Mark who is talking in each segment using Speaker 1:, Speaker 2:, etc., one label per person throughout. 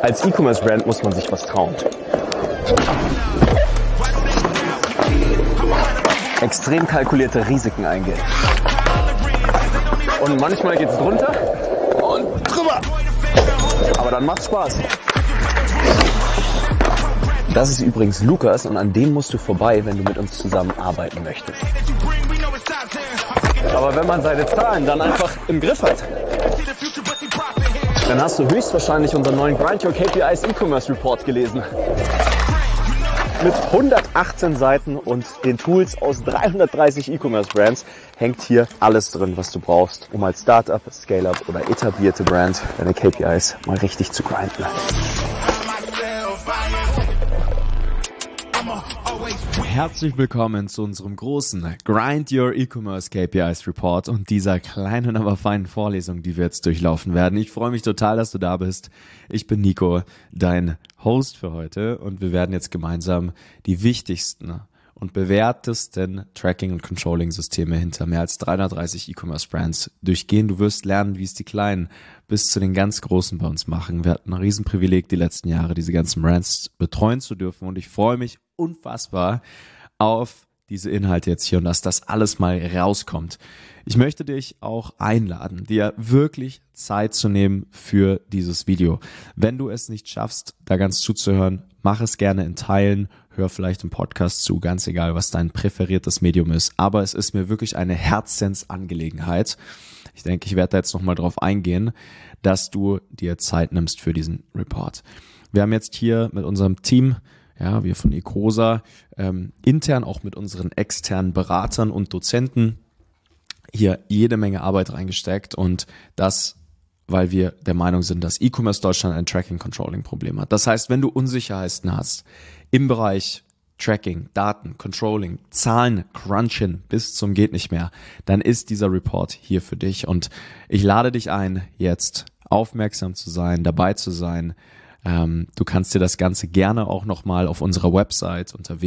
Speaker 1: Als E-Commerce-Brand muss man sich was trauen. Extrem kalkulierte Risiken eingehen. Und manchmal geht's drunter und drüber. Aber dann macht's Spaß. Das ist übrigens Lukas und an dem musst du vorbei, wenn du mit uns zusammenarbeiten möchtest. Aber wenn man seine Zahlen dann einfach im Griff hat, dann hast du höchstwahrscheinlich unseren neuen Grind Your KPIs E-Commerce Report gelesen. Mit 118 Seiten und den Tools aus 330 E-Commerce Brands hängt hier alles drin, was du brauchst, um als Startup, Scale-Up oder etablierte Brand deine KPIs mal richtig zu grinden.
Speaker 2: Herzlich willkommen zu unserem großen Grind Your E-Commerce KPIs Report und dieser kleinen, aber feinen Vorlesung, die wir jetzt durchlaufen werden. Ich freue mich total, dass du da bist. Ich bin Nico, dein Host für heute und wir werden jetzt gemeinsam die wichtigsten und bewährtesten Tracking- und Controlling-Systeme hinter mehr als 330 E-Commerce-Brands durchgehen. Du wirst lernen, wie es die Kleinen bis zu den ganz Großen bei uns machen. Wir hatten ein Riesenprivileg, die letzten Jahre diese ganzen Brands betreuen zu dürfen und ich freue mich unfassbar auf diese Inhalte jetzt hier und dass das alles mal rauskommt. Ich möchte dich auch einladen, dir wirklich Zeit zu nehmen für dieses Video. Wenn du es nicht schaffst, da ganz zuzuhören, mach es gerne in Teilen, hör vielleicht im Podcast zu, ganz egal, was dein präferiertes Medium ist. Aber es ist mir wirklich eine Herzensangelegenheit. Ich denke, ich werde da jetzt nochmal drauf eingehen, dass du dir Zeit nimmst für diesen Report. Wir haben jetzt hier mit unserem Team, ja, wir von Ecosa, intern auch mit unseren externen Beratern und Dozenten hier jede Menge Arbeit reingesteckt und das, weil wir der Meinung sind, dass E-Commerce Deutschland ein Tracking-Controlling-Problem hat. Das heißt, wenn du Unsicherheiten hast im Bereich Tracking, Daten, Controlling, Zahlen, Crunchen bis zum geht nicht mehr, dann ist dieser Report hier für dich und ich lade dich ein, jetzt aufmerksam zu sein, dabei zu sein. Du kannst dir das Ganze gerne auch nochmal auf unserer Website unter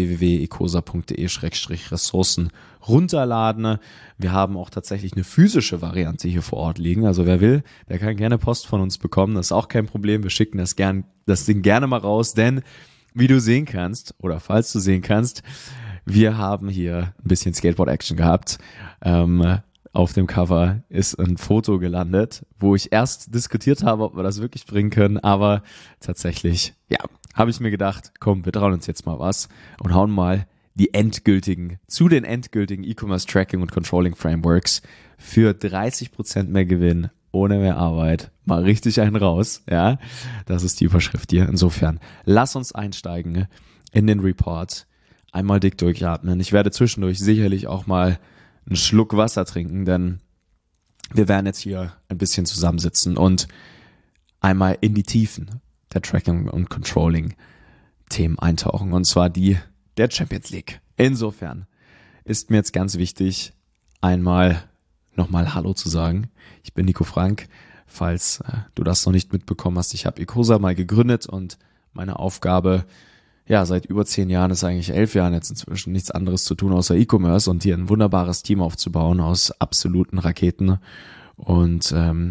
Speaker 2: www.ecosa.de/ressourcen runterladen. Wir haben auch tatsächlich eine physische Variante hier vor Ort liegen. Also wer will, der kann gerne Post von uns bekommen. Das ist auch kein Problem. Wir schicken das Ding gerne mal raus, denn wie du sehen kannst oder falls du sehen kannst, wir haben hier ein bisschen Skateboard-Action gehabt. Auf dem Cover ist ein Foto gelandet, wo ich erst diskutiert habe, ob wir das wirklich bringen können, aber tatsächlich, ja, habe ich mir gedacht, komm, wir trauen uns jetzt mal was und hauen mal den endgültigen E-Commerce Tracking und Controlling Frameworks für 30% mehr Gewinn ohne mehr Arbeit mal richtig einen raus, ja, das ist die Überschrift hier. Insofern, lass uns einsteigen in den Report, einmal dick durchatmen. Ich werde zwischendurch sicherlich auch mal einen Schluck Wasser trinken, denn wir werden jetzt hier ein bisschen zusammensitzen und einmal in die Tiefen der Tracking- und Controlling-Themen eintauchen, und zwar die der Champions League. Insofern ist mir jetzt ganz wichtig, einmal nochmal Hallo zu sagen. Ich bin Nico Frank, falls du das noch nicht mitbekommen hast. Ich habe Ecosa mal gegründet und meine Aufgabe seit über 10 Jahren ist eigentlich 11 Jahren jetzt inzwischen nichts anderes zu tun außer E-Commerce und hier ein wunderbares Team aufzubauen aus absoluten Raketen. Und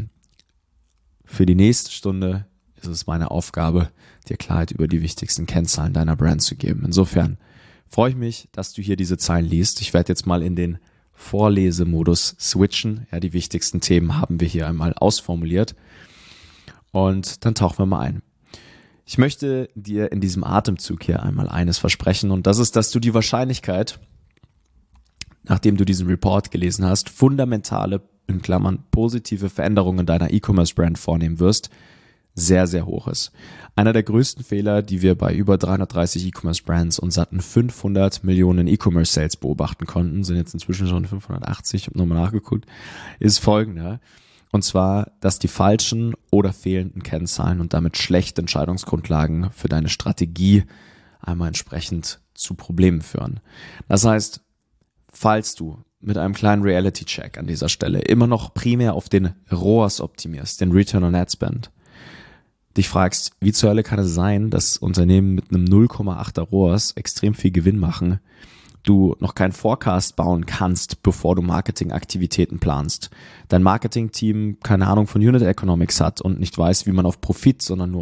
Speaker 2: für die nächste Stunde ist es meine Aufgabe, dir Klarheit über die wichtigsten Kennzahlen deiner Brand zu geben. Insofern freue ich mich, dass du hier diese Zeilen liest. Ich werde jetzt mal in den Vorlesemodus switchen. Ja, die wichtigsten Themen haben wir hier einmal ausformuliert. Und dann tauchen wir mal ein. Ich möchte dir in diesem Atemzug hier einmal eines versprechen und das ist, dass du die Wahrscheinlichkeit, nachdem du diesen Report gelesen hast, fundamentale, in Klammern, positive Veränderungen deiner E-Commerce-Brand vornehmen wirst, sehr, sehr hoch ist. Einer der größten Fehler, die wir bei über 330 E-Commerce-Brands und satten 500 Millionen E-Commerce-Sales beobachten konnten, sind jetzt inzwischen schon 580, ich habe nochmal nachgeguckt, ist folgender. Und zwar, dass die falschen oder fehlenden Kennzahlen und damit schlechte Entscheidungsgrundlagen für deine Strategie einmal entsprechend zu Problemen führen. Das heißt, falls du mit einem kleinen Reality-Check an dieser Stelle immer noch primär auf den ROAS optimierst, den Return on Ad Spend, dich fragst, wie zur Hölle kann es sein, dass Unternehmen mit einem 0,8er ROAS extrem viel Gewinn machen, du noch keinen Forecast bauen kannst, bevor du Marketingaktivitäten planst. Dein Marketingteam keine Ahnung von Unit Economics hat und nicht weiß, wie man auf Profit, sondern nur auf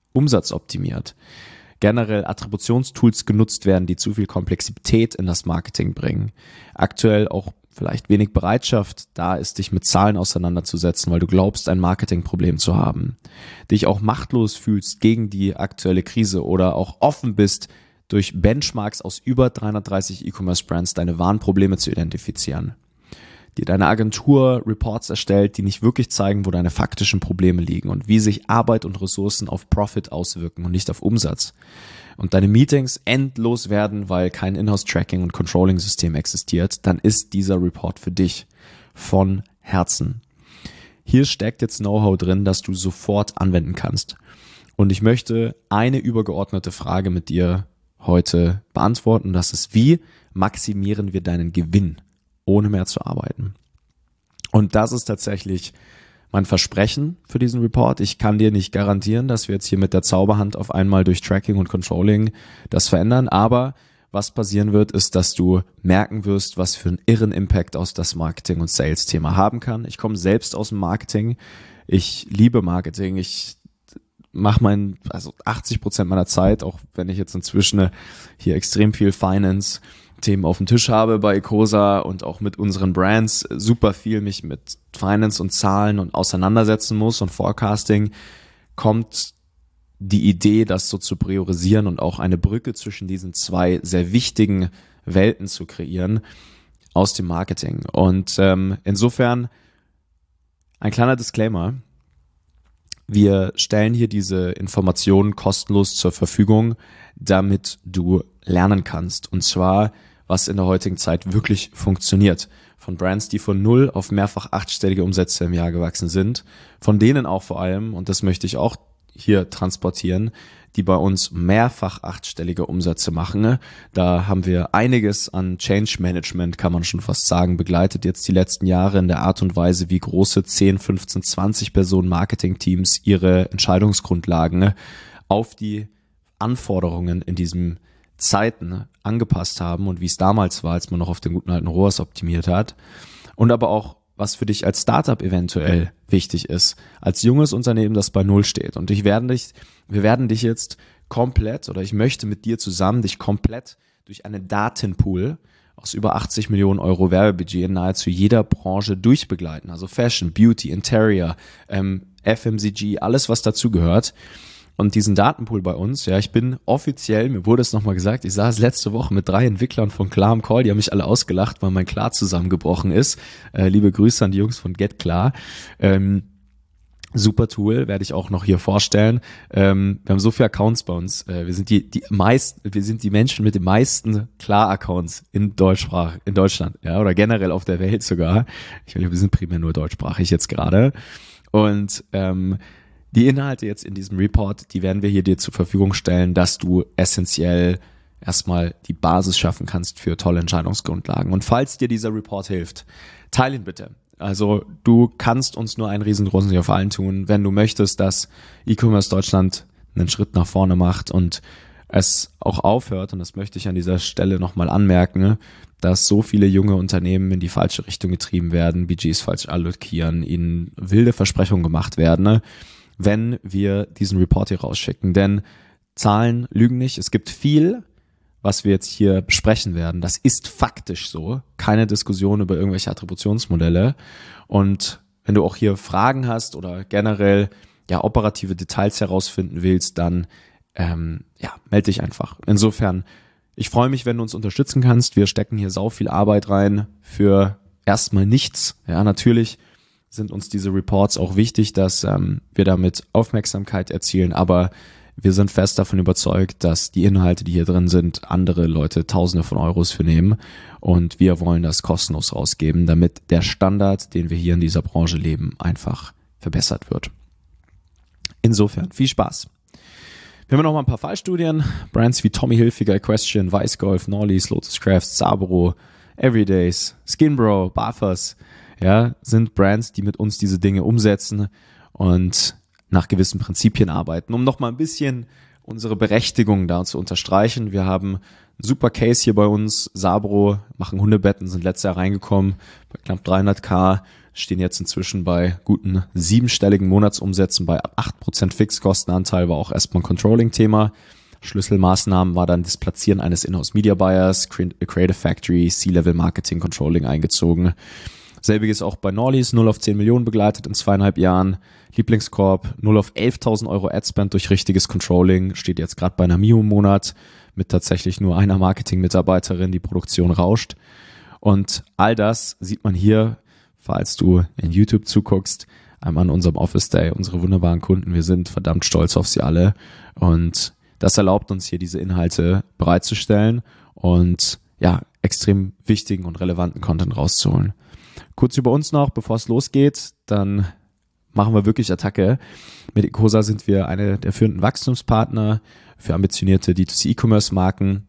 Speaker 2: umsatzoptimiert. Generell Attributionstools genutzt werden, die zu viel Komplexität in das Marketing bringen. Aktuell auch vielleicht wenig Bereitschaft da ist, dich mit Zahlen auseinanderzusetzen, weil du glaubst, ein Marketingproblem zu haben. Dich auch machtlos fühlst gegen die aktuelle Krise oder auch offen bist, durch Benchmarks aus über 330 E-Commerce-Brands deine wahren Probleme zu identifizieren. Dir deine Agentur Reports erstellt, die nicht wirklich zeigen, wo deine faktischen Probleme liegen und wie sich Arbeit und Ressourcen auf Profit auswirken und nicht auf Umsatz. Und deine Meetings endlos werden, weil kein Inhouse-Tracking und Controlling-System existiert, dann ist dieser Report für dich von Herzen. Hier steckt jetzt Know-how drin, das du sofort anwenden kannst. Und ich möchte eine übergeordnete Frage mit dir heute beantworten. Das ist, wie maximieren wir deinen Gewinn, ohne mehr zu arbeiten? Und das ist tatsächlich mein Versprechen für diesen Report. Ich kann dir nicht garantieren, dass wir jetzt hier mit der Zauberhand auf einmal durch Tracking und Controlling das verändern, aber was passieren wird, ist, dass du merken wirst, was für einen irren Impact aus das Marketing- und Sales-Thema haben kann. Ich komme selbst aus dem Marketing. Ich liebe Marketing. Ich mache 80% meiner Zeit, auch wenn ich jetzt inzwischen hier extrem viel Finance-Themen auf dem Tisch habe bei Ecosa und auch mit unseren Brands super viel mich mit Finance und Zahlen und auseinandersetzen muss und Forecasting, kommt die Idee, das so zu priorisieren und auch eine Brücke zwischen diesen zwei sehr wichtigen Welten zu kreieren aus dem Marketing. Und insofern ein kleiner Disclaimer: Wir stellen hier diese Informationen kostenlos zur Verfügung, damit du lernen kannst. Und zwar, was in der heutigen Zeit wirklich funktioniert. Von Brands, die von 0 auf mehrfach 8-stellige Umsätze im Jahr gewachsen sind. Von denen auch vor allem, und das möchte ich auch hier transportieren, die bei uns mehrfach 8-stellige Umsätze machen. Da haben wir einiges an Change Management, kann man schon fast sagen, begleitet jetzt die letzten Jahre in der Art und Weise, wie große 10, 15, 20 Personen Marketing-Teams ihre Entscheidungsgrundlagen auf die Anforderungen in diesen Zeiten angepasst haben und wie es damals war, als man noch auf den guten alten ROAS optimiert hat. Und aber auch, was für dich als Startup eventuell wichtig ist, als junges Unternehmen, das bei 0 steht. Und wir werden dich jetzt komplett, oder ich möchte mit dir zusammen dich komplett durch einen Datenpool aus über 80 Millionen Euro Werbebudget in nahezu jeder Branche durchbegleiten. Also Fashion, Beauty, Interior, FMCG, alles was dazugehört. Und diesen Datenpool bei uns, ja, ich bin offiziell, mir wurde es nochmal gesagt, ich saß letzte Woche mit 3 Entwicklern von Klar im Call, die haben mich alle ausgelacht, weil mein Klar zusammengebrochen ist. Liebe Grüße an die Jungs von Get Klar. Super Tool, werde ich auch noch hier vorstellen. Wir haben so viele Accounts bei uns. Wir sind die Menschen mit den meisten Klar-Accounts in Deutschland, ja, oder generell auf der Welt sogar. Ich glaube, wir sind primär nur deutschsprachig jetzt gerade. Und die Inhalte jetzt in diesem Report, die werden wir hier dir zur Verfügung stellen, dass du essentiell erstmal die Basis schaffen kannst für tolle Entscheidungsgrundlagen. Und falls dir dieser Report hilft, teile ihn bitte. Also du kannst uns nur einen riesengroßen Gefallen tun, wenn du möchtest, dass E-Commerce Deutschland einen Schritt nach vorne macht und es auch aufhört, und das möchte ich an dieser Stelle nochmal anmerken, dass so viele junge Unternehmen in die falsche Richtung getrieben werden, Budgets falsch allokieren, ihnen wilde Versprechungen gemacht werden, wenn wir diesen Report hier rausschicken. Denn Zahlen lügen nicht. Es gibt viel, was wir jetzt hier besprechen werden. Das ist faktisch so. Keine Diskussion über irgendwelche Attributionsmodelle. Und wenn du auch hier Fragen hast oder generell operative Details herausfinden willst, dann melde dich einfach. Insofern, ich freue mich, wenn du uns unterstützen kannst. Wir stecken hier sau viel Arbeit rein für erstmal nichts. Ja, natürlich sind uns diese Reports auch wichtig, dass wir damit Aufmerksamkeit erzielen, aber wir sind fest davon überzeugt, dass die Inhalte, die hier drin sind, andere Leute Tausende von Euros für nehmen, und wir wollen das kostenlos rausgeben, damit der Standard, den wir hier in dieser Branche leben, einfach verbessert wird. Insofern, viel Spaß. Wir haben noch mal ein paar Fallstudien. Brands wie Tommy Hilfiger, Equestrian, Weißgolf, Norleys, Lotus Crafts, Sabro, Everydays, Skinbro, Barfers, ja, sind Brands, die mit uns diese Dinge umsetzen und nach gewissen Prinzipien arbeiten. Um noch mal ein bisschen unsere Berechtigung da zu unterstreichen: Wir haben einen super Case hier bei uns. Sabro machen Hundebetten, sind letztes Jahr reingekommen bei knapp 300.000, stehen jetzt inzwischen bei guten 7-stelligen Monatsumsätzen, bei 8% Fixkostenanteil, war auch erstmal ein Controlling-Thema. Schlüsselmaßnahmen war dann das Platzieren eines Inhouse-Media-Buyers, Creative Factory, C-Level Marketing Controlling eingezogen. Selbiges auch bei Norleys, 0 auf 10 Millionen begleitet in 2,5 Jahren. Lieblingskorb, 0 auf 11.000 Euro Adspend durch richtiges Controlling, steht jetzt gerade bei einer Mio im Monat mit tatsächlich nur einer Marketing-Mitarbeiterin, die Produktion rauscht. Und all das sieht man hier, falls du in YouTube zuguckst, einmal an unserem Office Day, unsere wunderbaren Kunden. Wir sind verdammt stolz auf sie alle und das erlaubt uns hier diese Inhalte bereitzustellen und ja, extrem wichtigen und relevanten Content rauszuholen. Kurz über uns noch, bevor es losgeht, dann machen wir wirklich Attacke. Mit Ecosa sind wir eine der führenden Wachstumspartner für ambitionierte D2C-E-Commerce-Marken.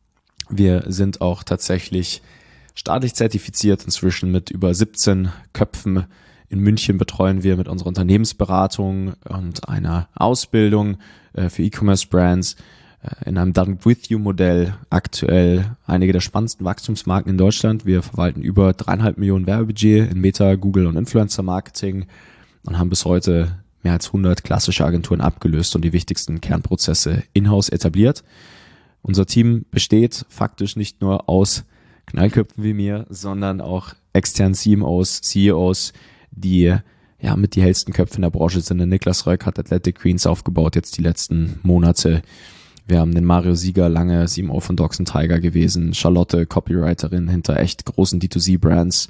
Speaker 2: Wir sind auch tatsächlich staatlich zertifiziert, inzwischen mit über 17 Köpfen. In München betreuen wir mit unserer Unternehmensberatung und einer Ausbildung für E-Commerce-Brands in einem Done-With-You-Modell aktuell einige der spannendsten Wachstumsmarken in Deutschland. Wir verwalten über 3,5 Millionen Werbebudget in Meta, Google und Influencer-Marketing und haben bis heute mehr als 100 klassische Agenturen abgelöst und die wichtigsten Kernprozesse in-house etabliert. Unser Team besteht faktisch nicht nur aus Knallköpfen wie mir, sondern auch externen CMOs, CEOs, die ja mit die hellsten Köpfe in der Branche sind. Der Niklas Röck hat Athletic Greens aufgebaut, jetzt die letzten Monate. Wir haben den Mario Sieger, lange CMO von Dogs & Tiger gewesen. Charlotte, Copywriterin hinter echt großen D2C-Brands.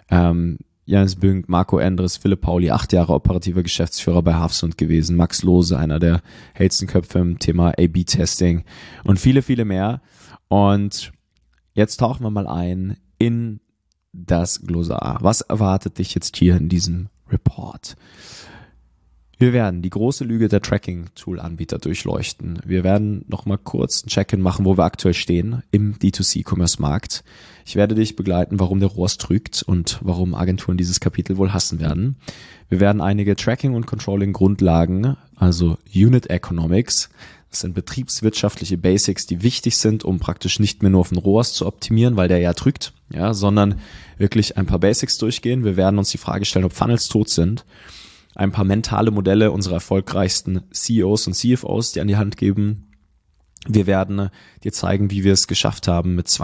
Speaker 2: Janis Bünk, Marco Endres, Philipp Pauli, 8 Jahre operativer Geschäftsführer bei Hafsund gewesen. Max Lose, einer der hellsten Köpfe im Thema A/B-Testing und viele, viele mehr. Und jetzt tauchen wir mal ein in das Glossar. Was erwartet dich jetzt hier in diesem Report? Wir werden die große Lüge der Tracking-Tool-Anbieter durchleuchten. Wir werden nochmal kurz ein Check-in machen, wo wir aktuell stehen im D2C-Commerce-Markt. Ich werde dich begleiten, warum der ROAS trügt und warum Agenturen dieses Kapitel wohl hassen werden. Wir werden einige Tracking- und Controlling-Grundlagen, also Unit Economics, das sind betriebswirtschaftliche Basics, die wichtig sind, um praktisch nicht mehr nur auf den ROAS zu optimieren, weil der ja trügt, ja, sondern wirklich ein paar Basics durchgehen. Wir werden uns die Frage stellen, ob Funnels tot sind. Ein paar mentale Modelle unserer erfolgreichsten CEOs und CFOs, die an die Hand geben. Wir werden dir zeigen, wie wir es geschafft haben, mit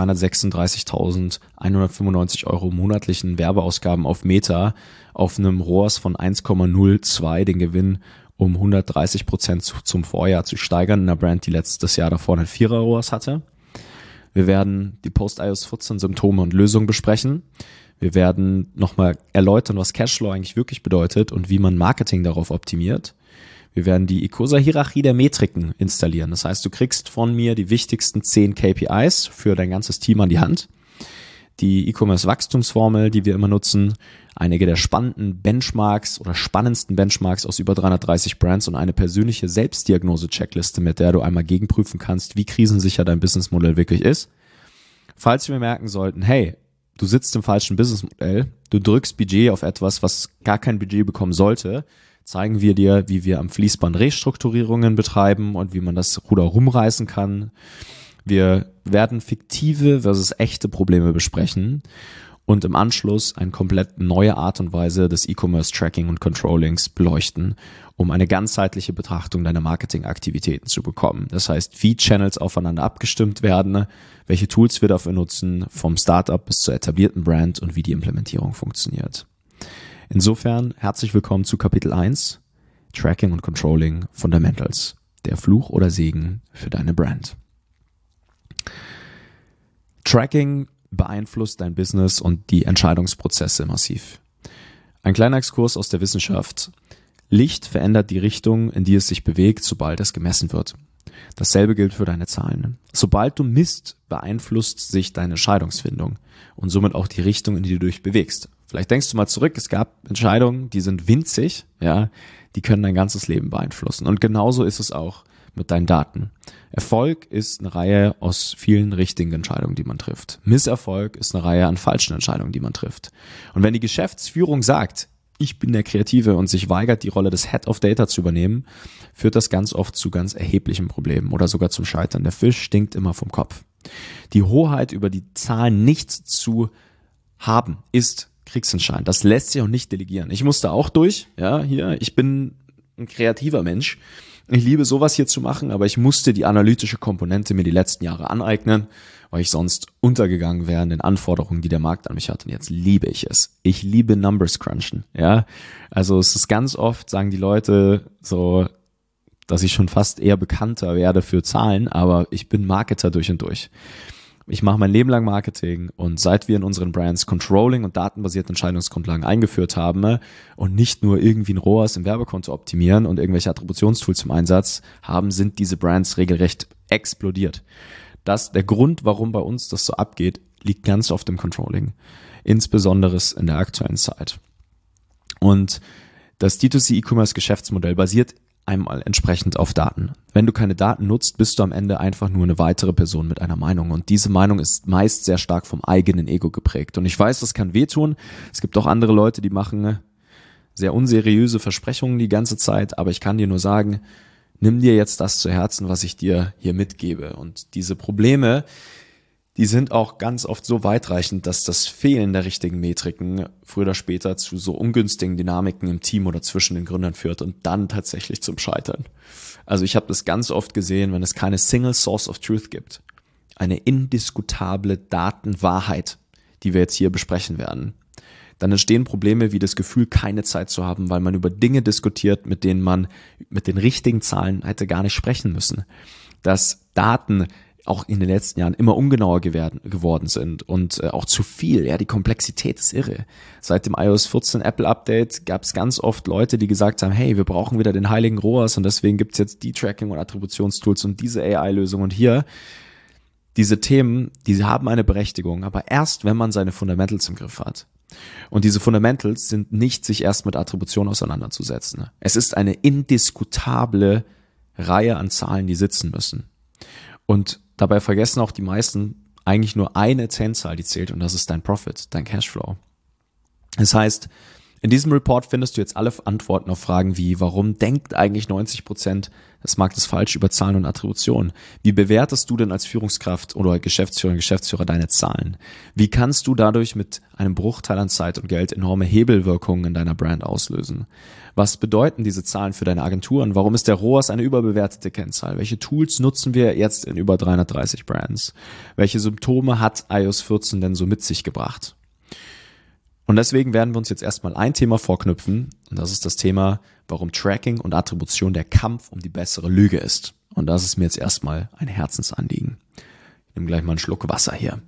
Speaker 2: 236.195 Euro monatlichen Werbeausgaben auf Meta auf einem ROAS von 1,02 den Gewinn um 130% zum Vorjahr zu steigern, in einer Brand, die letztes Jahr davor einen 4er ROAS hatte. Wir werden die Post-iOS 14 Symptome und Lösungen besprechen. Wir werden nochmal erläutern, was Cashflow eigentlich wirklich bedeutet und wie man Marketing darauf optimiert. Wir werden die Ecosa-Hierarchie der Metriken installieren. Das heißt, du kriegst von mir die wichtigsten 10 KPIs für dein ganzes Team an die Hand. Die E-Commerce-Wachstumsformel, die wir immer nutzen, einige der spannendsten Benchmarks aus über 330 Brands und eine persönliche Selbstdiagnose-Checkliste, mit der du einmal gegenprüfen kannst, wie krisensicher dein Businessmodell wirklich ist. Falls wir merken sollten, hey, du sitzt im falschen Businessmodell, du drückst Budget auf etwas, was gar kein Budget bekommen sollte, zeigen wir dir, wie wir am Fließband Restrukturierungen betreiben und wie man das Ruder rumreißen kann. Wir werden fiktive versus echte Probleme besprechen und im Anschluss eine komplett neue Art und Weise des E-Commerce-Tracking und Controllings beleuchten, um eine ganzheitliche Betrachtung deiner Marketingaktivitäten zu bekommen. Das heißt, wie Channels aufeinander abgestimmt werden, welche Tools wir dafür nutzen, vom Startup bis zur etablierten Brand und wie die Implementierung funktioniert. Insofern herzlich willkommen zu Kapitel 1, Tracking und Controlling Fundamentals, der Fluch oder Segen für deine Brand. Tracking beeinflusst dein Business und die Entscheidungsprozesse massiv. Ein kleiner Exkurs aus der Wissenschaft. Licht verändert die Richtung, in die es sich bewegt, sobald es gemessen wird. Dasselbe gilt für deine Zahlen. Sobald du misst, beeinflusst sich deine Entscheidungsfindung und somit auch die Richtung, in die du dich bewegst. Vielleicht denkst du mal zurück, es gab Entscheidungen, die sind winzig, ja, die können dein ganzes Leben beeinflussen. Und genauso ist es auch mit deinen Daten. Erfolg ist eine Reihe aus vielen richtigen Entscheidungen, die man trifft. Misserfolg ist eine Reihe an falschen Entscheidungen, die man trifft. Und wenn die Geschäftsführung sagt, ich bin der Kreative und sich weigert, die Rolle des Head of Data zu übernehmen, führt das ganz oft zu ganz erheblichen Problemen oder sogar zum Scheitern. Der Fisch stinkt immer vom Kopf. Die Hoheit über die Zahlen nicht zu haben, ist Kriegsentscheidend. Das lässt sich auch nicht delegieren. Ich musste auch durch, ja, hier, ich bin ein kreativer Mensch. Ich liebe sowas hier zu machen, aber ich musste die analytische Komponente mir die letzten Jahre aneignen, weil ich sonst untergegangen wäre in den Anforderungen, die der Markt an mich hat. Und jetzt liebe ich es. Ich liebe Numbers Crunchen, ja. Also es ist ganz oft, sagen die Leute so, dass ich schon fast eher bekannter werde für Zahlen, aber ich bin Marketer durch und durch. Ich mache mein Leben lang Marketing und seit wir in unseren Brands Controlling und datenbasierte Entscheidungsgrundlagen eingeführt haben und nicht nur irgendwie ein ROAS im Werbekonto optimieren und irgendwelche Attributionstools zum Einsatz haben, sind diese Brands regelrecht explodiert. Der Grund, warum bei uns das so abgeht, liegt ganz oft im Controlling, insbesondere in der aktuellen Zeit. Und das D2C E-Commerce Geschäftsmodell basiert einmal entsprechend auf Daten. Wenn du keine Daten nutzt, bist du am Ende einfach nur eine weitere Person mit einer Meinung. Und diese Meinung ist meist sehr stark vom eigenen Ego geprägt. Und ich weiß, das kann wehtun. Es gibt auch andere Leute, die machen sehr unseriöse Versprechungen die ganze Zeit. Aber ich kann dir nur sagen, nimm dir jetzt das zu Herzen, was ich dir hier mitgebe. Und diese Probleme, die sind auch ganz oft so weitreichend, dass das Fehlen der richtigen Metriken früher oder später zu so ungünstigen Dynamiken im Team oder zwischen den Gründern führt und dann tatsächlich zum Scheitern. Also ich habe das ganz oft gesehen, wenn es keine Single Source of Truth gibt, eine indiskutable Datenwahrheit, die wir jetzt hier besprechen werden, dann entstehen Probleme wie das Gefühl, keine Zeit zu haben, weil man über Dinge diskutiert, mit denen man mit den richtigen Zahlen hätte gar nicht sprechen müssen. Dass Daten auch in den letzten Jahren immer ungenauer geworden sind und auch zu viel. Ja, die Komplexität ist irre. Seit dem iOS 14 Apple Update gab es ganz oft Leute, die gesagt haben, hey, wir brauchen wieder den heiligen ROAS und deswegen gibt's jetzt D-Tracking und Attributionstools und diese AI-Lösung und hier. Diese Themen, die haben eine Berechtigung, aber erst, wenn man seine Fundamentals im Griff hat. Und diese Fundamentals sind nicht, sich erst mit Attribution auseinanderzusetzen. Es ist eine indiskutable Reihe an Zahlen, die sitzen müssen. Und dabei vergessen auch die meisten eigentlich nur eine Kennzahl, die zählt, und das ist dein Profit, dein Cashflow. Das heißt, in diesem Report findest du jetzt alle Antworten auf Fragen wie, warum denkt eigentlich 90% des Marktes falsch über Zahlen und Attribution? Wie bewertest du denn als Führungskraft oder Geschäftsführer deine Zahlen? Wie kannst du dadurch mit einem Bruchteil an Zeit und Geld enorme Hebelwirkungen in deiner Brand auslösen? Was bedeuten diese Zahlen für deine Agenturen? Warum ist der ROAS eine überbewertete Kennzahl? Welche Tools nutzen wir jetzt in über 330 Brands? Welche Symptome hat iOS 14 denn so mit sich gebracht? Und deswegen werden wir uns jetzt erstmal ein Thema vorknüpfen, und das ist das Thema, warum Tracking und Attribution der Kampf um die bessere Lüge ist. Und das ist mir jetzt erstmal ein Herzensanliegen. Ich nehme gleich mal einen Schluck Wasser hier.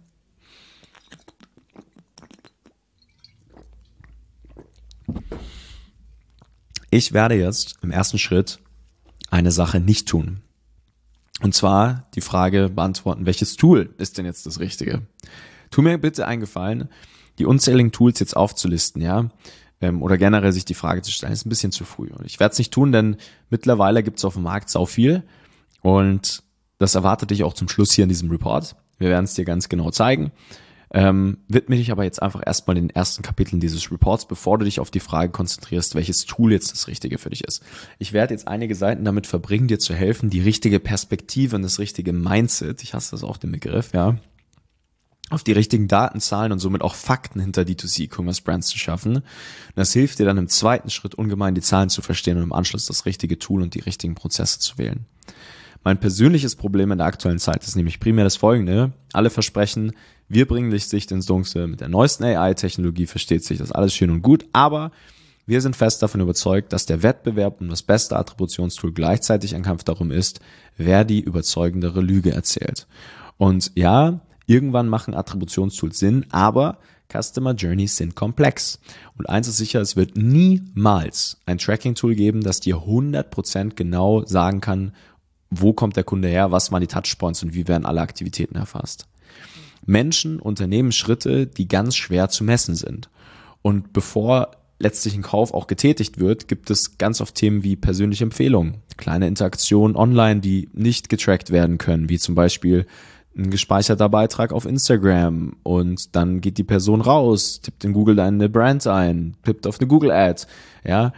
Speaker 2: Ich werde jetzt im ersten Schritt eine Sache nicht tun. Und zwar die Frage beantworten, welches Tool ist denn jetzt das Richtige? Tu mir bitte einen Gefallen, die unzähligen Tools jetzt aufzulisten, ja, oder generell sich die Frage zu stellen, ist ein bisschen zu früh. Und ich werde es nicht tun, denn mittlerweile gibt es auf dem Markt sau viel und das erwartet dich auch zum Schluss hier in diesem Report. Wir werden es dir ganz genau zeigen. Widme dich aber jetzt einfach erstmal den ersten Kapiteln dieses Reports, bevor du dich auf die Frage konzentrierst, welches Tool jetzt das Richtige für dich ist. Ich werde jetzt einige Seiten damit verbringen, dir zu helfen, die richtige Perspektive und das richtige Mindset, ich hasse das auch den Begriff, ja, auf die richtigen Daten, Zahlen und somit auch Fakten hinter D2C E-Commerce Brands zu schaffen. Und das hilft dir dann im zweiten Schritt ungemein, die Zahlen zu verstehen und im Anschluss das richtige Tool und die richtigen Prozesse zu wählen. Mein persönliches Problem in der aktuellen Zeit ist nämlich primär das folgende. Alle versprechen, wir bringen Licht ins Dunkle, mit der neuesten AI-Technologie versteht sich das alles schön und gut, aber wir sind fest davon überzeugt, dass der Wettbewerb um das beste Attributionstool gleichzeitig ein Kampf darum ist, wer die überzeugendere Lüge erzählt. Und ja, irgendwann machen Attributionstools Sinn, aber Customer Journeys sind komplex. Und eins ist sicher, es wird niemals ein Tracking-Tool geben, das dir 100% genau sagen kann, wo kommt der Kunde her, was waren die Touchpoints und wie werden alle Aktivitäten erfasst. Menschen unternehmen Schritte, die ganz schwer zu messen sind. Und bevor letztlich ein Kauf auch getätigt wird, gibt es ganz oft Themen wie persönliche Empfehlungen, kleine Interaktionen online, die nicht getrackt werden können, wie zum Beispiel ein gespeicherter Beitrag auf Instagram und dann geht die Person raus, tippt in Google eine Brand ein, tippt auf eine Google Ad, ja.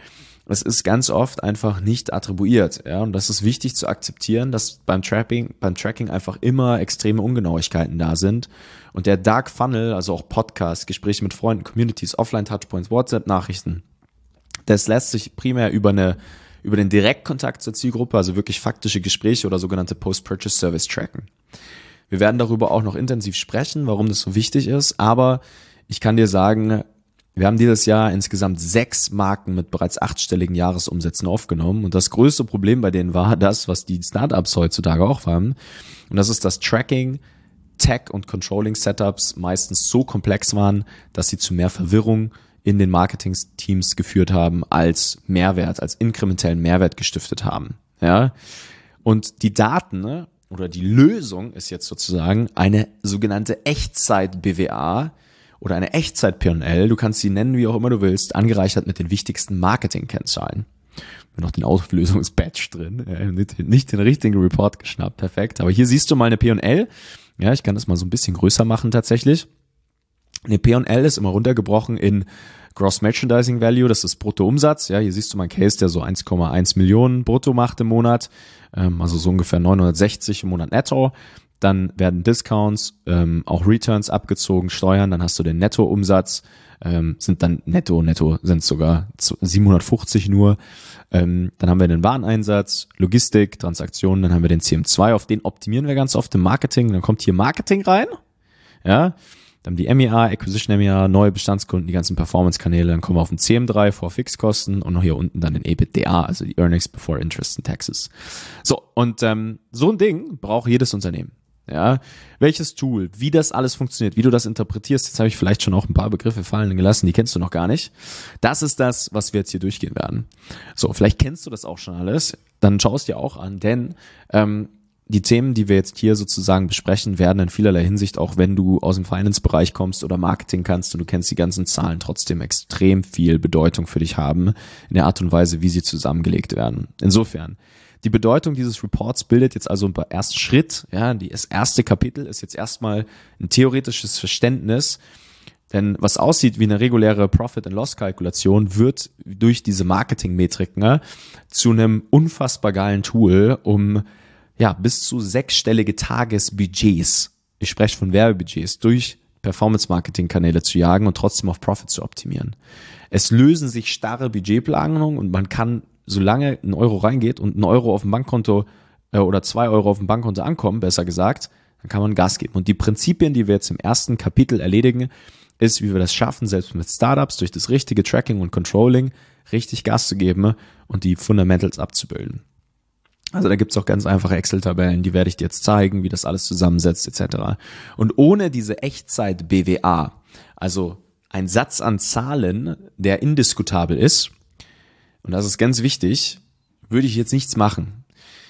Speaker 2: es ist ganz oft einfach nicht attribuiert. Ja? Und das ist wichtig zu akzeptieren, dass beim Tracking einfach immer extreme Ungenauigkeiten da sind. Und der Dark Funnel, also auch Podcasts, Gespräche mit Freunden, Communities, Offline-Touchpoints, WhatsApp-Nachrichten, das lässt sich primär über den Direktkontakt zur Zielgruppe, also wirklich faktische Gespräche oder sogenannte Post-Purchase-Service tracken. Wir werden darüber auch noch intensiv sprechen, warum das so wichtig ist, aber ich kann dir sagen, wir haben dieses Jahr insgesamt 6 Marken mit bereits 8-stelligen Jahresumsätzen aufgenommen und das größte Problem bei denen war das, was die Startups heutzutage auch haben, und das ist, dass Tracking, Tech und Controlling-Setups meistens so komplex waren, dass sie zu mehr Verwirrung in den Marketing-Teams geführt haben, als Mehrwert, als inkrementellen Mehrwert gestiftet haben. Ja? Und die Daten, ne, oder die Lösung ist jetzt sozusagen eine sogenannte Echtzeit-BWA oder eine Echtzeit-P&L, du kannst sie nennen, wie auch immer du willst, angereichert mit den wichtigsten Marketing-Kennzahlen. Noch den Auflösungs-Badge drin, nicht den richtigen Report geschnappt, perfekt. Aber hier siehst du mal eine P&L. Ja, ich kann das mal so ein bisschen größer machen tatsächlich. Eine P&L ist immer runtergebrochen in Gross Merchandising Value, das ist Bruttoumsatz. Ja, hier siehst du mal einen Case, der so 1,1 Millionen brutto macht im Monat, also so ungefähr 960 im Monat netto. Dann werden Discounts, auch Returns abgezogen, Steuern, dann hast du den Nettoumsatz, sind dann netto sind sogar 750 nur. Dann haben wir den Wareneinsatz, Logistik, Transaktionen, dann haben wir den CM2, auf den optimieren wir ganz oft im Marketing. Dann kommt hier Marketing rein, ja. Dann die MEA, Acquisition MEA, neue Bestandskunden, die ganzen Performance-Kanäle, dann kommen wir auf den CM3 vor Fixkosten und noch hier unten dann den EBITDA, also die Earnings Before Interest and Taxes. So, und so ein Ding braucht jedes Unternehmen. Ja, welches Tool, wie das alles funktioniert, wie du das interpretierst, jetzt habe ich vielleicht schon auch ein paar Begriffe fallen gelassen, die kennst du noch gar nicht. Das ist das, was wir jetzt hier durchgehen werden. So, vielleicht kennst du das auch schon alles, dann schau es dir auch an, denn die Themen, die wir jetzt hier sozusagen besprechen, werden in vielerlei Hinsicht, auch wenn du aus dem Finance-Bereich kommst oder Marketing kannst und du kennst die ganzen Zahlen, trotzdem extrem viel Bedeutung für dich haben in der Art und Weise, wie sie zusammengelegt werden. Insofern, die Bedeutung dieses Reports bildet jetzt also einen ersten Schritt. Ja, das erste Kapitel ist jetzt erstmal ein theoretisches Verständnis, denn was aussieht wie eine reguläre Profit-and-Loss-Kalkulation wird durch diese Marketing-Metriken zu einem unfassbar geilen Tool, um bis zu 6-stellige Tagesbudgets, ich spreche von Werbebudgets, durch Performance-Marketing-Kanäle zu jagen und trotzdem auf Profit zu optimieren. Es lösen sich starre Budgetplanungen und man kann, solange ein Euro reingeht und ein Euro auf dem Bankkonto oder 2 Euro auf dem Bankkonto ankommen, besser gesagt, dann kann man Gas geben. Und die Prinzipien, die wir jetzt im ersten Kapitel erledigen, ist, wie wir das schaffen, selbst mit Startups durch das richtige Tracking und Controlling richtig Gas zu geben und die Fundamentals abzubilden. Also da gibt's auch ganz einfache Excel-Tabellen, die werde ich dir jetzt zeigen, wie das alles zusammensetzt etc. Und ohne diese Echtzeit-BWA, also ein Satz an Zahlen, der indiskutabel ist, und das ist ganz wichtig, würde ich jetzt nichts machen.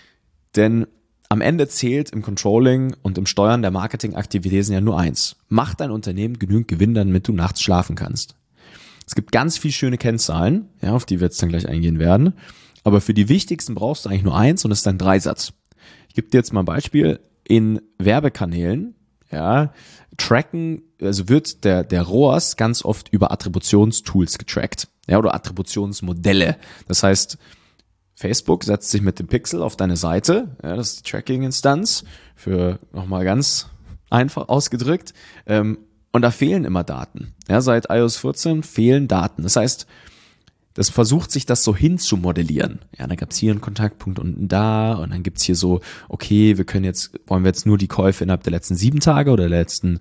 Speaker 2: Denn am Ende zählt im Controlling und im Steuern der Marketingaktivitäten ja nur eins. Macht dein Unternehmen genügend Gewinn, damit du nachts schlafen kannst. Es gibt ganz viel schöne Kennzahlen, auf die wir jetzt dann gleich eingehen werden. Aber für die wichtigsten brauchst du eigentlich nur eins und das ist dein Dreisatz. Ich gebe dir jetzt mal ein Beispiel. In Werbekanälen, tracken, also wird der ROAS ganz oft über Attributionstools getrackt, oder Attributionsmodelle. Das heißt, Facebook setzt sich mit dem Pixel auf deine Seite, das ist die Tracking-Instanz, für nochmal ganz einfach ausgedrückt, und da fehlen immer Daten. Seit iOS 14 fehlen Daten. Das heißt, das versucht sich das so hinzumodellieren. Dann gab's hier einen Kontaktpunkt unten da und dann gibt's hier so, okay, wollen wir jetzt nur die Käufe innerhalb der letzten 7 Tage oder der letzten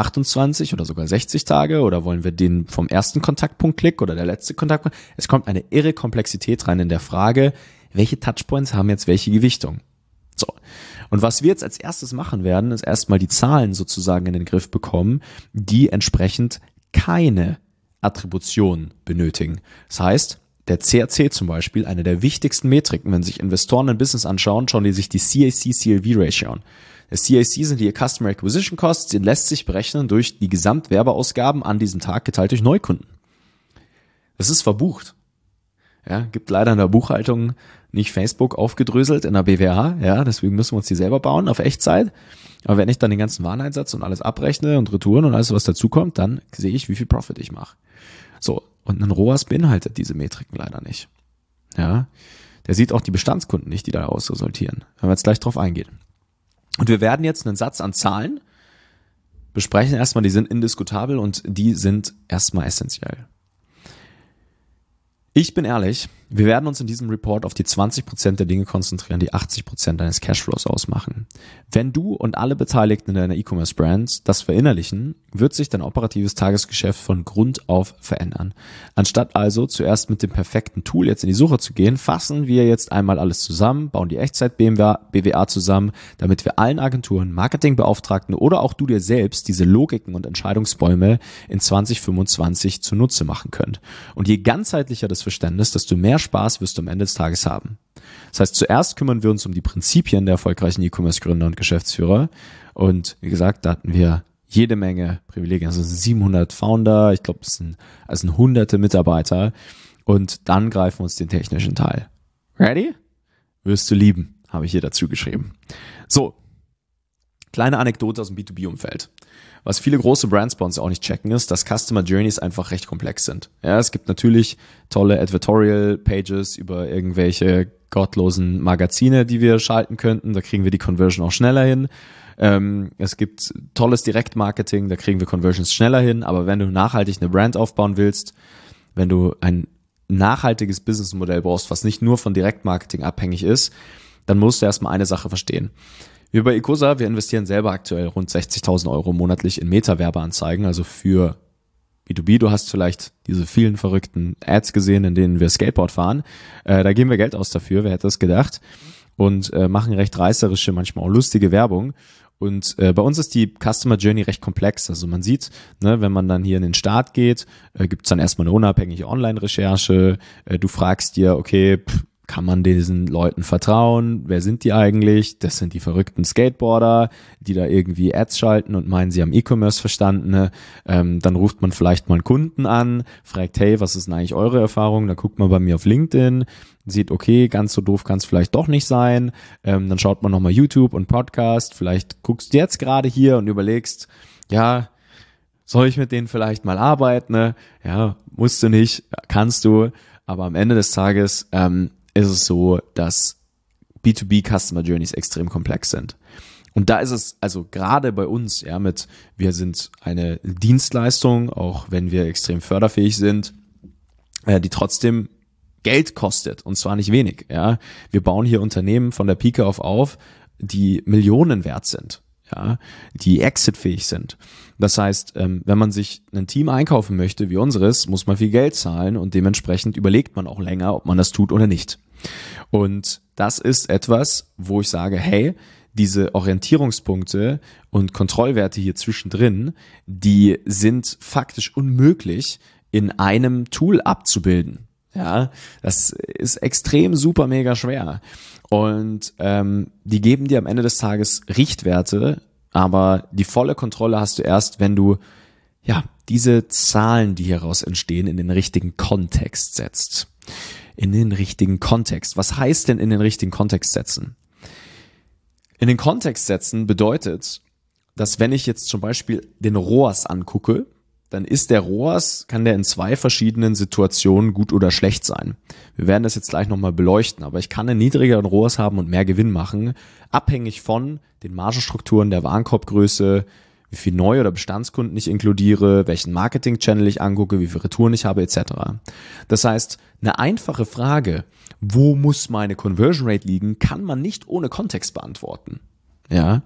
Speaker 2: 28 oder sogar 60 Tage oder wollen wir den vom ersten Kontaktpunkt Klick oder der letzte Kontaktpunkt? Es kommt eine irre Komplexität rein in der Frage, welche Touchpoints haben jetzt welche Gewichtung? So. Und was wir jetzt als erstes machen werden, ist erstmal die Zahlen sozusagen in den Griff bekommen, die entsprechend keine Attribution benötigen. Das heißt, der CAC zum Beispiel, eine der wichtigsten Metriken, wenn sich Investoren ein Business anschauen, schauen die sich die CAC-CLV-Ratio an. Der CAC sind die Customer Acquisition Costs, den lässt sich berechnen durch die Gesamtwerbeausgaben an diesem Tag geteilt durch Neukunden. Das ist verbucht. Gibt leider in der Buchhaltung nicht Facebook aufgedröselt in der BWA, deswegen müssen wir uns die selber bauen auf Echtzeit. Aber wenn ich dann den ganzen Wareneinsatz und alles abrechne und Retouren und alles, was dazukommt, dann sehe ich, wie viel Profit ich mache. So, und ein ROAS beinhaltet diese Metriken leider nicht. Ja, der sieht auch die Bestandskunden nicht, die daraus resultieren, wenn wir jetzt gleich drauf eingehen. Und wir werden jetzt einen Satz an Zahlen besprechen. Erstmal, die sind indiskutabel und die sind erstmal essentiell. Ich bin ehrlich, wir werden uns in diesem Report auf die 20% der Dinge konzentrieren, die 80% deines Cashflows ausmachen. Wenn du und alle Beteiligten in deiner E-Commerce-Brand das verinnerlichen, wird sich dein operatives Tagesgeschäft von Grund auf verändern. Anstatt also zuerst mit dem perfekten Tool jetzt in die Suche zu gehen, fassen wir jetzt einmal alles zusammen, bauen die Echtzeit-BWA zusammen, damit wir allen Agenturen, Marketingbeauftragten oder auch du dir selbst diese Logiken und Entscheidungsbäume in 2025 zunutze machen könnt. Und je ganzheitlicher das Verständnis, desto mehr Spaß wirst du am Ende des Tages haben. Das heißt, zuerst kümmern wir uns um die Prinzipien der erfolgreichen E-Commerce-Gründer und Geschäftsführer. Und wie gesagt, da hatten wir jede Menge Privilegien. Also 700 Founder, ich glaube, es sind hunderte Mitarbeiter. Und dann greifen wir uns den technischen Teil. Ready? Wirst du lieben, habe ich hier dazu geschrieben. So, kleine Anekdote aus dem B2B-Umfeld. Was viele große Brands bei uns auch nicht checken, ist, dass Customer Journeys einfach recht komplex sind. Ja, es gibt natürlich tolle Advertorial Pages über irgendwelche gottlosen Magazine, die wir schalten könnten. Da kriegen wir die Conversion auch schneller hin. Es gibt tolles Direktmarketing, da kriegen wir Conversions schneller hin. Aber wenn du nachhaltig eine Brand aufbauen willst, wenn du ein nachhaltiges Businessmodell brauchst, was nicht nur von Direktmarketing abhängig ist, dann musst du erstmal eine Sache verstehen. Wir bei Ecosa, wir investieren selber aktuell rund 60.000 Euro monatlich in Meta-Werbeanzeigen, also für B2B. Du hast vielleicht diese vielen verrückten Ads gesehen, in denen wir Skateboard fahren. Da geben wir Geld aus dafür, wer hätte das gedacht? Und machen recht reißerische, manchmal auch lustige Werbung. Und bei uns ist die Customer Journey recht komplex. Also man sieht, ne, wenn man dann hier in den Start geht, gibt's dann erstmal eine unabhängige Online-Recherche. Du fragst dir, okay, kann man diesen Leuten vertrauen? Wer sind die eigentlich? Das sind die verrückten Skateboarder, die da irgendwie Ads schalten und meinen, sie haben E-Commerce verstanden. Ne? Dann ruft man vielleicht mal einen Kunden an, fragt, hey, was ist denn eigentlich eure Erfahrung? Dann guckt man bei mir auf LinkedIn, sieht, okay, ganz so doof kann es vielleicht doch nicht sein. Dann schaut man nochmal YouTube und Podcast. Vielleicht guckst du jetzt gerade hier und überlegst, ja, soll ich mit denen vielleicht mal arbeiten? Ne? Ja, musst du nicht, kannst du. Aber am Ende des Tages ist es so, dass B2B Customer Journeys extrem komplex sind. Und da ist es, also gerade bei uns, ja, wir sind eine Dienstleistung, auch wenn wir extrem förderfähig sind, die trotzdem Geld kostet, und zwar nicht wenig, ja. Wir bauen hier Unternehmen von der Pike auf, die Millionen wert sind, ja, die exitfähig sind. Das heißt, wenn man sich ein Team einkaufen möchte wie unseres, muss man viel Geld zahlen und dementsprechend überlegt man auch länger, ob man das tut oder nicht. Und das ist etwas, wo ich sage, hey, diese Orientierungspunkte und Kontrollwerte hier zwischendrin, die sind faktisch unmöglich in einem Tool abzubilden. Ja, das ist extrem super mega schwer. Und die geben dir am Ende des Tages Richtwerte, aber die volle Kontrolle hast du erst, wenn du ja diese Zahlen, die hieraus entstehen, in den richtigen Kontext setzt. In den richtigen Kontext. Was heißt denn in den richtigen Kontext setzen? In den Kontext setzen bedeutet, dass wenn ich jetzt zum Beispiel den ROAS angucke, dann ist der ROAS, kann der in zwei verschiedenen Situationen gut oder schlecht sein. Wir werden das jetzt gleich nochmal beleuchten, aber ich kann einen niedrigeren ROAS haben und mehr Gewinn machen, abhängig von den Margenstrukturen, der Warenkorbgröße, wie viel Neu- oder Bestandskunden ich inkludiere, welchen Marketing-Channel ich angucke, wie viele Retouren ich habe, etc. Das heißt, eine einfache Frage, wo muss meine Conversion Rate liegen, kann man nicht ohne Kontext beantworten. Ja,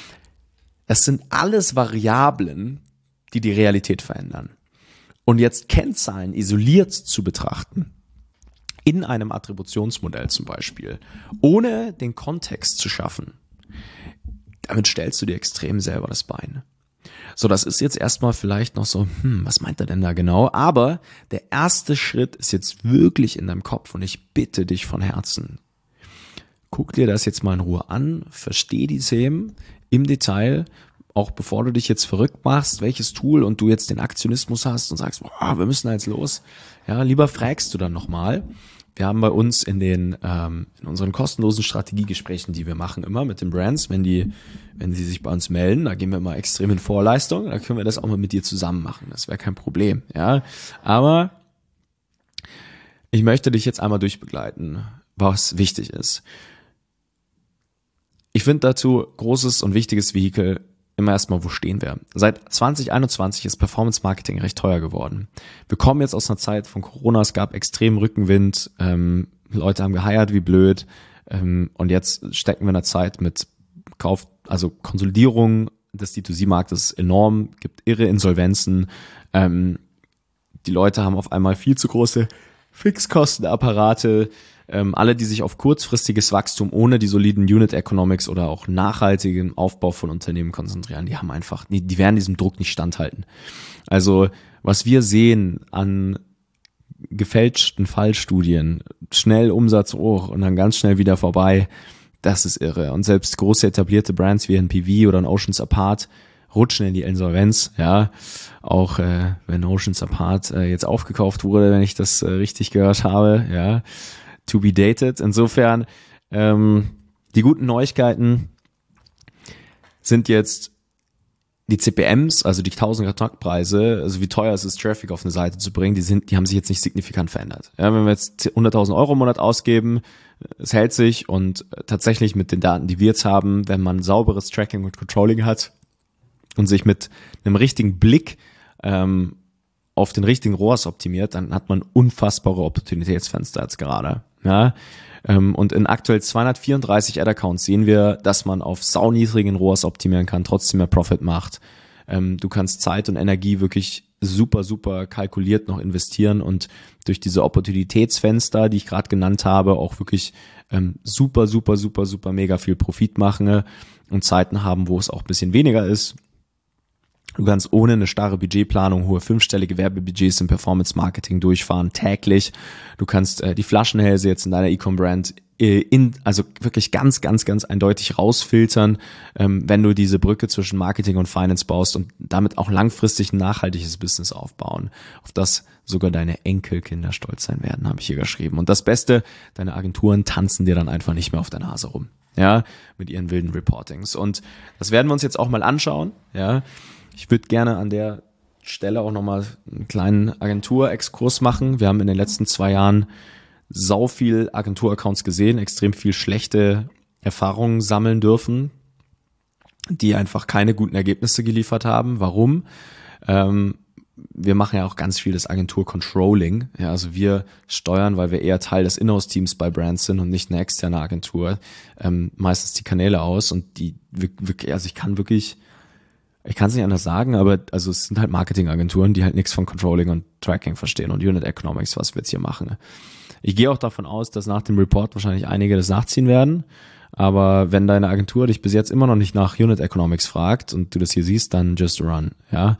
Speaker 2: es sind alles Variablen, die die Realität verändern. Und jetzt Kennzahlen isoliert zu betrachten, in einem Attributionsmodell zum Beispiel, ohne den Kontext zu schaffen, damit stellst du dir extrem selber das Bein. So, das ist jetzt erstmal vielleicht noch so, was meint er denn da genau? Aber der erste Schritt ist jetzt wirklich in deinem Kopf und ich bitte dich von Herzen, guck dir das jetzt mal in Ruhe an, versteh die Themen im Detail, auch bevor du dich jetzt verrückt machst, welches Tool und du jetzt den Aktionismus hast und sagst, boah, wir müssen jetzt los. Ja, lieber fragst du dann nochmal. Wir haben bei uns in unseren kostenlosen Strategiegesprächen, die wir machen immer mit den Brands, wenn sie sich bei uns melden, da gehen wir immer extrem in Vorleistung, da können wir das auch mal mit dir zusammen machen. Das wäre kein Problem, ja. Aber Ich möchte dich jetzt einmal durchbegleiten, was wichtig ist. Ich finde dazu großes und wichtiges Vehikel immer erstmal, wo stehen wir? Seit 2021 ist Performance Marketing recht teuer geworden. Wir kommen jetzt aus einer Zeit von Corona, es gab extremen Rückenwind, Leute haben geheiert wie blöd, und jetzt stecken wir in einer Zeit mit Konsolidierung des D2C-Marktes enorm, gibt irre Insolvenzen, die Leute haben auf einmal viel zu große Fixkostenapparate, alle, die sich auf kurzfristiges Wachstum ohne die soliden Unit Economics oder auch nachhaltigen Aufbau von Unternehmen konzentrieren, die werden diesem Druck nicht standhalten. Also, was wir sehen an gefälschten Fallstudien, schnell Umsatz hoch und dann ganz schnell wieder vorbei, das ist irre. Und selbst große etablierte Brands wie NPV oder ein Oceans Apart rutschen in die Insolvenz, ja. Auch wenn Oceans Apart jetzt aufgekauft wurde, wenn ich das richtig gehört habe, ja. To be dated. Insofern, die guten Neuigkeiten sind jetzt die CPMs, also die 1000 Kontaktpreise, also wie teuer es ist, Traffic auf eine Seite zu bringen, die haben sich jetzt nicht signifikant verändert. Ja, wenn wir jetzt 100.000 Euro im Monat ausgeben, es hält sich, und tatsächlich mit den Daten, die wir jetzt haben, wenn man sauberes Tracking und Controlling hat und sich mit einem richtigen Blick auf den richtigen ROAS optimiert, dann hat man unfassbare Opportunitätsfenster jetzt gerade. Ja, und in aktuell 234 Ad-Accounts sehen wir, dass man auf sauniedrigen ROAS optimieren kann, trotzdem mehr Profit macht. Du kannst Zeit und Energie wirklich super, super kalkuliert noch investieren und durch diese Opportunitätsfenster, die ich gerade genannt habe, auch wirklich super, super, super, super mega viel Profit machen und Zeiten haben, wo es auch ein bisschen weniger ist. Du kannst ohne eine starre Budgetplanung hohe 5-stellige Werbebudgets im Performance-Marketing durchfahren, täglich. Du kannst die Flaschenhälse jetzt in deiner E-Com-Brand also wirklich ganz, ganz, ganz eindeutig rausfiltern, wenn du diese Brücke zwischen Marketing und Finance baust und damit auch langfristig ein nachhaltiges Business aufbauen, auf das sogar deine Enkelkinder stolz sein werden, habe ich hier geschrieben. Und das Beste, deine Agenturen tanzen dir dann einfach nicht mehr auf der Nase rum, ja, mit ihren wilden Reportings. Und das werden wir uns jetzt auch mal anschauen, ja. Ich würde gerne an der Stelle auch nochmal einen kleinen Agenturexkurs machen. Wir haben in den letzten 2 Jahren sau viel Agenturaccounts gesehen, extrem viel schlechte Erfahrungen sammeln dürfen, die einfach keine guten Ergebnisse geliefert haben. Warum? Wir machen ja auch ganz viel das Agentur-Controlling. Ja, also wir steuern, weil wir eher Teil des Inhouse-Teams bei Brands sind und nicht eine externe Agentur, meistens die Kanäle aus, und also ich kann es nicht anders sagen, aber also es sind halt Marketingagenturen, die halt nichts von Controlling und Tracking verstehen und Unit Economics, was wir jetzt hier machen. Ich gehe auch davon aus, dass nach dem Report wahrscheinlich einige das nachziehen werden, aber wenn deine Agentur dich bis jetzt immer noch nicht nach Unit Economics fragt und du das hier siehst, dann just run, ja.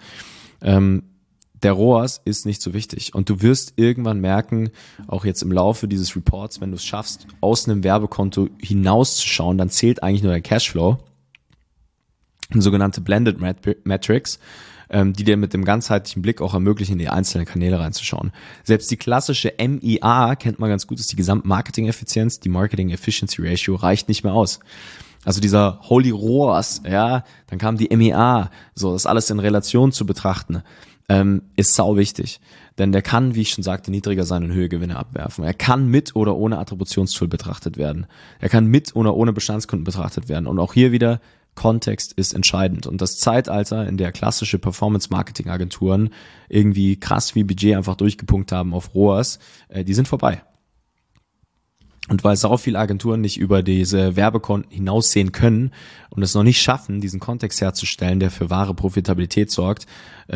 Speaker 2: Der ROAS ist nicht so wichtig, und du wirst irgendwann merken, auch jetzt im Laufe dieses Reports, wenn du es schaffst, aus einem Werbekonto hinauszuschauen, dann zählt eigentlich nur der Cashflow, sogenannte Blended Metrics, die dir mit dem ganzheitlichen Blick auch ermöglichen, in die einzelnen Kanäle reinzuschauen. Selbst die klassische MIA kennt man ganz gut, ist die Gesamtmarketing-Effizienz, die Marketing Efficiency Ratio reicht nicht mehr aus. Also dieser Holy ROAS, ja, dann kam die MIA, so das alles in Relation zu betrachten, ist sau wichtig. Denn der kann, wie ich schon sagte, niedriger sein und höhere Gewinne abwerfen. Er kann mit oder ohne Attributionstool betrachtet werden. Er kann mit oder ohne Bestandskunden betrachtet werden. Und auch hier wieder, Kontext ist entscheidend. Und das Zeitalter, in der klassische Performance-Marketing-Agenturen irgendwie krass viel Budget einfach durchgepunkt haben auf ROAS, die sind vorbei. Und weil sau viele Agenturen nicht über diese Werbekonten hinaussehen können und es noch nicht schaffen, diesen Kontext herzustellen, der für wahre Profitabilität sorgt,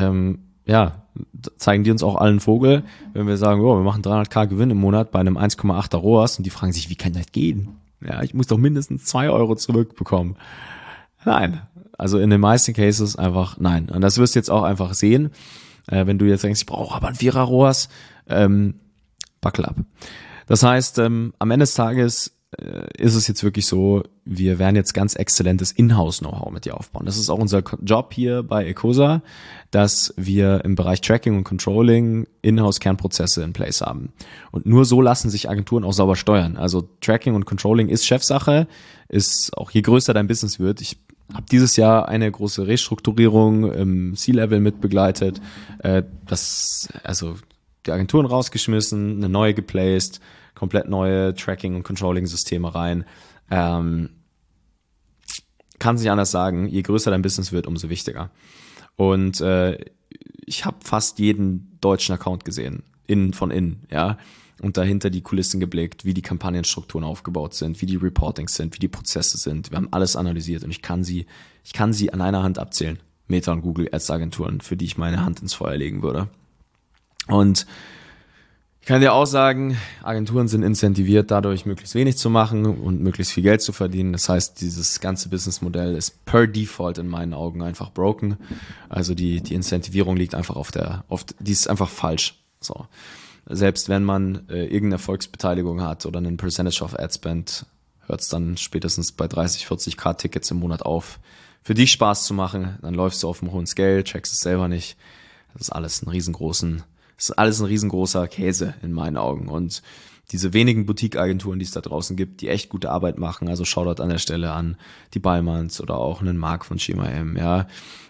Speaker 2: zeigen die uns auch allen Vogel, wenn wir sagen, wir machen 300.000 Gewinn im Monat bei einem 1,8er ROAS, und die fragen sich, wie kann das gehen? Ja, ich muss doch mindestens 2 Euro zurückbekommen. Nein, also in den meisten Cases einfach nein. Und das wirst du jetzt auch einfach sehen, wenn du jetzt denkst, ich brauche aber ein 4er ROAS, buckle up. Das heißt, am Ende des Tages ist es jetzt wirklich so, wir werden jetzt ganz exzellentes Inhouse-Know-how mit dir aufbauen. Das ist auch unser Job hier bei Ecosa, dass wir im Bereich Tracking und Controlling Inhouse-Kernprozesse in place haben. Und nur so lassen sich Agenturen auch sauber steuern. Also Tracking und Controlling ist Chefsache, ist auch je größer dein Business wird. Ich habe dieses Jahr eine große Restrukturierung im C-Level mitbegleitet. die Agenturen rausgeschmissen, eine neue geplaced, komplett neue Tracking- und Controlling-Systeme rein. Kann sich anders sagen, je größer dein Business wird, umso wichtiger. Und ich habe fast jeden deutschen Account gesehen, von innen, ja, und dahinter die Kulissen geblickt, wie die Kampagnenstrukturen aufgebaut sind, wie die Reportings sind, wie die Prozesse sind. Wir haben alles analysiert und ich kann sie an einer Hand abzählen. Meta und Google Ads Agenturen, für die ich meine Hand ins Feuer legen würde. Und ich kann dir auch sagen, Agenturen sind incentiviert, dadurch möglichst wenig zu machen und möglichst viel Geld zu verdienen. Das heißt, dieses ganze Businessmodell ist per Default in meinen Augen einfach broken. Also die Incentivierung liegt einfach die ist einfach falsch. So. Selbst wenn man irgendeine Erfolgsbeteiligung hat oder einen Percentage of Ad Spend, hört es dann spätestens bei 30, 40k Tickets im Monat auf. Für dich Spaß zu machen, dann läufst du auf einem hohen Scale, checkst es selber nicht. Das ist alles ein riesengroßer Käse in meinen Augen. Und diese wenigen Boutique-Agenturen, die es da draußen gibt, die echt gute Arbeit machen, also Shoutout an der Stelle an die Ballmanns oder auch einen Marc von Schema M, ja,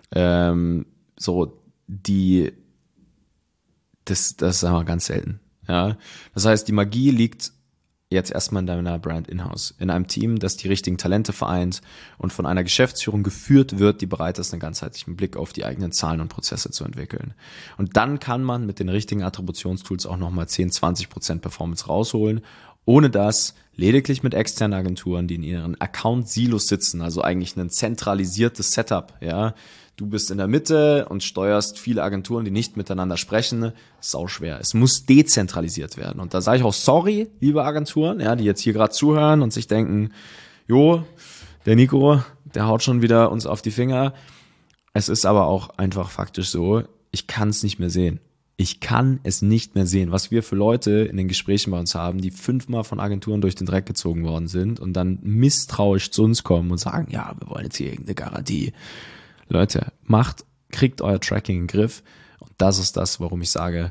Speaker 2: das ist aber ganz selten, ja. Das heißt, die Magie liegt jetzt erstmal in deiner Brand in-house, in einem Team, das die richtigen Talente vereint und von einer Geschäftsführung geführt wird, die bereit ist, einen ganzheitlichen Blick auf die eigenen Zahlen und Prozesse zu entwickeln. Und dann kann man mit den richtigen Attributionstools auch nochmal 10-20% Performance rausholen, ohne das lediglich mit externen Agenturen, die in ihren Account-Silos sitzen, also eigentlich ein zentralisiertes Setup, ja. Du bist in der Mitte und steuerst viele Agenturen, die nicht miteinander sprechen. Sau schwer. Es muss dezentralisiert werden. Und da sage ich auch sorry, liebe Agenturen, ja, die jetzt hier gerade zuhören und sich denken, jo, der Nico, der haut schon wieder uns auf die Finger. Es ist aber auch einfach faktisch so, ich kann es nicht mehr sehen. Ich kann es nicht mehr sehen, was wir für Leute in den Gesprächen bei uns haben, die 5-mal von Agenturen durch den Dreck gezogen worden sind und dann misstrauisch zu uns kommen und sagen, ja, wir wollen jetzt hier irgendeine Garantie. Leute, kriegt euer Tracking in den Griff. Und das ist das, warum ich sage,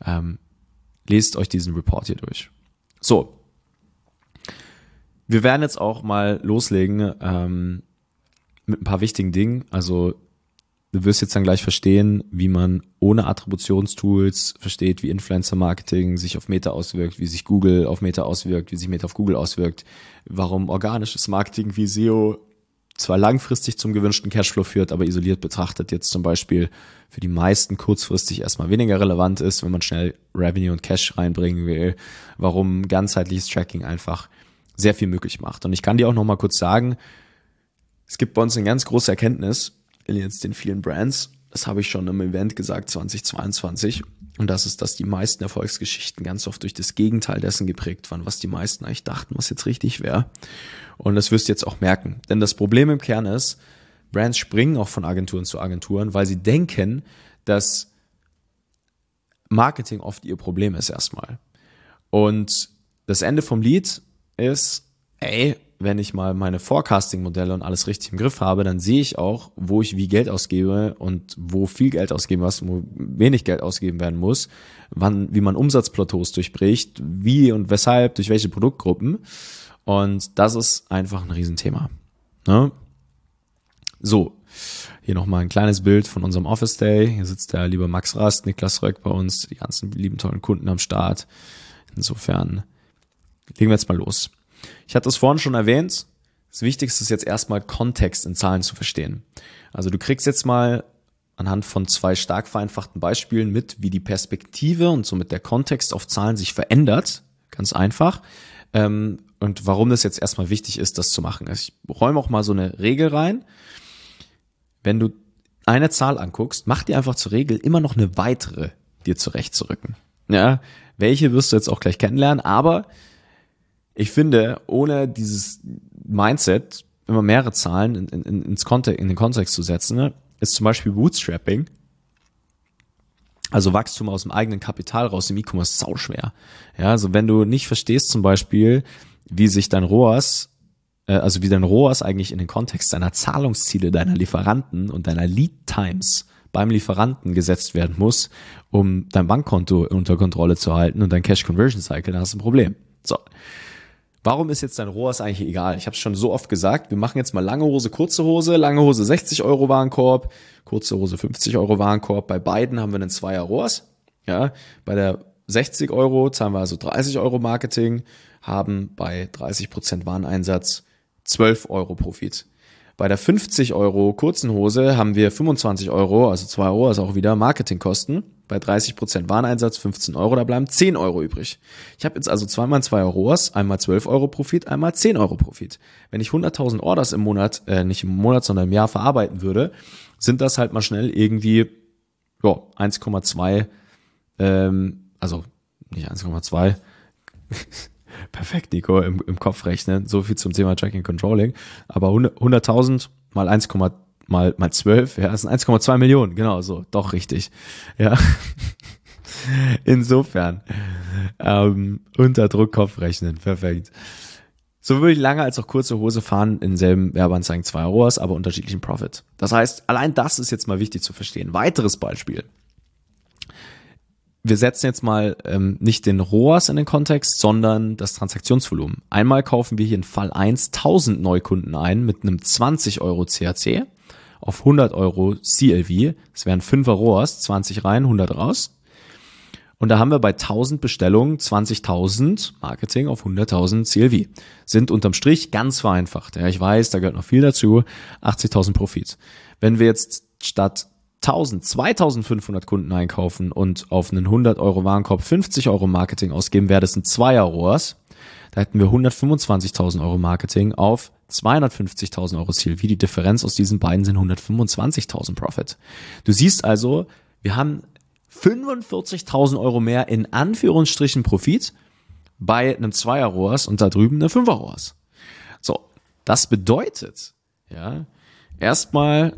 Speaker 2: lest euch diesen Report hier durch. So. Wir werden jetzt auch mal loslegen mit ein paar wichtigen Dingen. Also du wirst jetzt dann gleich verstehen, wie man ohne Attributionstools versteht, wie Influencer-Marketing sich auf Meta auswirkt, wie sich Google auf Meta auswirkt, wie sich Meta auf Google auswirkt, warum organisches Marketing wie SEO zwar langfristig zum gewünschten Cashflow führt, aber isoliert betrachtet jetzt zum Beispiel für die meisten kurzfristig erstmal weniger relevant ist, wenn man schnell Revenue und Cash reinbringen will, warum ganzheitliches Tracking einfach sehr viel möglich macht. Und ich kann dir auch noch mal kurz sagen, es gibt bei uns eine ganz große Erkenntnis in jetzt den vielen Brands, das habe ich schon im Event gesagt 2022, und das ist, dass die meisten Erfolgsgeschichten ganz oft durch das Gegenteil dessen geprägt waren, was die meisten eigentlich dachten, was jetzt richtig wäre. Und das wirst du jetzt auch merken. Denn das Problem im Kern ist, Brands springen auch von Agenturen zu Agenturen, weil sie denken, dass Marketing oft ihr Problem ist erstmal. Und das Ende vom Lied ist, wenn ich mal meine Forecasting-Modelle und alles richtig im Griff habe, dann sehe ich auch, wo ich wie Geld ausgebe und wo viel Geld ausgeben muss, wo wenig Geld ausgeben werden muss, wie man Umsatzplateaus durchbricht, wie und weshalb, durch welche Produktgruppen. Und das ist einfach ein Riesenthema. Ne? So, hier nochmal ein kleines Bild von unserem Office Day. Hier sitzt der liebe Max Rast, Niklas Röck bei uns, die ganzen lieben tollen Kunden am Start. Insofern legen wir jetzt mal los. Ich hatte es vorhin schon erwähnt, das Wichtigste ist jetzt erstmal Kontext in Zahlen zu verstehen. Also du kriegst jetzt mal anhand von 2 stark vereinfachten Beispielen mit, wie die Perspektive und somit der Kontext auf Zahlen sich verändert. Ganz einfach. Und warum das jetzt erstmal wichtig ist, das zu machen. Ich räume auch mal so eine Regel rein. Wenn du eine Zahl anguckst, mach dir einfach zur Regel immer noch eine weitere dir zurechtzurücken. Ja, welche wirst du jetzt auch gleich kennenlernen, aber ich finde, ohne dieses Mindset, immer mehrere Zahlen in den Kontext zu setzen, ne, ist zum Beispiel Bootstrapping, also Wachstum aus dem eigenen Kapital raus im E-Commerce sauschwer. Ja, also wenn du nicht verstehst zum Beispiel, wie sich dein ROAS, wie dein ROAS eigentlich in den Kontext deiner Zahlungsziele, deiner Lieferanten und deiner Lead Times beim Lieferanten gesetzt werden muss, um dein Bankkonto unter Kontrolle zu halten und dein Cash Conversion Cycle, dann hast du ein Problem. So. Warum ist jetzt dein ROAS eigentlich egal? Ich habe es schon so oft gesagt, wir machen jetzt mal lange Hose, kurze Hose. Lange Hose 60 € Warenkorb, kurze Hose 50 € Warenkorb. Bei beiden haben wir einen 2er ROAS. Ja, bei der 60 Euro zahlen wir also 30 Euro Marketing, haben bei 30% Wareneinsatz 12 Euro Profit. Bei der 50 Euro kurzen Hose haben wir 25 Euro, also 2 Euro, also auch wieder Marketingkosten. Bei 30% Wareneinsatz 15 Euro, da bleiben 10 Euro übrig. Ich habe jetzt also zweimal 2 Euros, einmal 12 Euro Profit, einmal 10 Euro Profit. Wenn ich 100.000 Orders im Monat, nicht im Monat, sondern im Jahr verarbeiten würde, sind das halt mal schnell irgendwie 1,2, also nicht 1,2, perfekt, Nico, im Kopf rechnen, so viel zum Thema Tracking Controlling, aber 100.000 mal 1, mal 12, ja, das sind 1,2 Millionen, genau so, doch richtig, ja. Insofern, unter Druck Kopf rechnen, perfekt. So würde ich lange als auch kurze Hose fahren, in selben Werbeanzeigen 2 Euros, aber unterschiedlichen Profit. Das heißt, allein das ist jetzt mal wichtig zu verstehen. Weiteres Beispiel. Wir setzen jetzt mal nicht den ROAS in den Kontext, sondern das Transaktionsvolumen. Einmal kaufen wir hier in Fall 1 1000 Neukunden ein mit einem 20 Euro CAC auf 100 Euro CLV. Das wären 5er ROAS, 20 rein, 100 raus. Und da haben wir bei 1000 Bestellungen 20.000 Marketing auf 100.000 CLV. Sind unterm Strich ganz vereinfacht. Ja, ich weiß, da gehört noch viel dazu. 80.000 Profit. Wenn wir jetzt statt 2.500 Kunden einkaufen und auf einen 100 Euro Warenkorb 50 Euro Marketing ausgeben, wäre das ein 2er ROAS. Da hätten wir 125.000 Euro Marketing auf 250.000 Euro CLV. Die Differenz aus diesen beiden sind 125.000 Profit. Du siehst also, wir haben 45.000 Euro mehr in Anführungsstrichen Profit bei einem 2er ROAS und da drüben eine 5er ROAS. So, das bedeutet, ja, erstmal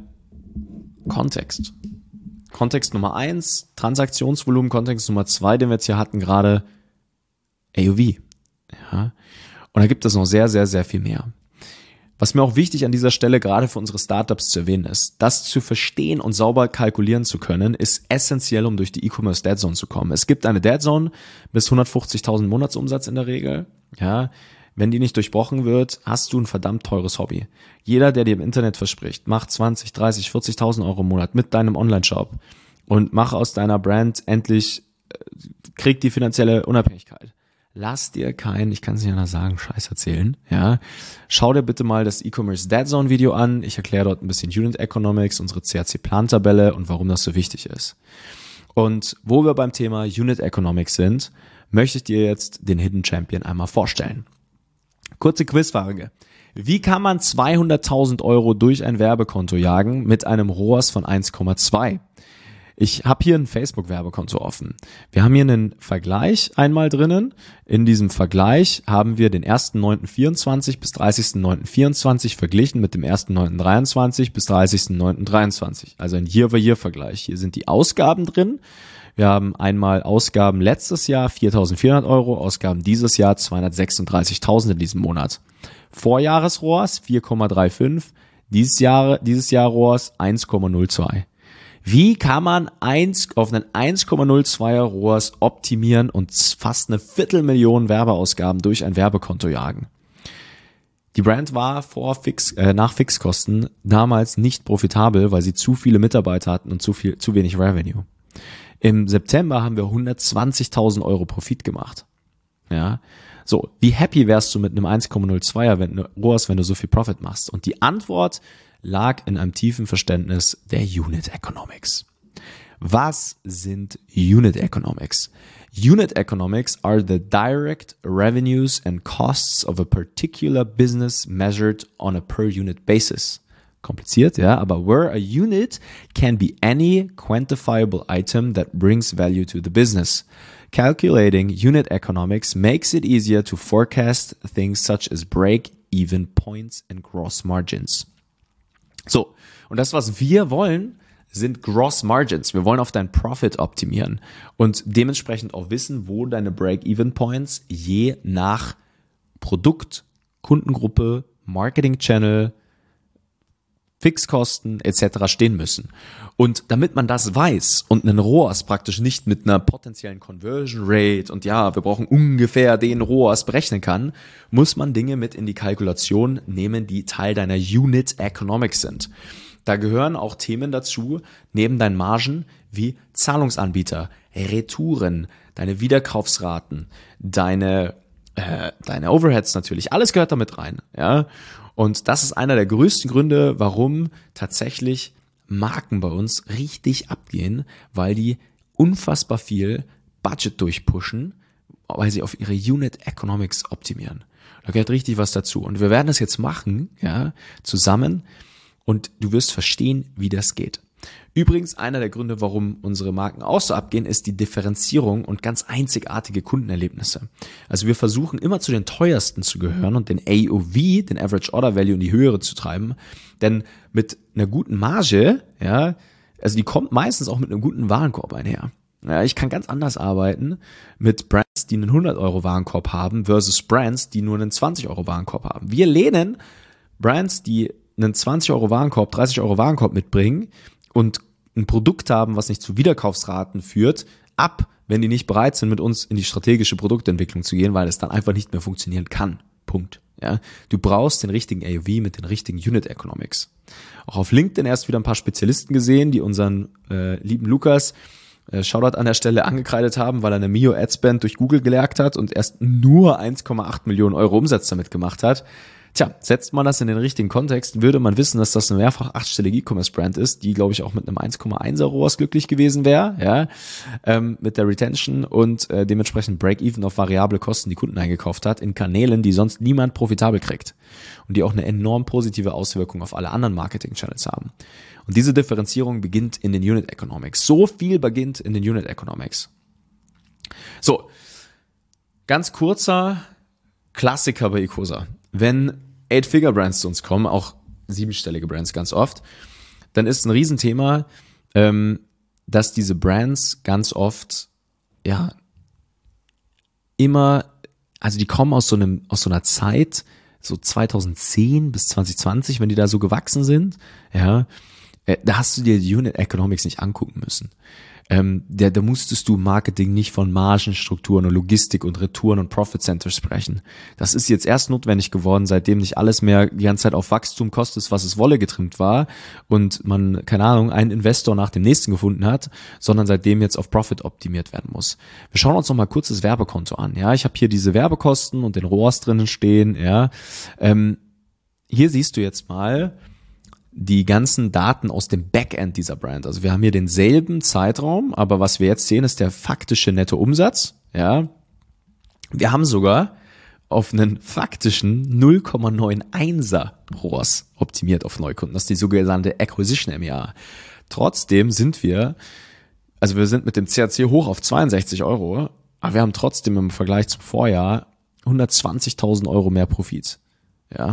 Speaker 2: Kontext. Kontext Nummer 1, Transaktionsvolumen, Kontext Nummer 2, den wir jetzt hier hatten gerade, AOV. Ja. Und da gibt es noch sehr, sehr, sehr viel mehr. Was mir auch wichtig an dieser Stelle gerade für unsere Startups zu erwähnen ist, das zu verstehen und sauber kalkulieren zu können, ist essentiell, um durch die E-Commerce Dead Zone zu kommen. Es gibt eine Dead Zone bis 150.000 Monatsumsatz in der Regel. Ja, wenn die nicht durchbrochen wird, hast du ein verdammt teures Hobby. Jeder, der dir im Internet verspricht, mach 20, 30, 40.000 Euro im Monat mit deinem Online-Shop und mach aus deiner Brand endlich, krieg die finanzielle Unabhängigkeit. Lass dir keinen, ich kann es nicht anders sagen, Scheiß erzählen. Ja, schau dir bitte mal das E-Commerce Dead Zone Video an. Ich erkläre dort ein bisschen Unit Economics, unsere CAC-Plantabelle und warum das so wichtig ist. Und wo wir beim Thema Unit Economics sind, möchte ich dir jetzt den Hidden Champion einmal vorstellen. Kurze Quizfrage. Wie kann man 200.000 Euro durch ein Werbekonto jagen mit einem ROAS von 1,2? Ich habe hier ein Facebook-Werbekonto offen. Wir haben hier einen Vergleich einmal drinnen. In diesem Vergleich haben wir den 1.9.24 bis 30.9.24 verglichen mit dem 1.9.23 bis 30.9.23. Also ein Year-over-Year-Vergleich. Hier sind die Ausgaben drin. Wir haben einmal Ausgaben letztes Jahr 4.400 Euro, Ausgaben dieses Jahr 236.000 in diesem Monat. Vorjahres-ROAS 4,35, dieses Jahr ROAS 1,02. Wie kann man auf einen 1,02er ROAS optimieren und fast 250.000 Werbeausgaben durch ein Werbekonto jagen? Die Brand war nach Fixkosten damals nicht profitabel, weil sie zu viele Mitarbeiter hatten und zu wenig Revenue. Im September haben wir 120.000 Euro Profit gemacht. Ja, so, wie happy wärst du mit einem 1,02er ROAS, wenn du so viel Profit machst? Und die Antwort lag in einem tiefen Verständnis der Unit Economics. Was sind Unit Economics? Unit Economics are the direct revenues and costs of a particular business measured on a per unit basis. Kompliziert, ja, aber where a unit can be any quantifiable item that brings value to the business. Calculating unit economics makes it easier to forecast things such as break-even points and gross margins. So, und das, was wir wollen, sind Gross Margins. Wir wollen auf deinen Profit optimieren und dementsprechend auch wissen, wo deine Break-Even Points je nach Produkt, Kundengruppe, Marketing-Channel, Fixkosten etc. stehen müssen. Und damit man das weiß und einen ROAS praktisch nicht mit einer potenziellen Conversion Rate und ja, wir brauchen ungefähr den ROAS berechnen kann, muss man Dinge mit in die Kalkulation nehmen, die Teil deiner Unit Economics sind. Da gehören auch Themen dazu, neben deinen Margen wie Zahlungsanbieter, Retouren, deine Wiederkaufsraten, deine Overheads natürlich, alles gehört damit rein, ja. Und das ist einer der größten Gründe, warum tatsächlich Marken bei uns richtig abgehen, weil die unfassbar viel Budget durchpushen, weil sie auf ihre Unit Economics optimieren. Da gehört richtig was dazu. Und wir werden das jetzt machen, ja, zusammen. Und du wirst verstehen, wie das geht. Übrigens, einer der Gründe, warum unsere Marken auch so abgehen, ist die Differenzierung und ganz einzigartige Kundenerlebnisse. Also wir versuchen immer zu den teuersten zu gehören und den AOV, den Average Order Value, in die Höhere zu treiben. Denn mit einer guten Marge, ja, also die kommt meistens auch mit einem guten Warenkorb einher. Ja, ich kann ganz anders arbeiten mit Brands, die einen 100 € Warenkorb haben versus Brands, die nur einen 20 € Warenkorb haben. Wir lehnen Brands, die einen 20 € Warenkorb, 30 € Warenkorb mitbringen und ein Produkt haben, was nicht zu Wiederkaufsraten führt, ab, wenn die nicht bereit sind, mit uns in die strategische Produktentwicklung zu gehen, weil es dann einfach nicht mehr funktionieren kann. Punkt. Ja, du brauchst den richtigen AOV mit den richtigen Unit Economics. Auch auf LinkedIn erst wieder ein paar Spezialisten gesehen, die unseren lieben Lukas, Shoutout an der Stelle, angekreidet haben, weil er eine Mio Adspend durch Google gejagt hat und erst nur 1,8 Millionen € Umsatz damit gemacht hat. Tja, setzt man das in den richtigen Kontext, würde man wissen, dass das eine mehrfach 8-stellige E-Commerce-Brand ist, die, glaube ich, auch mit einem 1,1er ROAS glücklich gewesen wäre, ja, mit der Retention und dementsprechend Break-Even auf variable Kosten die Kunden eingekauft hat, in Kanälen, die sonst niemand profitabel kriegt und die auch eine enorm positive Auswirkung auf alle anderen Marketing-Channels haben. Und diese Differenzierung beginnt in den Unit Economics. So viel beginnt in den Unit Economics. So, ganz kurzer Klassiker bei Ecosa. Wenn 8-Figure-Brands zu uns kommen, auch 7-stellige Brands ganz oft, dann ist ein Riesenthema, dass diese Brands ganz oft, ja, immer, also die kommen aus so einer Zeit, so 2010 bis 2020, wenn die da so gewachsen sind, ja, da hast du dir die Unit Economics nicht angucken müssen. Da musstest du Marketing nicht von Margenstrukturen und Logistik und Retouren und Profit Centers sprechen. Das ist jetzt erst notwendig geworden, seitdem nicht alles mehr die ganze Zeit auf Wachstum kostet, was es wolle getrimmt war und man, keine Ahnung, einen Investor nach dem nächsten gefunden hat, sondern seitdem jetzt auf Profit optimiert werden muss. Wir schauen uns noch mal kurz das Werbekonto an. Ja, ich habe hier diese Werbekosten und den ROAS drinnen stehen. Ja, hier siehst du jetzt mal die ganzen Daten aus dem Backend dieser Brand. Also wir haben hier denselben Zeitraum, aber was wir jetzt sehen, ist der faktische Nettoumsatz. Ja, wir haben sogar auf einen faktischen 0,91er ROAS optimiert auf Neukunden. Das ist die sogenannte Acquisition MEA. Trotzdem sind wir mit dem CAC hoch auf 62 €, aber wir haben trotzdem im Vergleich zum Vorjahr 120.000 € mehr Profit. Ja.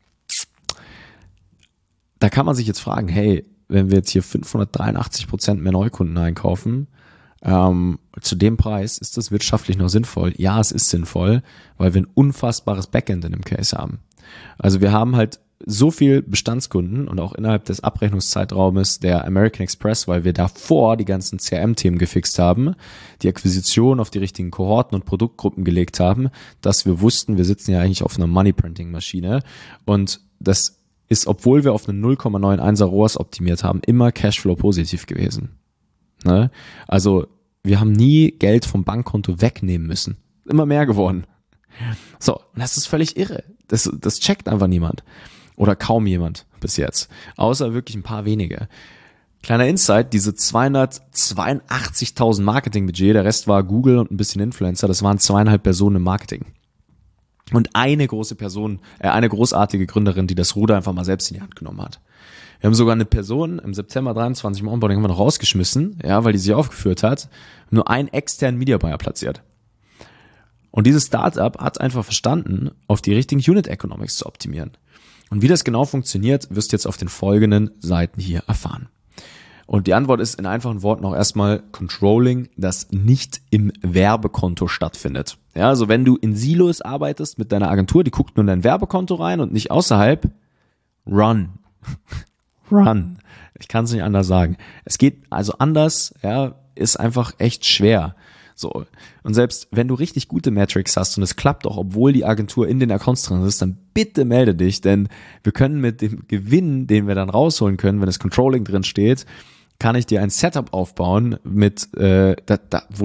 Speaker 2: Da kann man sich jetzt fragen, hey, wenn wir jetzt hier 583% mehr Neukunden einkaufen, zu dem Preis, ist das wirtschaftlich noch sinnvoll? Ja, es ist sinnvoll, weil wir ein unfassbares Backend in dem Case haben. Also wir haben halt so viel Bestandskunden und auch innerhalb des Abrechnungszeitraumes der American Express, weil wir davor die ganzen CRM-Themen gefixt haben, die Akquisition auf die richtigen Kohorten und Produktgruppen gelegt haben, dass wir wussten, wir sitzen ja eigentlich auf einer Money-Printing-Maschine und das ist, obwohl wir auf einen 0,91er ROAS optimiert haben, immer Cashflow positiv gewesen. Ne? Also wir haben nie Geld vom Bankkonto wegnehmen müssen. Immer mehr geworden. So, und das ist völlig irre. Das checkt einfach niemand. Oder kaum jemand bis jetzt. Außer wirklich ein paar wenige. Kleiner Insight, diese 282.000 Marketingbudget, der Rest war Google und ein bisschen Influencer, das waren 2,5 Personen im Marketing. Und eine großartige Gründerin, die das Ruder einfach mal selbst in die Hand genommen hat. Wir haben sogar eine Person im September 23 im Onboarding haben wir noch rausgeschmissen, ja, weil die sich aufgeführt hat, nur einen externen Media Buyer platziert. Und dieses Startup hat einfach verstanden, auf die richtigen Unit Economics zu optimieren. Und wie das genau funktioniert, wirst du jetzt auf den folgenden Seiten hier erfahren. Und die Antwort ist in einfachen Worten auch erstmal Controlling, das nicht im Werbekonto stattfindet. Ja, also wenn du in Silos arbeitest mit deiner Agentur, die guckt nur in dein Werbekonto rein und nicht außerhalb, run. Run. Ich kann es nicht anders sagen. Es geht also anders, ja, ist einfach echt schwer. So. Und selbst wenn du richtig gute Metrics hast und es klappt auch, obwohl die Agentur in den Accounts drin ist, dann bitte melde dich, denn wir können mit dem Gewinn, den wir dann rausholen können, wenn das Controlling drin steht, kann ich dir ein Setup aufbauen mit, wo du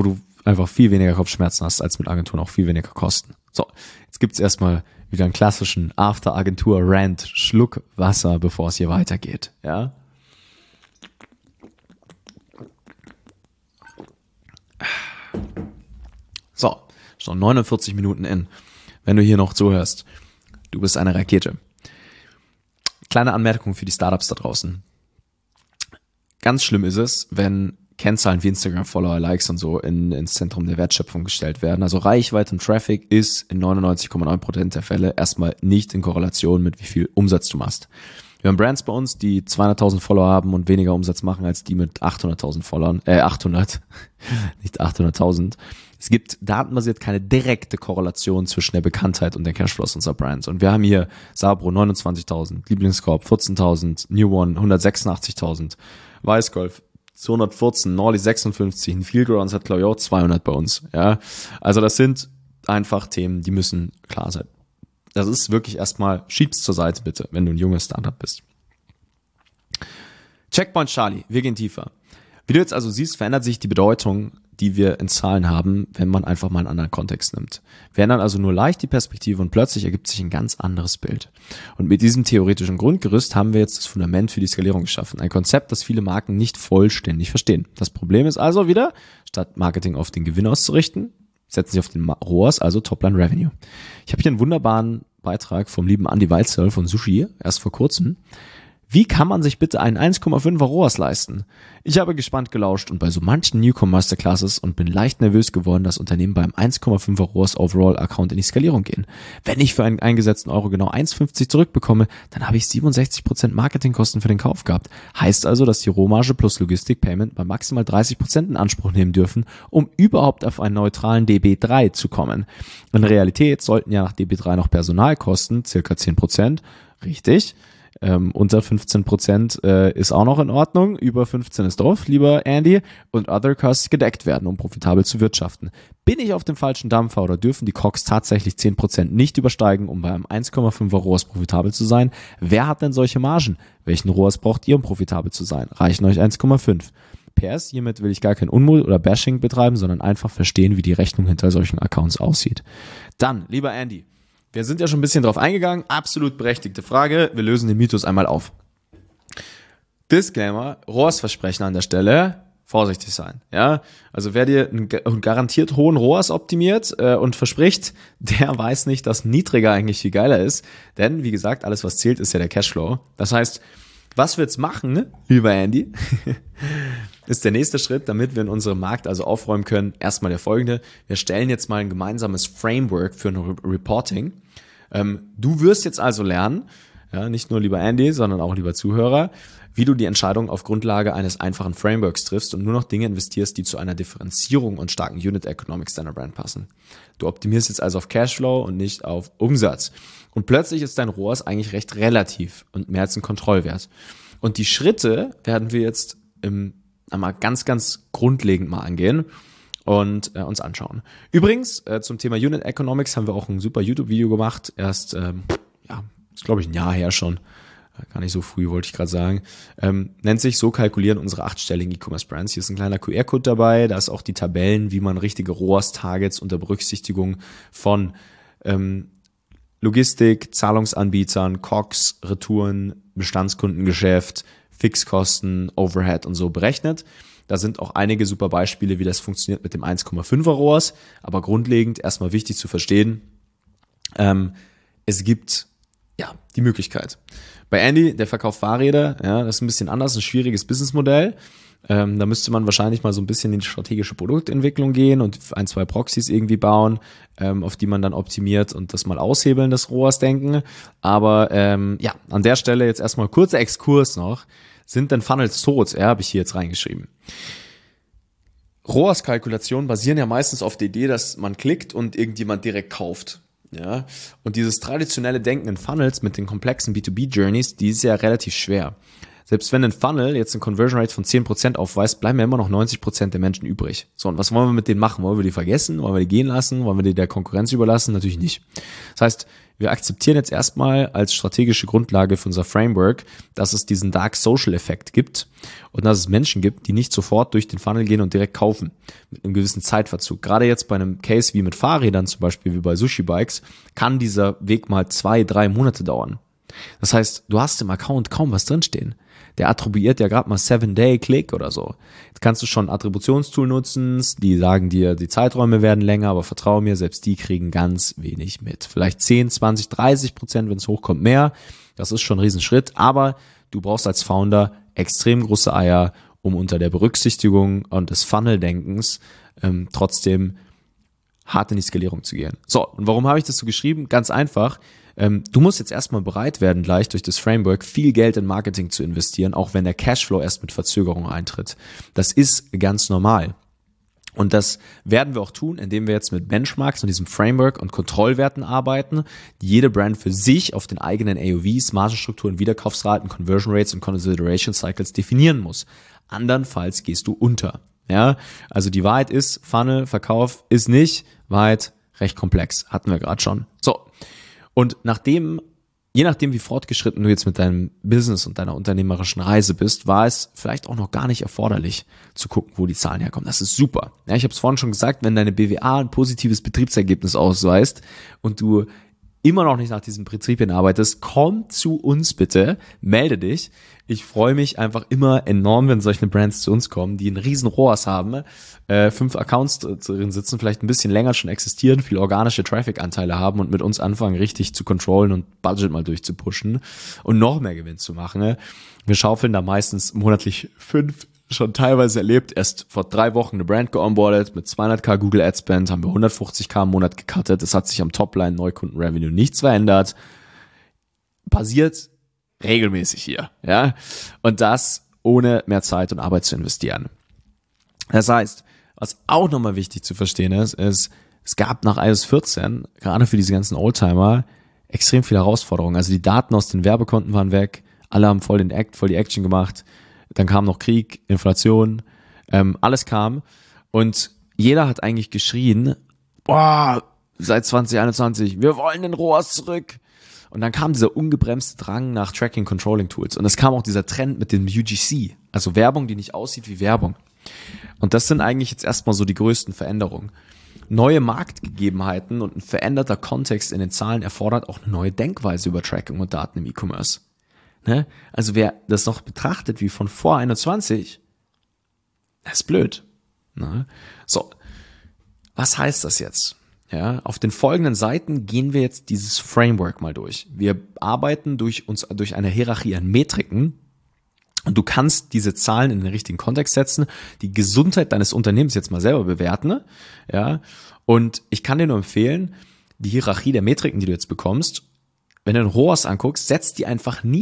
Speaker 2: einfach viel weniger Kopfschmerzen hast, als mit Agenturen auch viel weniger kosten. So, jetzt gibt's erstmal wieder einen klassischen After-Agentur-Rant, Schluck Wasser, bevor es hier weitergeht, ja. So, schon 49 Minuten in. Wenn du hier noch zuhörst, du bist eine Rakete. Kleine Anmerkung für die Startups da draußen. Ganz schlimm ist es, wenn Kennzahlen wie Instagram, Follower, Likes und so ins Zentrum der Wertschöpfung gestellt werden. Also Reichweite und Traffic ist in 99,9% der Fälle erstmal nicht in Korrelation mit wie viel Umsatz du machst. Wir haben Brands bei uns, die 200.000 Follower haben und weniger Umsatz machen als die mit 800.000 Followern, 800, nicht 800.000. Es gibt datenbasiert keine direkte Korrelation zwischen der Bekanntheit und der Cashflows unserer Brands. Und wir haben hier Sabro 29.000, Lieblingskorb 14.000, New One 186.000, Weißgolf 214, Norley 56, ein Fieldgrounds hat glaube ich auch 200 bei uns. Ja, also das sind einfach Themen, die müssen klar sein. Das ist wirklich erstmal, schieb's zur Seite bitte, wenn du ein junges Startup bist. Checkpoint Charlie, wir gehen tiefer. Wie du jetzt also siehst, verändert sich die Bedeutung, die wir in Zahlen haben, wenn man einfach mal einen anderen Kontext nimmt. Wir ändern also nur leicht die Perspektive und plötzlich ergibt sich ein ganz anderes Bild. Und mit diesem theoretischen Grundgerüst haben wir jetzt das Fundament für die Skalierung geschaffen. Ein Konzept, das viele Marken nicht vollständig verstehen. Das Problem ist also wieder, statt Marketing auf den Gewinn auszurichten, setzen sie auf den ROAS, also Topline Revenue. Ich habe hier einen wunderbaren Beitrag vom lieben Andy Weitzel von Sushi, erst vor kurzem. Wie kann man sich bitte einen 1,5er ROAS leisten? Ich habe gespannt gelauscht und bei so manchen Newcomer Masterclasses und bin leicht nervös geworden, dass Unternehmen beim 1,5er ROAS Overall Account in die Skalierung gehen. Wenn ich für einen eingesetzten Euro genau 1,50 zurückbekomme, dann habe ich 67% Marketingkosten für den Kauf gehabt. Heißt also, dass die Rohmarge plus Logistik Payment bei maximal 30% in Anspruch nehmen dürfen, um überhaupt auf einen neutralen DB3 zu kommen. In Realität sollten ja nach DB3 noch Personalkosten, circa 10%, richtig, unter 15% ist auch noch in Ordnung, über 15 ist drauf, lieber Andy, und Other Costs gedeckt werden, um profitabel zu wirtschaften. Bin ich auf dem falschen Dampfer oder dürfen die COGS tatsächlich 10% nicht übersteigen, um beim 1,5er ROAS profitabel zu sein? Wer hat denn solche Margen? Welchen ROAS braucht ihr, um profitabel zu sein? Reichen euch 1,5? PS, hiermit will ich gar kein Unmut oder Bashing betreiben, sondern einfach verstehen, wie die Rechnung hinter solchen Accounts aussieht. Dann, lieber Andy, wir sind ja schon ein bisschen drauf eingegangen. Absolut berechtigte Frage. Wir lösen den Mythos einmal auf. Disclaimer, ROAS-Versprechen an der Stelle. Vorsichtig sein. Ja, also wer dir einen garantiert hohen ROAS optimiert und verspricht, der weiß nicht, dass niedriger eigentlich viel geiler ist. Denn, wie gesagt, alles was zählt, ist ja der Cashflow. Das heißt, was wir jetzt machen, lieber Andy, ist der nächste Schritt, damit wir in unserem Markt also aufräumen können. Erstmal der folgende. Wir stellen jetzt mal ein gemeinsames Framework für ein Reporting. Du wirst jetzt also lernen, ja, nicht nur lieber Andy, sondern auch lieber Zuhörer, wie du die Entscheidung auf Grundlage eines einfachen Frameworks triffst und nur noch Dinge investierst, die zu einer Differenzierung und starken Unit Economics deiner Brand passen. Du optimierst jetzt also auf Cashflow und nicht auf Umsatz. Und plötzlich ist dein ROAS eigentlich recht relativ und mehr als ein Kontrollwert. Und die Schritte werden wir jetzt einmal ganz, ganz grundlegend mal angehen und uns anschauen. Übrigens, zum Thema Unit Economics haben wir auch ein super YouTube-Video gemacht. Erst, ist glaube ich ein Jahr her schon. Gar nicht so früh, wollte ich gerade sagen. Nennt sich "So kalkulieren unsere 8-stelligen E-Commerce-Brands". Hier ist ein kleiner QR-Code dabei. Da ist auch die Tabellen, wie man richtige ROAS-Targets unter Berücksichtigung von Logistik, Zahlungsanbietern, COGS, Retouren, Bestandskundengeschäft, Fixkosten, Overhead und so berechnet. Da sind auch einige super Beispiele, wie das funktioniert mit dem 1,5er ROAS. Aber grundlegend erstmal wichtig zu verstehen, es gibt die Möglichkeit. Bei Andy, der verkauft Fahrräder, ja, das ist ein bisschen anders, ein schwieriges Businessmodell. Da müsste man wahrscheinlich mal so ein bisschen in die strategische Produktentwicklung gehen und 1, 2 Proxys irgendwie bauen, auf die man dann optimiert und das mal aushebeln, das ROAS-Denken. Aber an der Stelle jetzt erstmal kurzer Exkurs noch. Sind denn Funnels tot? Ja, habe ich hier jetzt reingeschrieben. ROAS-Kalkulationen basieren ja meistens auf der Idee, dass man klickt und irgendjemand direkt kauft. Ja, und dieses traditionelle Denken in Funnels mit den komplexen B2B-Journeys, die ist ja relativ schwer. Selbst wenn ein Funnel jetzt eine Conversion Rate von 10% aufweist, bleiben ja immer noch 90% der Menschen übrig. So, und was wollen wir mit denen machen? Wollen wir die vergessen? Wollen wir die gehen lassen? Wollen wir die der Konkurrenz überlassen? Natürlich nicht. Das heißt, wir akzeptieren jetzt erstmal als strategische Grundlage für unser Framework, dass es diesen Dark Social Effekt gibt und dass es Menschen gibt, die nicht sofort durch den Funnel gehen und direkt kaufen, mit einem gewissen Zeitverzug. Gerade jetzt bei einem Case wie mit Fahrrädern zum Beispiel, wie bei Sushi Bikes, kann dieser Weg mal 2-3 Monate dauern. Das heißt, du hast im Account kaum was drinstehen. Der attribuiert ja gerade mal 7-Day-Click oder so. Jetzt kannst du schon ein Attributionstool nutzen, die sagen dir, die Zeiträume werden länger, aber vertraue mir, selbst die kriegen ganz wenig mit. Vielleicht 10, 20, 30%, wenn es hochkommt, mehr. Das ist schon ein Riesenschritt, aber du brauchst als Founder extrem große Eier, um unter der Berücksichtigung und des Funnel-Denkens trotzdem hart in die Skalierung zu gehen. So, und warum habe ich das so geschrieben? Ganz einfach. Du musst jetzt erstmal bereit werden, gleich durch das Framework viel Geld in Marketing zu investieren, auch wenn der Cashflow erst mit Verzögerung eintritt. Das ist ganz normal. Und das werden wir auch tun, indem wir jetzt mit Benchmarks und diesem Framework und Kontrollwerten arbeiten, die jede Brand für sich auf den eigenen AOVs, Margenstrukturen, Wiederkaufsraten, Conversion Rates und Consideration Cycles definieren muss. Andernfalls gehst du unter. Ja, also die Wahrheit ist, Funnel, Verkauf ist nicht, Wahrheit recht komplex. Hatten wir gerade schon. So. Und je nachdem, wie fortgeschritten du jetzt mit deinem Business und deiner unternehmerischen Reise bist, war es vielleicht auch noch gar nicht erforderlich zu gucken, wo die Zahlen herkommen. Das ist super. Ja, ich habe es vorhin schon gesagt, wenn deine BWA ein positives Betriebsergebnis ausweist und du immer noch nicht nach diesen Prinzipien arbeitest, komm zu uns bitte, melde dich. Ich freue mich einfach immer enorm, wenn solche Brands zu uns kommen, die einen riesen ROAS haben, 5 Accounts drin sitzen, vielleicht ein bisschen länger schon existieren, viel organische Traffic-Anteile haben und mit uns anfangen, richtig zu controllen und Budget mal durchzupushen und noch mehr Gewinn zu machen. Ne? Wir schaufeln da meistens monatlich 5, schon teilweise erlebt, erst vor 3 Wochen eine Brand geonboardet, mit 200.000 Google Ad Spend, haben wir 150.000 im Monat gecuttet, es hat sich am Topline Neukunden-Revenue nichts verändert. Passiert regelmäßig hier, ja, und das ohne mehr Zeit und Arbeit zu investieren. Das heißt, was auch nochmal wichtig zu verstehen ist, es gab nach iOS 14, gerade für diese ganzen Oldtimer, extrem viele Herausforderungen. Also die Daten aus den Werbekonten waren weg, alle haben voll die Action gemacht, dann kam noch Krieg, Inflation, alles kam und jeder hat eigentlich geschrien, boah, seit 2021, wir wollen den ROAS zurück. Und dann kam dieser ungebremste Drang nach Tracking-Controlling-Tools. Und es kam auch dieser Trend mit dem UGC, also Werbung, die nicht aussieht wie Werbung. Und das sind eigentlich jetzt erstmal so die größten Veränderungen. Neue Marktgegebenheiten und ein veränderter Kontext in den Zahlen erfordert auch eine neue Denkweise über Tracking und Daten im E-Commerce. Ne? Also wer das noch betrachtet wie von vor 21, das ist blöd. Ne? So, was heißt das jetzt? Ja, auf den folgenden Seiten gehen wir jetzt dieses Framework mal durch. Wir arbeiten durch eine Hierarchie an Metriken und du kannst diese Zahlen in den richtigen Kontext setzen, die Gesundheit deines Unternehmens jetzt mal selber bewerten. Ja, und ich kann dir nur empfehlen, die Hierarchie der Metriken, die du jetzt bekommst, wenn du den ROAS anguckst, setz den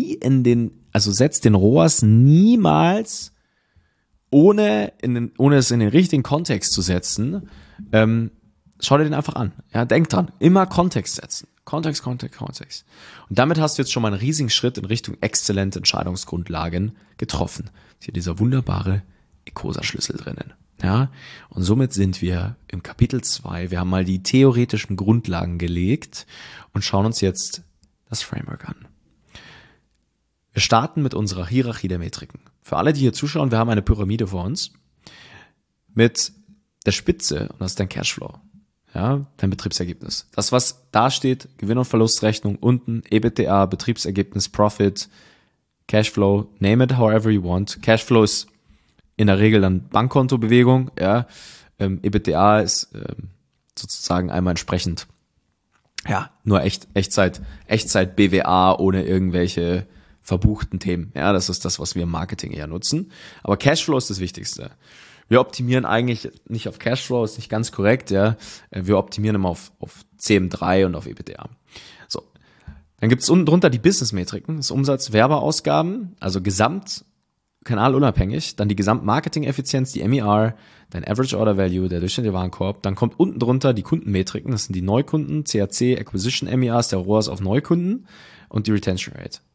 Speaker 2: ROAS niemals ohne es in den richtigen Kontext zu setzen, schau dir den einfach an. Ja, denk dran. Immer Kontext setzen. Kontext. Und damit hast du jetzt schon mal einen riesigen Schritt in Richtung exzellente Entscheidungsgrundlagen getroffen. Hier dieser wunderbare Ecosa-Schlüssel drinnen. Ja, und somit sind wir im Kapitel 2. Wir haben mal die theoretischen Grundlagen gelegt und schauen uns jetzt das Framework an. Wir starten mit unserer Hierarchie der Metriken. Für alle, die hier zuschauen, wir haben eine Pyramide vor uns mit der Spitze, und das ist dein Cashflow. Ja, dein Betriebsergebnis. Das, was da steht, Gewinn- und Verlustrechnung, unten EBITDA, Betriebsergebnis, Profit, Cashflow, name it however you want. Cashflow ist in der Regel dann Bankkontobewegung, ja. EBITDA ist sozusagen einmal entsprechend, ja, nur Echtzeit BWA ohne irgendwelche verbuchten Themen. Ja, das ist das, was wir im Marketing eher nutzen. Aber Cashflow ist das Wichtigste. Wir optimieren eigentlich nicht auf Cashflow, ist nicht ganz korrekt, ja. Wir optimieren immer auf CM3 und auf EBITDA. So. Dann gibt's unten drunter die Business-Metriken, das Umsatz, Werbeausgaben, also gesamtkanalunabhängig, dann die Gesamtmarketing-Effizienz, die MER, dein Average Order Value, der durchschnittliche Warenkorb, dann kommt unten drunter die Kundenmetriken, das sind die Neukunden, CAC, Acquisition MERs, der ROAS auf Neukunden und die Retention Rate.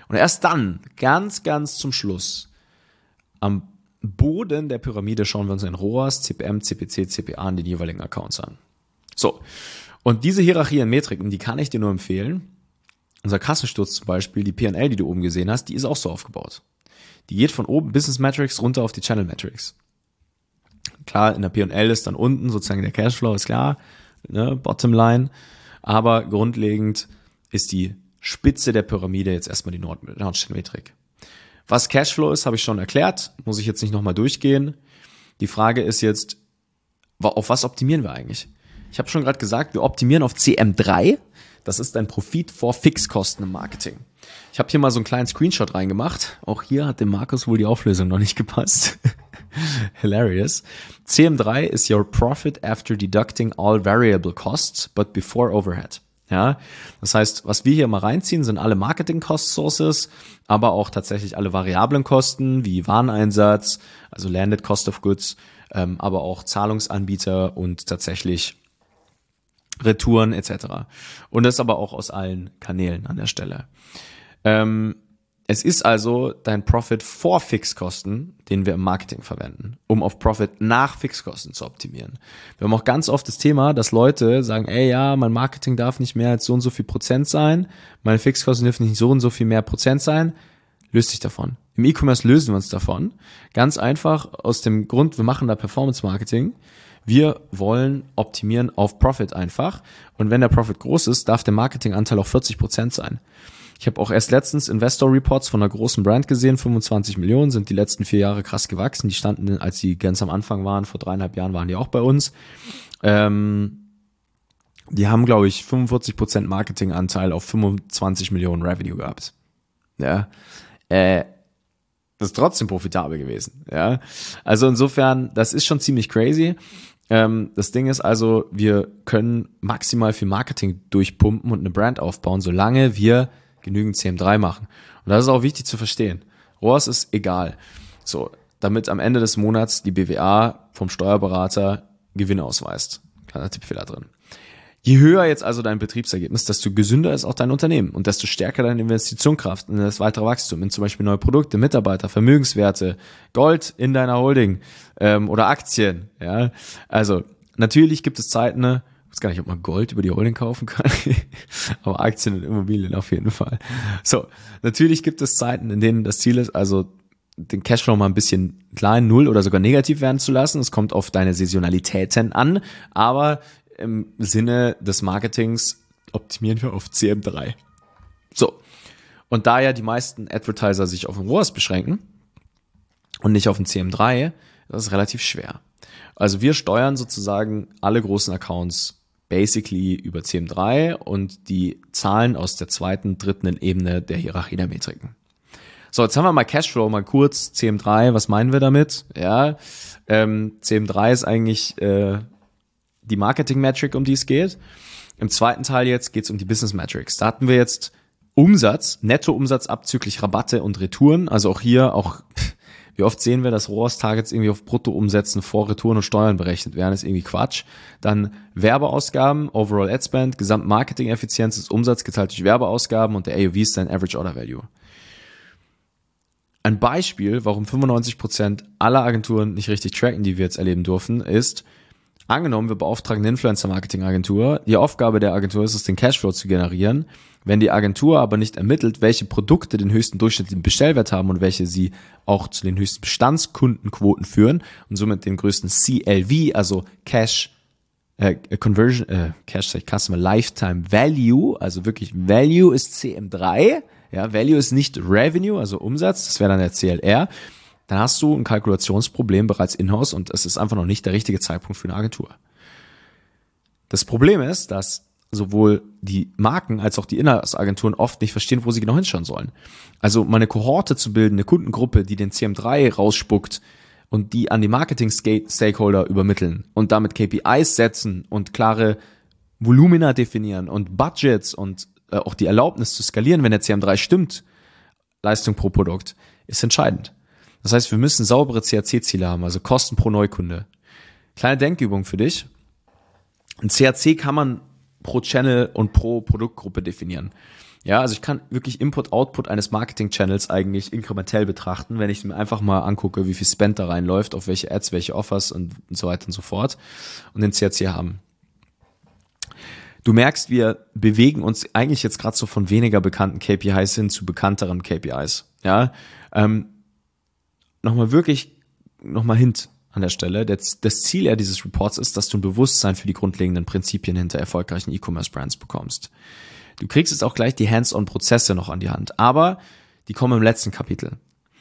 Speaker 2: Und erst dann, ganz, ganz zum Schluss, am Boden der Pyramide schauen wir uns in ROAS, CPM, CPC, CPA an den jeweiligen Accounts an. So, und diese Hierarchie in Metriken, die kann ich dir nur empfehlen. Unser Kassensturz zum Beispiel, die P&L, die du oben gesehen hast, die ist auch so aufgebaut. Die geht von oben Business Metrics runter auf die Channel Metrics. Klar, in der P&L ist dann unten sozusagen der Cashflow, ist klar, ne, Bottomline, aber grundlegend ist die Spitze der Pyramide jetzt erstmal die Nordstern-Metrik. Was Cashflow ist, habe ich schon erklärt, muss ich jetzt nicht nochmal durchgehen. Die Frage ist jetzt, auf was optimieren wir eigentlich? Ich habe schon gerade gesagt, wir optimieren auf CM3. Das ist ein Profit vor Fixkosten im Marketing. Ich habe hier mal so einen kleinen Screenshot reingemacht. Auch hier hat dem Markus wohl die Auflösung noch nicht gepasst. Hilarious. CM3 is your profit after deducting all variable costs, but before overhead. Ja, das heißt, was wir hier mal reinziehen, sind alle Marketing-Cost-Sources, aber auch tatsächlich alle variablen Kosten, wie Wareneinsatz, also Landed Cost of Goods, aber auch Zahlungsanbieter und tatsächlich Retouren etc. Und das aber auch aus allen Kanälen an der Stelle. Es ist also dein Profit vor Fixkosten, den wir im Marketing verwenden, um auf Profit nach Fixkosten zu optimieren. Wir haben auch ganz oft das Thema, dass Leute sagen, ey, ja, mein Marketing darf nicht mehr als so und so viel Prozent sein, meine Fixkosten dürfen nicht so und so viel mehr Prozent sein. Löst dich davon. Im E-Commerce lösen wir uns davon. Ganz einfach aus dem Grund, wir machen da Performance Marketing. Wir wollen optimieren auf Profit einfach. Und wenn der Profit groß ist, darf der Marketinganteil auch 40% sein. Ich habe auch erst letztens Investor Reports von einer großen Brand gesehen, 25 Millionen, sind die letzten 4 Jahre krass gewachsen. Die standen, als sie ganz am Anfang waren, vor 3,5 Jahren waren die auch bei uns. Die haben, glaube ich, 45% Marketinganteil auf 25 Millionen Revenue gehabt. Ja, das ist trotzdem profitabel gewesen. Ja, also insofern, das ist schon ziemlich crazy. Das Ding ist also, wir können maximal viel Marketing durchpumpen und eine Brand aufbauen, solange wir genügend CM3 machen. Und das ist auch wichtig zu verstehen. ROAS ist egal. So, damit am Ende des Monats die BWA vom Steuerberater Gewinne ausweist. Kleiner Tippfehler drin. Je höher jetzt also dein Betriebsergebnis, desto gesünder ist auch dein Unternehmen und desto stärker deine Investitionskraft in das weitere Wachstum, in zum Beispiel neue Produkte, Mitarbeiter, Vermögenswerte, Gold in deiner Holding oder Aktien. Ja, also natürlich gibt es Zeiten, ich weiß gar nicht, ob man Gold über die Holding kaufen kann, aber Aktien und Immobilien auf jeden Fall. So, natürlich gibt es Zeiten, in denen das Ziel ist, also den Cashflow mal ein bisschen klein, null oder sogar negativ werden zu lassen. Es kommt auf deine Saisonalitäten an, aber im Sinne des Marketings optimieren wir auf CM3. So, und da ja die meisten Advertiser sich auf den ROAS beschränken und nicht auf den CM3, das ist relativ schwer. Also wir steuern sozusagen alle großen Accounts basically über CM3 und die Zahlen aus der zweiten, dritten Ebene der Hierarchie der Metriken. So, jetzt haben wir mal Cashflow, mal kurz CM3, was meinen wir damit? Ja, CM3 ist eigentlich die Marketing-Metric, um die es geht. Im zweiten Teil jetzt geht es um die Business-Metrics. Da hatten wir jetzt Umsatz, Nettoumsatz abzüglich Rabatte und Retouren. Also auch hier, wie oft sehen wir, dass ROAS-Targets irgendwie auf Bruttoumsätzen vor Retouren und Steuern berechnet werden, ist irgendwie Quatsch. Dann Werbeausgaben, Overall Ad Spend, Gesamt-Marketing-Effizienz ist Umsatz geteilt durch Werbeausgaben und der AOV ist dein Average Order Value. Ein Beispiel, warum 95% aller Agenturen nicht richtig tracken, die wir jetzt erleben durften, ist, angenommen, wir beauftragen eine Influencer-Marketing-Agentur. Die Aufgabe der Agentur ist es, den Cashflow zu generieren. Wenn die Agentur aber nicht ermittelt, welche Produkte den höchsten durchschnittlichen Bestellwert haben und welche sie auch zu den höchsten Bestandskundenquoten führen und somit den größten CLV, also Customer Lifetime Value, also wirklich Value ist CM3, ja, Value ist nicht Revenue, also Umsatz, das wäre dann der CLR. Dann hast du ein Kalkulationsproblem bereits in-house und es ist einfach noch nicht der richtige Zeitpunkt für eine Agentur. Das Problem ist, dass sowohl die Marken als auch die Inhouse-Agenturen oft nicht verstehen, wo sie genau hinschauen sollen. Also mal eine Kohorte zu bilden, eine Kundengruppe, die den CM3 rausspuckt und die an die Marketing-Stakeholder übermitteln und damit KPIs setzen und klare Volumina definieren und Budgets und auch die Erlaubnis zu skalieren, wenn der CM3 stimmt, Leistung pro Produkt, ist entscheidend. Das heißt, wir müssen saubere CAC-Ziele haben, also Kosten pro Neukunde. Kleine Denkübung für dich. Ein CAC kann man pro Channel und pro Produktgruppe definieren. Ja, also ich kann wirklich Input-Output eines Marketing-Channels eigentlich inkrementell betrachten, wenn ich mir einfach mal angucke, wie viel Spend da reinläuft, auf welche Ads, welche Offers und so weiter und so fort und den CAC haben. Du merkst, wir bewegen uns eigentlich jetzt gerade so von weniger bekannten KPIs hin zu bekannteren KPIs. Ja, nochmal Hint an der Stelle. Das Ziel ja dieses Reports ist, dass du ein Bewusstsein für die grundlegenden Prinzipien hinter erfolgreichen E-Commerce-Brands bekommst. Du kriegst jetzt auch gleich die Hands-on-Prozesse noch an die Hand, aber die kommen im letzten Kapitel.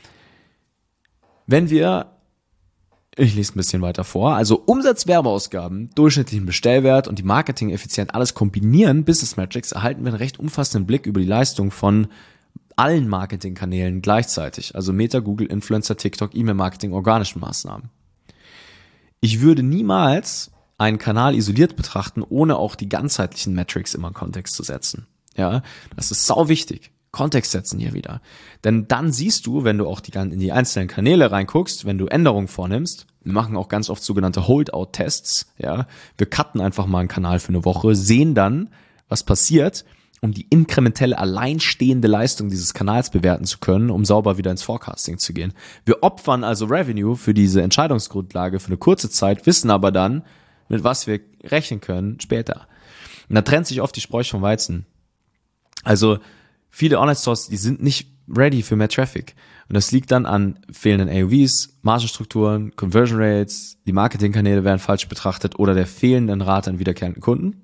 Speaker 2: Wenn wir, ich lese ein bisschen weiter vor, also Umsatz, Werbeausgaben, durchschnittlichen Bestellwert und die Marketing-Effizient alles kombinieren, Business Metrics, erhalten wir einen recht umfassenden Blick über die Leistung von allen Marketingkanälen gleichzeitig, also Meta, Google, Influencer, TikTok, E-Mail-Marketing, organischen Maßnahmen. Ich würde niemals einen Kanal isoliert betrachten, ohne auch die ganzheitlichen Metrics immer in Kontext zu setzen. Ja, das ist sau wichtig. Kontext setzen hier wieder. Denn dann siehst du, wenn du auch in die einzelnen Kanäle reinguckst, wenn du Änderungen vornimmst, wir machen auch ganz oft sogenannte Holdout-Tests, ja, wir cutten einfach mal einen Kanal für eine Woche, sehen dann, was passiert, um die inkrementelle alleinstehende Leistung dieses Kanals bewerten zu können, um sauber wieder ins Forecasting zu gehen. Wir opfern also Revenue für diese Entscheidungsgrundlage für eine kurze Zeit, wissen aber dann, mit was wir rechnen können später. Und da trennt sich oft die Spreu vom Weizen. Also viele Online-Stores, die sind nicht ready für mehr Traffic. Und das liegt dann an fehlenden AOVs, Margenstrukturen, Conversion Rates, die Marketingkanäle werden falsch betrachtet oder der fehlenden Rate an wiederkehrenden Kunden.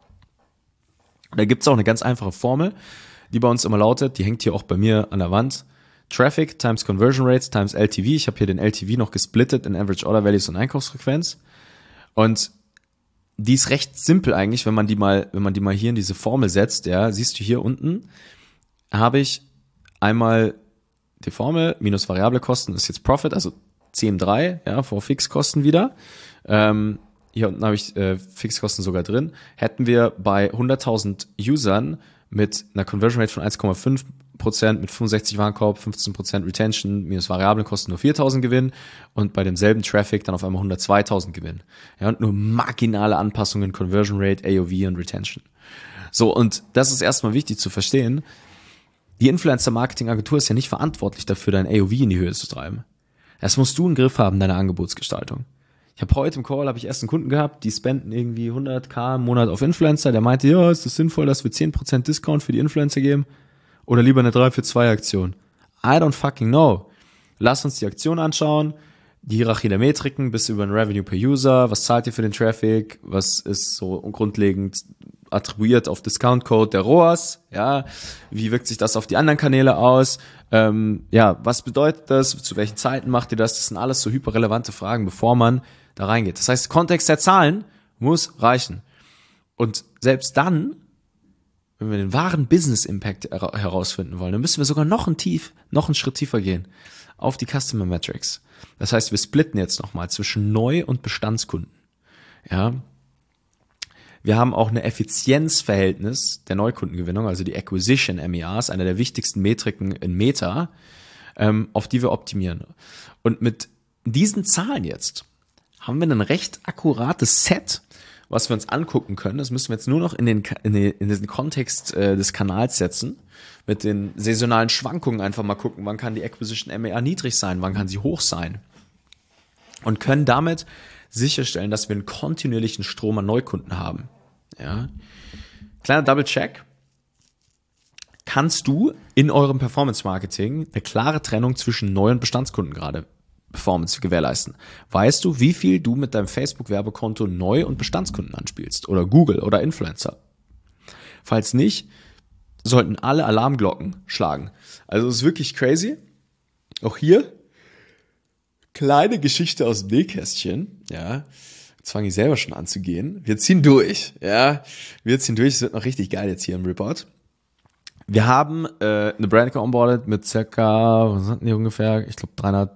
Speaker 2: Da gibt's auch eine ganz einfache Formel, die bei uns immer lautet, die hängt hier auch bei mir an der Wand. Traffic times Conversion Rates times LTV. Ich habe hier den LTV noch gesplittet in Average Order Values und Einkaufsfrequenz. Und die ist recht simpel eigentlich, wenn man die mal hier in diese Formel setzt, ja, siehst du hier unten, habe ich einmal die Formel, minus variable Kosten ist jetzt Profit, also CM3, ja, vor Fixkosten wieder. Hier unten habe ich Fixkosten sogar drin. Hätten wir bei 100.000 Usern mit einer Conversion Rate von 1,5%, mit 65 Warenkorb, 15% Retention, minus variable Kosten nur 4.000 Gewinn und bei demselben Traffic dann auf einmal 102.000 Gewinn. Ja, und nur marginale Anpassungen, Conversion Rate, AOV und Retention. So, und das ist erstmal wichtig zu verstehen. Die Influencer-Marketing-Agentur ist ja nicht verantwortlich dafür, dein AOV in die Höhe zu treiben. Das musst du im Griff haben, deine Angebotsgestaltung. Ich habe heute im Call erst einen Kunden gehabt, die spenden irgendwie 100.000 im Monat auf Influencer. Der meinte, ja, ist das sinnvoll, dass wir 10% Discount für die Influencer geben? Oder lieber eine 3-für-2-Aktion? I don't fucking know. Lass uns die Aktion anschauen, die Hierarchie der Metriken bis über ein Revenue per User. Was zahlt ihr für den Traffic? Was ist so grundlegend attribuiert auf Discount Code der ROAS? Ja, wie wirkt sich das auf die anderen Kanäle aus? Ja, was bedeutet das? Zu welchen Zeiten macht ihr das? Das sind alles so hyperrelevante Fragen, bevor man da reingeht. Das heißt, Kontext der Zahlen muss reichen. Und selbst dann, wenn wir den wahren Business Impact herausfinden wollen, dann müssen wir sogar noch einen Schritt tiefer gehen auf die Customer Metrics. Das heißt, wir splitten jetzt nochmal zwischen Neu- und Bestandskunden. Ja. Wir haben auch eine Effizienzverhältnis der Neukundengewinnung, also die Acquisition MERs, eine der wichtigsten Metriken in Meta, auf die wir optimieren. Und mit diesen Zahlen jetzt haben wir ein recht akkurates Set, was wir uns angucken können. Das müssen wir jetzt nur noch in den Kontext des Kanals setzen, mit den saisonalen Schwankungen einfach mal gucken, wann kann die Acquisition MER niedrig sein, wann kann sie hoch sein. Und können damit sicherstellen, dass wir einen kontinuierlichen Strom an Neukunden haben. Ja. Kleiner Double-Check. Kannst du in eurem Performance-Marketing eine klare Trennung zwischen Neu- und Bestandskunden gerade Performance gewährleisten? Weißt du, wie viel du mit deinem Facebook-Werbekonto Neu- und Bestandskunden anspielst? Oder Google oder Influencer? Falls nicht, sollten alle Alarmglocken schlagen. Also es ist wirklich crazy. Auch hier, kleine Geschichte aus dem Nähkästchen, ja. Jetzt fange ich selber schon an zu gehen. Wir ziehen durch, ja. Es wird noch richtig geil jetzt hier im Report. Wir haben eine Brand onboarded mit circa, was hatten die ungefähr? Ich glaube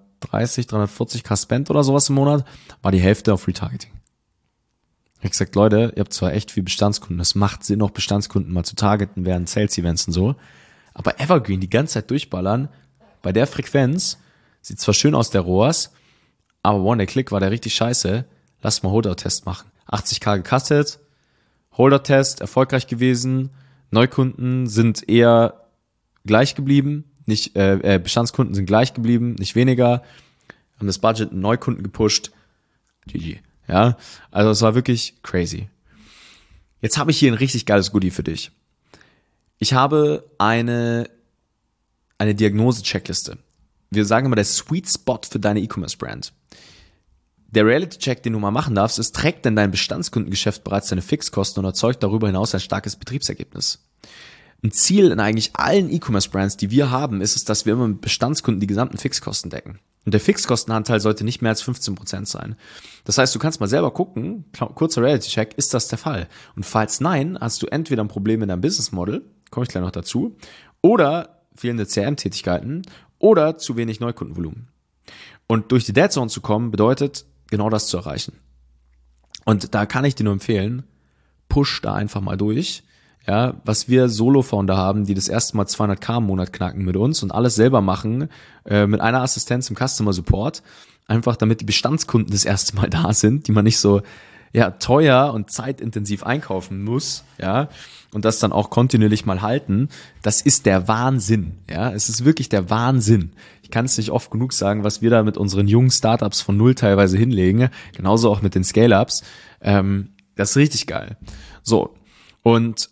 Speaker 2: 340k Spend oder sowas im Monat. War die Hälfte auf Retargeting. Ich habe gesagt, Leute, ihr habt zwar echt viel Bestandskunden, das macht Sinn, auch Bestandskunden mal zu targeten während Sales-Events und so. Aber Evergreen die ganze Zeit durchballern, bei der Frequenz, sieht zwar schön aus, der ROAS, aber One-Day-Click war der richtig scheiße. Lass mal Holdout-Test machen. 80k gecuttet, Holdout-Test, erfolgreich gewesen, Neukunden sind eher gleich geblieben, nicht Bestandskunden sind gleich geblieben, nicht weniger. Haben das Budget in Neukunden gepusht. GG. Ja, also es war wirklich crazy. Jetzt habe ich hier ein richtig geiles Goodie für dich. Ich habe eine Diagnose-Checkliste. Wir sagen immer der Sweet Spot für deine E-Commerce-Brand. Der Reality-Check, den du mal machen darfst, ist, trägt denn dein Bestandskundengeschäft bereits deine Fixkosten und erzeugt darüber hinaus ein starkes Betriebsergebnis? Ein Ziel in eigentlich allen E-Commerce-Brands, die wir haben, ist es, dass wir immer mit Bestandskunden die gesamten Fixkosten decken. Und der Fixkostenanteil sollte nicht mehr als 15% sein. Das heißt, du kannst mal selber gucken, kurzer Reality-Check, ist das der Fall? Und falls nein, hast du entweder ein Problem in deinem Business-Model, komme ich gleich noch dazu, oder fehlende CRM-Tätigkeiten oder zu wenig Neukundenvolumen. Und durch die Dead Zone zu kommen, bedeutet, genau das zu erreichen. Und da kann ich dir nur empfehlen, push da einfach mal durch. Ja, was wir Solo-Founder haben, die das erste Mal 200.000 im Monat knacken mit uns und alles selber machen, mit einer Assistenz im Customer Support, einfach damit die Bestandskunden das erste Mal da sind, die man nicht so teuer und zeitintensiv einkaufen muss, ja, und das dann auch kontinuierlich mal halten, das ist der Wahnsinn, ja, es ist wirklich der Wahnsinn. Ich kann es nicht oft genug sagen, was wir da mit unseren jungen Startups von null teilweise hinlegen, genauso auch mit den Scale-Ups, das ist richtig geil. So, und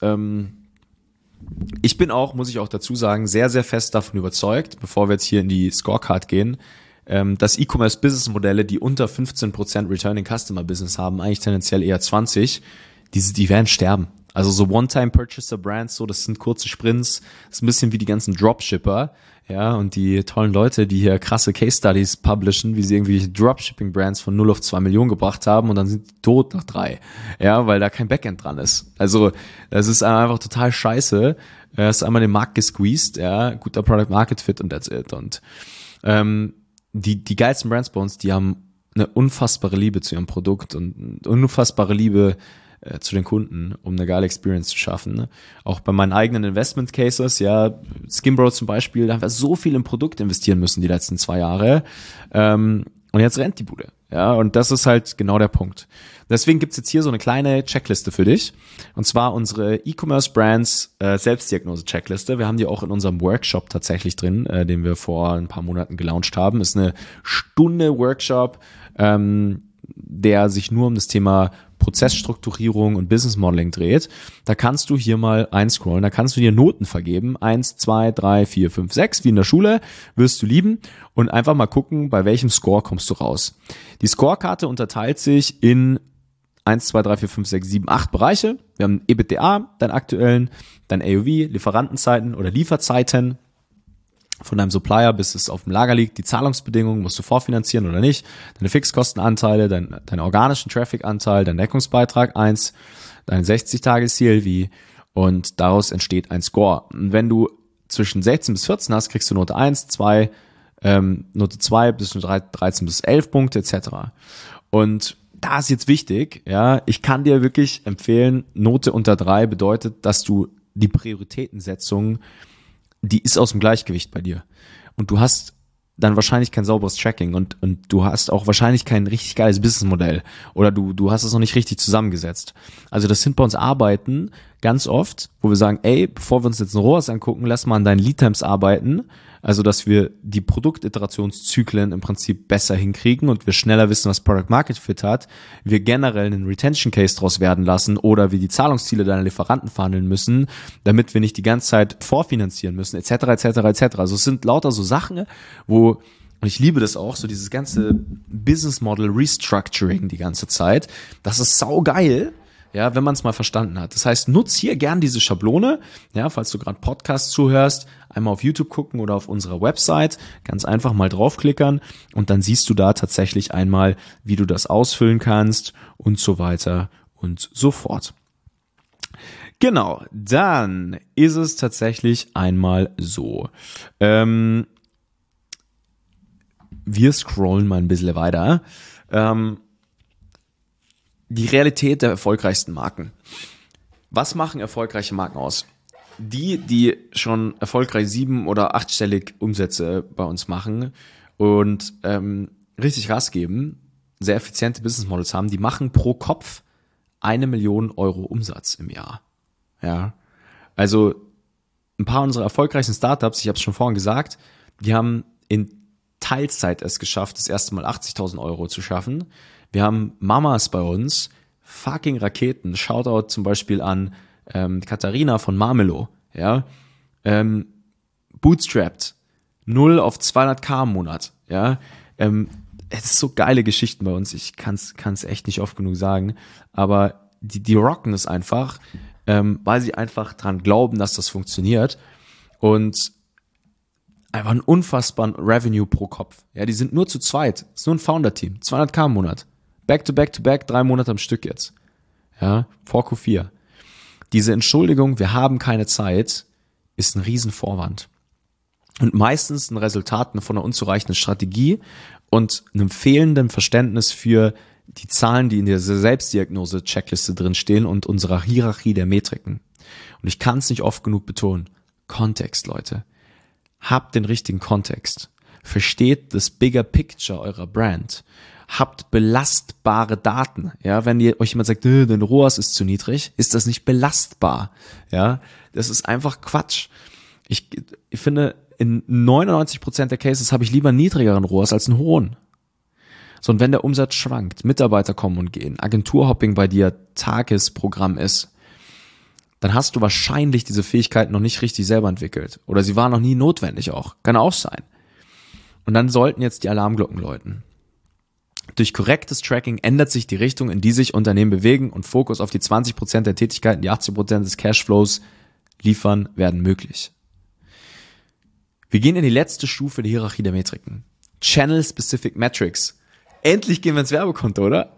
Speaker 2: ich bin auch, muss ich auch dazu sagen, sehr, sehr fest davon überzeugt, bevor wir jetzt hier in die Scorecard gehen, dass E-Commerce-Business-Modelle, die unter 15% Returning Customer Business haben, eigentlich tendenziell eher 20%, die werden sterben. Also so One-Time-Purchaser-Brands, so, das sind kurze Sprints, das ist ein bisschen wie die ganzen Dropshipper, ja, und die tollen Leute, die hier krasse Case-Studies publishen, wie sie irgendwie Dropshipping-Brands von 0 auf 2 Millionen gebracht haben und dann sind die tot nach 3, ja, weil da kein Backend dran ist. Also, das ist einfach total scheiße. Hast einmal den Markt gesqueezed, ja, guter Product-Market-Fit und that's it. Und die geilsten Brands bei uns, die haben eine unfassbare Liebe zu ihrem Produkt und eine unfassbare Liebe zu den Kunden, um eine geile Experience zu schaffen. Ne? Auch bei meinen eigenen Investment Cases, ja, Skimbro zum Beispiel, da haben wir so viel im Produkt investieren müssen die letzten 2 Jahre. Und jetzt rennt die Bude. Ja, und das ist halt genau der Punkt. Deswegen gibt's jetzt hier so eine kleine Checkliste für dich. Und zwar unsere E-Commerce Brands Selbstdiagnose-Checkliste. Wir haben die auch in unserem Workshop tatsächlich drin, den wir vor ein paar Monaten gelauncht haben. Ist eine Stunde Workshop, der sich nur um das Thema Prozessstrukturierung und Business Modeling dreht. Da kannst du hier mal einscrollen, da kannst du dir Noten vergeben. 1, 2, 3, 4, 5, 6, wie in der Schule, wirst du lieben und einfach mal gucken, bei welchem Score kommst du raus. Die Scorekarte unterteilt sich in 1, 2, 3, 4, 5, 6, 7, 8 Bereiche. Wir haben EBITDA, deinen aktuellen, dein AOV, Lieferantenzeiten oder Lieferzeiten von deinem Supplier, bis es auf dem Lager liegt, die Zahlungsbedingungen, musst du vorfinanzieren oder nicht, deine Fixkostenanteile, deinen organischen Traffic-Anteil, dein Deckungsbeitrag 1, dein 60-Tage-CLV und daraus entsteht ein Score. Und wenn du zwischen 16 bis 14 hast, kriegst du Note 1, 2, Note 2 bis 13 bis 11 Punkte etc. Und da ist jetzt wichtig, ja, ich kann dir wirklich empfehlen, Note unter 3 bedeutet, dass du die Prioritätensetzung, die ist aus dem Gleichgewicht bei dir. Und du hast dann wahrscheinlich kein sauberes Tracking und du hast auch wahrscheinlich kein richtig geiles Businessmodell oder du hast es noch nicht richtig zusammengesetzt. Also das sind bei uns Arbeiten ganz oft, wo wir sagen, ey, bevor wir uns jetzt ein ROAS angucken, lass mal an deinen Lead-Times arbeiten, also dass wir die Produktiterationszyklen im Prinzip besser hinkriegen und wir schneller wissen, was Product Market Fit hat, wir generell einen Retention Case draus werden lassen oder wir die Zahlungsziele deiner Lieferanten verhandeln müssen, damit wir nicht die ganze Zeit vorfinanzieren müssen, etc., etc., etc. Also es sind lauter so Sachen, wo, und ich liebe das auch, so dieses ganze Business Model Restructuring die ganze Zeit, das ist saugeil, ja, wenn man es mal verstanden hat. Das heißt, nutz hier gern diese Schablone, ja, falls du gerade Podcasts zuhörst, einmal auf YouTube gucken oder auf unserer Website, ganz einfach mal draufklickern und dann siehst du da tatsächlich einmal, wie du das ausfüllen kannst und so weiter und so fort. Genau, dann ist es tatsächlich einmal so. Wir scrollen mal ein bisschen weiter. Die Realität der erfolgreichsten Marken. Was machen erfolgreiche Marken aus? Die schon erfolgreich 7- oder 8-stellig Umsätze bei uns machen und richtig Gas geben, sehr effiziente Business Models haben, die machen pro Kopf 1 Million Euro Umsatz im Jahr. Ja, Also ein paar unserer erfolgreichsten Startups, ich habe es schon vorhin gesagt, die haben in Teilzeit es geschafft, das erste Mal 80.000 Euro zu schaffen. Wir haben Mamas bei uns, fucking Raketen. Shoutout zum Beispiel an Katharina von Marmelo. Ja, bootstrapped, 0 auf 200.000 im Monat. Ja, es ist so geile Geschichten bei uns. Ich kann's echt nicht oft genug sagen. Aber die rocken es einfach, weil sie einfach dran glauben, dass das funktioniert. Und einfach einen unfassbaren Revenue pro Kopf. Ja, die sind nur zu zweit. Das ist nur ein Founder-Team. 200.000 im Monat. Back to back to back, 3 Monate am Stück jetzt. Ja, vor Q4. Diese Entschuldigung, wir haben keine Zeit, ist ein Riesenvorwand. Und meistens ein Resultat von einer unzureichenden Strategie und einem fehlenden Verständnis für die Zahlen, die in der Selbstdiagnose-Checkliste drin stehen und unserer Hierarchie der Metriken. Und ich kann es nicht oft genug betonen. Kontext, Leute. Habt den richtigen Kontext. Versteht das bigger picture eurer Brand. Habt belastbare Daten. Ja, wenn euch jemand sagt, dein ROAS ist zu niedrig, ist das nicht belastbar. Ja, das ist einfach Quatsch. Ich finde, in 99% der Cases habe ich lieber einen niedrigeren ROAS als einen hohen. So, und wenn der Umsatz schwankt, Mitarbeiter kommen und gehen, Agenturhopping bei dir Tagesprogramm ist, dann hast du wahrscheinlich diese Fähigkeiten noch nicht richtig selber entwickelt. Oder sie waren noch nie notwendig auch. Kann auch sein. Und dann sollten jetzt die Alarmglocken läuten. Durch korrektes Tracking ändert sich die Richtung, in die sich Unternehmen bewegen und Fokus auf die 20% der Tätigkeiten, die 80% des Cashflows liefern, werden möglich. Wir gehen in die letzte Stufe der Hierarchie der Metriken. Channel-Specific Metrics. Endlich gehen wir ins Werbekonto, oder?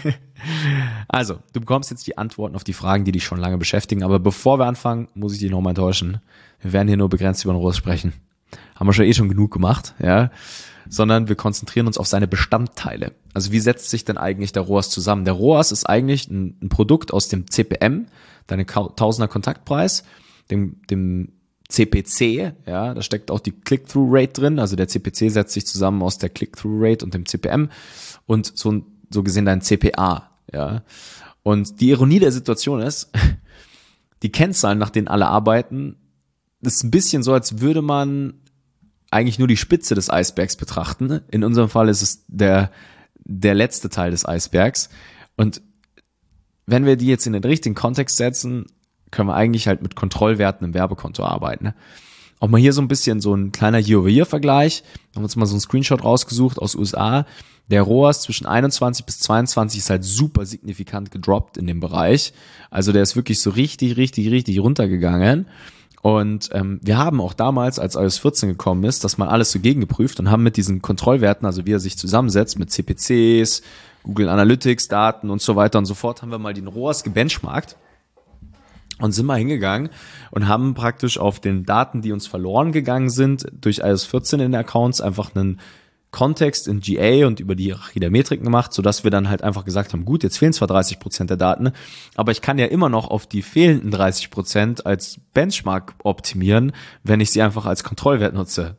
Speaker 2: Also, du bekommst jetzt die Antworten auf die Fragen, die dich schon lange beschäftigen. Aber bevor wir anfangen, muss ich dich nochmal enttäuschen. Wir werden hier nur begrenzt über den ROAS sprechen. Haben wir schon genug gemacht, ja. Sondern wir konzentrieren uns auf seine Bestandteile. Also wie setzt sich denn eigentlich der ROAS zusammen? Der ROAS ist eigentlich ein Produkt aus dem CPM, deine Tausender Kontaktpreis, dem CPC, ja, da steckt auch die Click-Through-Rate drin. Also der CPC setzt sich zusammen aus der Click-Through-Rate und dem CPM und so gesehen dein CPA, ja. Und die Ironie der Situation ist, die Kennzahlen, nach denen alle arbeiten, das ist ein bisschen so, als würde man eigentlich nur die Spitze des Eisbergs betrachten. In unserem Fall ist es der letzte Teil des Eisbergs. Und wenn wir die jetzt in den richtigen Kontext setzen, können wir eigentlich halt mit Kontrollwerten im Werbekonto arbeiten. Auch mal hier so ein bisschen so ein kleiner Year-over-Year-Vergleich. Wir haben uns mal so einen Screenshot rausgesucht aus USA. Der ROAS zwischen 21 bis 22 ist halt super signifikant gedroppt in dem Bereich. Also der ist wirklich so richtig runtergegangen. Und wir haben auch damals, als iOS 14 gekommen ist, das mal alles so gegengeprüft und haben mit diesen Kontrollwerten, also wie er sich zusammensetzt mit CPCs, Google Analytics, Daten und so weiter und so fort, haben wir mal den ROAS gebenchmarkt und sind mal hingegangen und haben praktisch auf den Daten, die uns verloren gegangen sind, durch iOS 14 in den Accounts einfach einen Kontext in GA und über die Hierarchie der Metriken gemacht, sodass wir dann halt einfach gesagt haben, gut, jetzt fehlen zwar 30% der Daten, aber ich kann ja immer noch auf die fehlenden 30% als Benchmark optimieren, wenn ich sie einfach als Kontrollwert nutze.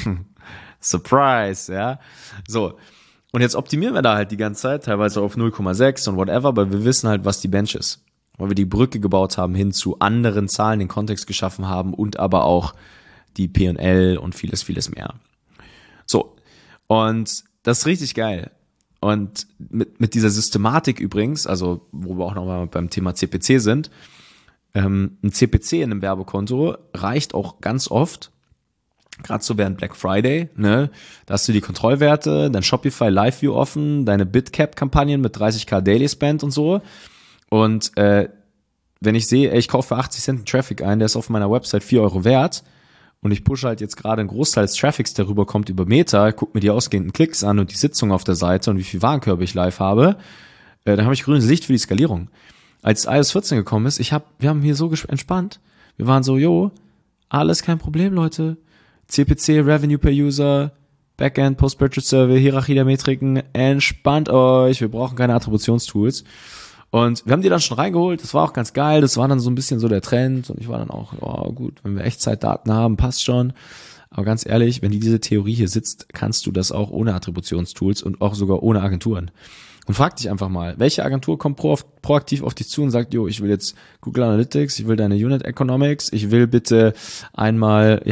Speaker 2: Surprise, ja. So. Und jetzt optimieren wir da halt die ganze Zeit, teilweise auf 0,6 und whatever, aber wir wissen halt, was die Bench ist. Weil wir die Brücke gebaut haben hin zu anderen Zahlen, den Kontext geschaffen haben und aber auch die P&L und vieles mehr. So. Und das ist richtig geil. Und mit dieser Systematik übrigens, also wo wir auch nochmal beim Thema CPC sind, ein CPC in einem Werbekonto reicht auch ganz oft, gerade so während Black Friday, ne, da hast du die Kontrollwerte, dein Shopify Live View offen, deine BitCap-Kampagnen mit 30.000 Daily Spend und so. Und wenn ich sehe, ich kaufe für 80 Cent einen Traffic ein, der ist auf meiner Website 4 Euro wert, und ich pushe halt jetzt gerade einen Großteil des Traffics, der rüber kommt über Meta, guck mir die ausgehenden Klicks an und die Sitzung auf der Seite und wie viel Warenkörbe ich live habe, dann habe ich grünes Licht für die Skalierung. Als iOS 14 gekommen ist, wir haben hier so entspannt. Wir waren so, alles kein Problem, Leute. CPC, Revenue per User, Backend, Post-Purchase Survey, Hierarchie der Metriken, entspannt euch, wir brauchen keine Attributionstools. Und wir haben die dann schon reingeholt, das war auch ganz geil, das war dann so ein bisschen so der Trend und ich war dann auch, gut, wenn wir Echtzeitdaten haben, passt schon. Aber ganz ehrlich, wenn diese Theorie hier sitzt, kannst du das auch ohne Attributionstools und auch sogar ohne Agenturen. Und frag dich einfach mal, welche Agentur kommt proaktiv auf dich zu und sagt, ich will jetzt Google Analytics, ich will deine Unit Economics, ich will bitte einmal,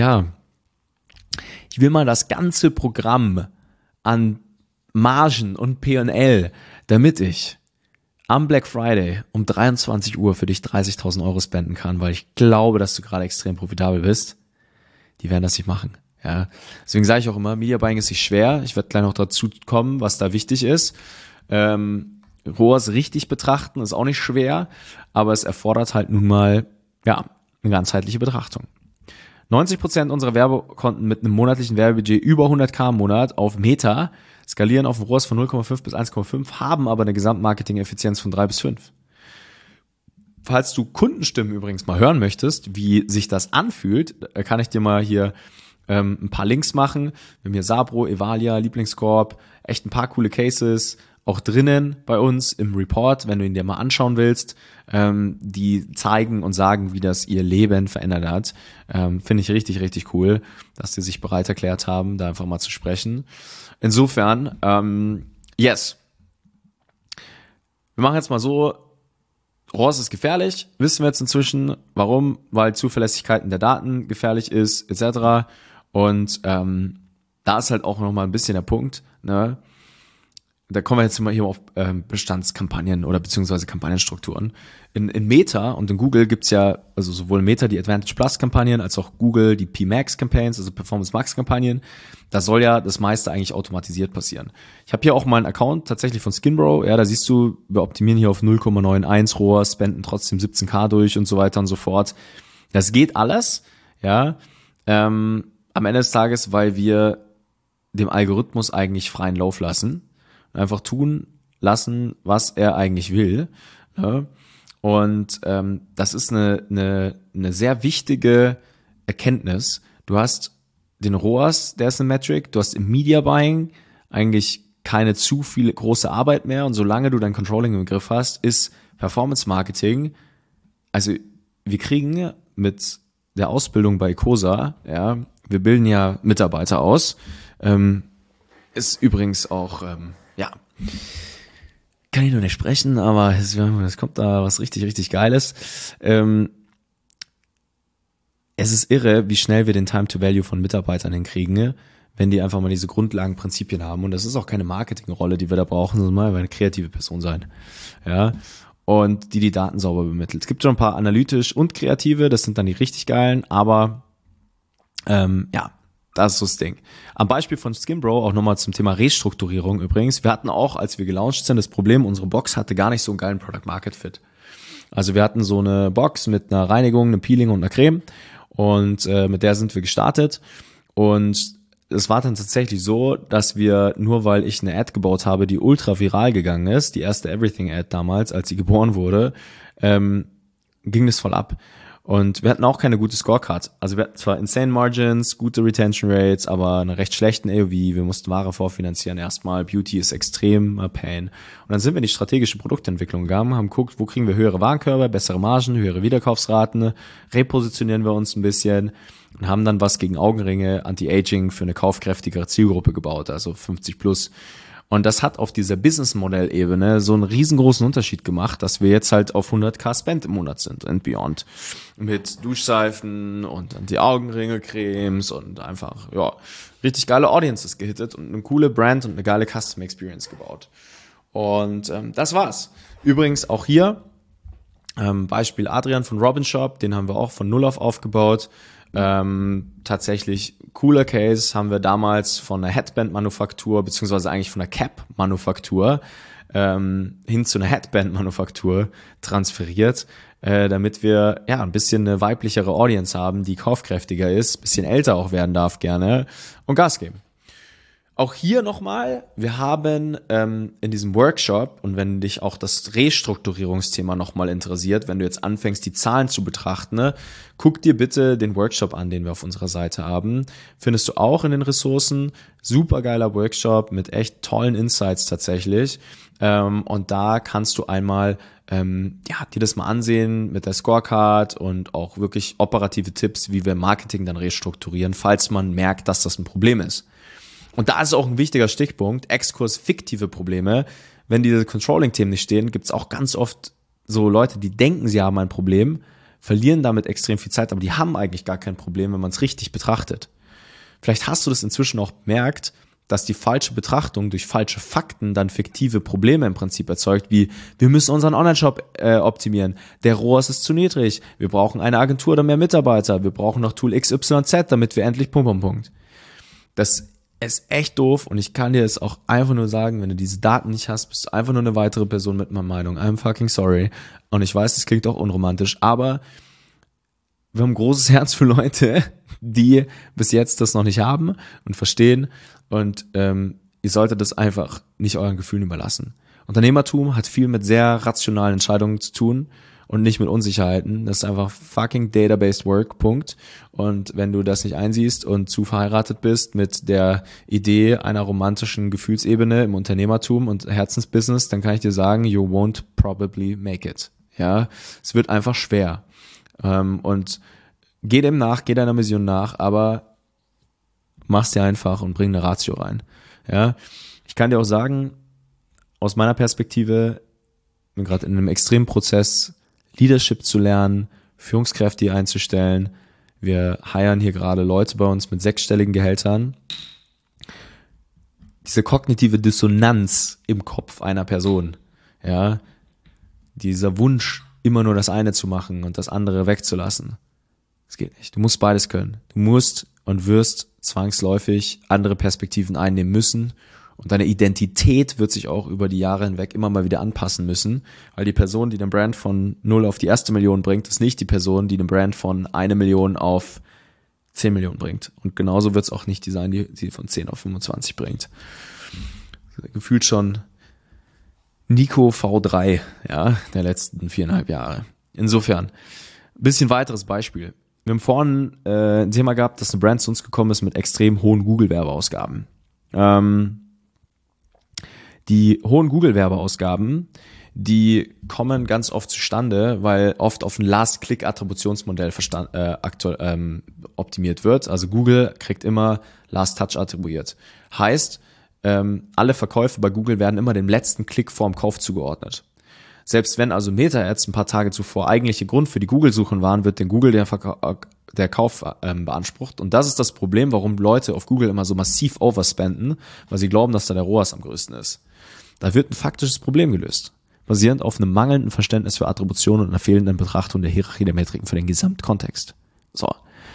Speaker 2: ich will mal das ganze Programm an Margen und P&L, damit ich am Black Friday um 23 Uhr für dich 30.000 Euro spenden kann, weil ich glaube, dass du gerade extrem profitabel bist. Die werden das nicht machen. Ja, deswegen sage ich auch immer, Media Buying ist nicht schwer. Ich werde gleich noch dazu kommen, was da wichtig ist. ROAS richtig betrachten ist auch nicht schwer, aber es erfordert halt nun mal eine ganzheitliche Betrachtung. 90% unserer Werbekonten mit einem monatlichen Werbebudget über 100.000 im Monat auf Meta skalieren auf ein ROAS von 0,5 bis 1,5, haben aber eine Gesamtmarketing-Effizienz von 3 bis 5. Falls du Kundenstimmen übrigens mal hören möchtest, wie sich das anfühlt, kann ich dir mal hier ein paar Links machen. Wir haben hier Sabro, Evalia, Lieblingscorp, echt ein paar coole Cases auch drinnen bei uns im Report, wenn du ihn dir mal anschauen willst, die zeigen und sagen, wie das ihr Leben verändert hat. Finde ich richtig, richtig cool, dass die sich bereit erklärt haben, da einfach mal zu sprechen. Insofern, yes. Wir machen jetzt mal so, ROAS ist gefährlich, wissen wir jetzt inzwischen. Warum? Weil Zuverlässigkeit in der Daten gefährlich ist, etc. Und da ist halt auch nochmal ein bisschen der Punkt, ne? Da kommen wir jetzt mal hier auf Bestandskampagnen oder beziehungsweise Kampagnenstrukturen. In Meta und in Google gibt's ja, also sowohl Meta die Advantage Plus Kampagnen als auch Google die PMax Campaigns, also Performance Max Kampagnen. Da soll ja das meiste eigentlich automatisiert passieren. Ich habe hier auch mal einen Account tatsächlich von Skinbro. Ja, da siehst du, wir optimieren hier auf 0,91 ROAS, spenden trotzdem 17.000 durch und so weiter und so fort. Das geht alles, ja. Am Ende des Tages, weil wir dem Algorithmus eigentlich freien Lauf lassen. Einfach tun lassen, was er eigentlich will. Ja. Und das ist eine sehr wichtige Erkenntnis. Du hast den ROAS, der ist eine Metric. Du hast im Media Buying eigentlich keine zu viele große Arbeit mehr. Und solange du dein Controlling im Griff hast, ist Performance Marketing, also wir kriegen mit der Ausbildung bei Ecosa, ja, wir bilden ja Mitarbeiter aus, ist übrigens auch kann ich nur nicht sprechen, aber es kommt da was richtig, richtig Geiles. Es ist irre, wie schnell wir den Time to Value von Mitarbeitern hinkriegen, wenn die einfach mal diese Grundlagenprinzipien haben. Und das ist auch keine Marketingrolle, die wir da brauchen, sondern mal eine kreative Person sein. Ja. Und die Daten sauber bemittelt. Es gibt schon ein paar analytisch und kreative, das sind dann die richtig geilen, aber das ist so das Ding. Am Beispiel von Skinbro auch nochmal zum Thema Restrukturierung übrigens. Wir hatten auch, als wir gelauncht sind, das Problem, unsere Box hatte gar nicht so einen geilen Product Market Fit. Also wir hatten so eine Box mit einer Reinigung, einem Peeling und einer Creme und mit der sind wir gestartet und es war dann tatsächlich so, dass wir, nur weil ich eine Ad gebaut habe, die ultra viral gegangen ist, die erste Everything-Ad damals, als sie geboren wurde, ging das voll ab. Und wir hatten auch keine gute Scorecard. Also wir hatten zwar insane Margins, gute Retention Rates, aber einen recht schlechten AOV. Wir mussten Ware vorfinanzieren erstmal. Beauty ist extrem Pain. Und dann sind wir in die strategische Produktentwicklung gegangen, haben geguckt, wo kriegen wir höhere Warenkörbe, bessere Margen, höhere Wiederkaufsraten, repositionieren wir uns ein bisschen und haben dann was gegen Augenringe, Anti-Aging für eine kaufkräftigere Zielgruppe gebaut, also 50 plus. Und das hat auf dieser Business-Modell-Ebene so einen riesengroßen Unterschied gemacht, dass wir jetzt halt auf 100.000 Spend im Monat sind and beyond. Mit Duschseifen und Anti-Augenringe-Cremes und einfach, richtig geile Audiences gehittet und eine coole Brand und eine geile Custom Experience gebaut. Und das war's. Übrigens auch hier, Beispiel Adrian von Robin Shop, den haben wir auch von Null auf aufgebaut. Tatsächlich cooler Case, haben wir damals von einer Headband-Manufaktur, beziehungsweise eigentlich von einer Cap-Manufaktur hin zu einer Headband-Manufaktur transferiert, damit wir ein bisschen eine weiblichere Audience haben, die kaufkräftiger ist, bisschen älter auch werden darf gerne und Gas geben. Auch hier nochmal, wir haben in diesem Workshop, und wenn dich auch das Restrukturierungsthema nochmal interessiert, wenn du jetzt anfängst, die Zahlen zu betrachten, ne, guck dir bitte den Workshop an, den wir auf unserer Seite haben. Findest du auch in den Ressourcen. Supergeiler Workshop mit echt tollen Insights tatsächlich. Und da kannst du einmal dir das mal ansehen mit der Scorecard und auch wirklich operative Tipps, wie wir Marketing dann restrukturieren, falls man merkt, dass das ein Problem ist. Und da ist auch ein wichtiger Stichpunkt, Exkurs fiktive Probleme. wenn diese Controlling-Themen nicht stehen, gibt's auch ganz oft so Leute, die denken, sie haben ein Problem, verlieren damit extrem viel Zeit, aber die haben eigentlich gar kein Problem, wenn man es richtig betrachtet. Vielleicht hast du das inzwischen auch bemerkt, dass die falsche Betrachtung durch falsche Fakten dann fiktive Probleme im Prinzip erzeugt, wie wir müssen unseren Online-Shop optimieren, der ROAS ist zu niedrig, wir brauchen eine Agentur oder mehr Mitarbeiter, wir brauchen noch Tool XYZ, damit wir endlich Punkt. Das ist echt doof und ich kann dir es auch einfach nur sagen, wenn du diese Daten nicht hast, bist du einfach nur eine weitere Person mit meiner Meinung. I'm fucking sorry. Und ich weiß, das klingt auch unromantisch, aber wir haben ein großes Herz für Leute, die bis jetzt das noch nicht haben und verstehen. Und ihr solltet das einfach nicht euren Gefühlen überlassen. Unternehmertum hat viel mit sehr rationalen Entscheidungen zu tun und nicht mit Unsicherheiten. Das ist einfach fucking data-based work, Punkt. Und wenn du das nicht einsiehst und zu verheiratet bist mit der Idee einer romantischen Gefühlsebene im Unternehmertum und Herzensbusiness, dann kann ich dir sagen, you won't probably make it. Ja, es wird einfach schwer. Und geh dem nach, geh deiner Mission nach, aber mach's dir einfach und bring eine Ratio rein. Ja, ich kann dir auch sagen, aus meiner Perspektive, bin gerade in einem extremen Prozess, Leadership zu lernen, Führungskräfte einzustellen. Wir hiren hier gerade Leute bei uns mit 6-stelligen Gehältern. Diese kognitive Dissonanz im Kopf einer Person, ja, dieser Wunsch, immer nur das eine zu machen und das andere wegzulassen. Das geht nicht. Du musst beides können. Du musst und wirst zwangsläufig andere Perspektiven einnehmen müssen. Und deine Identität wird sich auch über die Jahre hinweg immer mal wieder anpassen müssen, weil die Person, die den Brand von 0 auf die erste Million bringt, ist nicht die Person, die den Brand von 1 Million auf 10 Millionen bringt. Und genauso wird es auch nicht die sein, die sie von 10 auf 25 bringt. Gefühlt schon Nico V3, ja, der letzten 4,5 Jahre. Insofern, ein bisschen weiteres Beispiel. Wir haben vorhin ein Thema gehabt, dass eine Brand zu uns gekommen ist mit extrem hohen Google-Werbeausgaben. Die hohen Google-Werbeausgaben, die kommen ganz oft zustande, weil oft auf ein Last-Click-Attributionsmodell optimiert wird. Also Google kriegt immer Last-Touch attribuiert. Heißt, alle Verkäufe bei Google werden immer dem letzten Klick vorm Kauf zugeordnet. Selbst wenn also Meta-Ads ein paar Tage zuvor eigentliche Grund für die Google-Suchen waren, wird den Google der Kauf beansprucht. Und das ist das Problem, warum Leute auf Google immer so massiv overspenden, weil sie glauben, dass da der ROAS am größten ist. Da wird ein faktisches Problem gelöst, basierend auf einem mangelnden Verständnis für Attribution und einer fehlenden Betrachtung der Hierarchie der Metriken für den Gesamtkontext. So,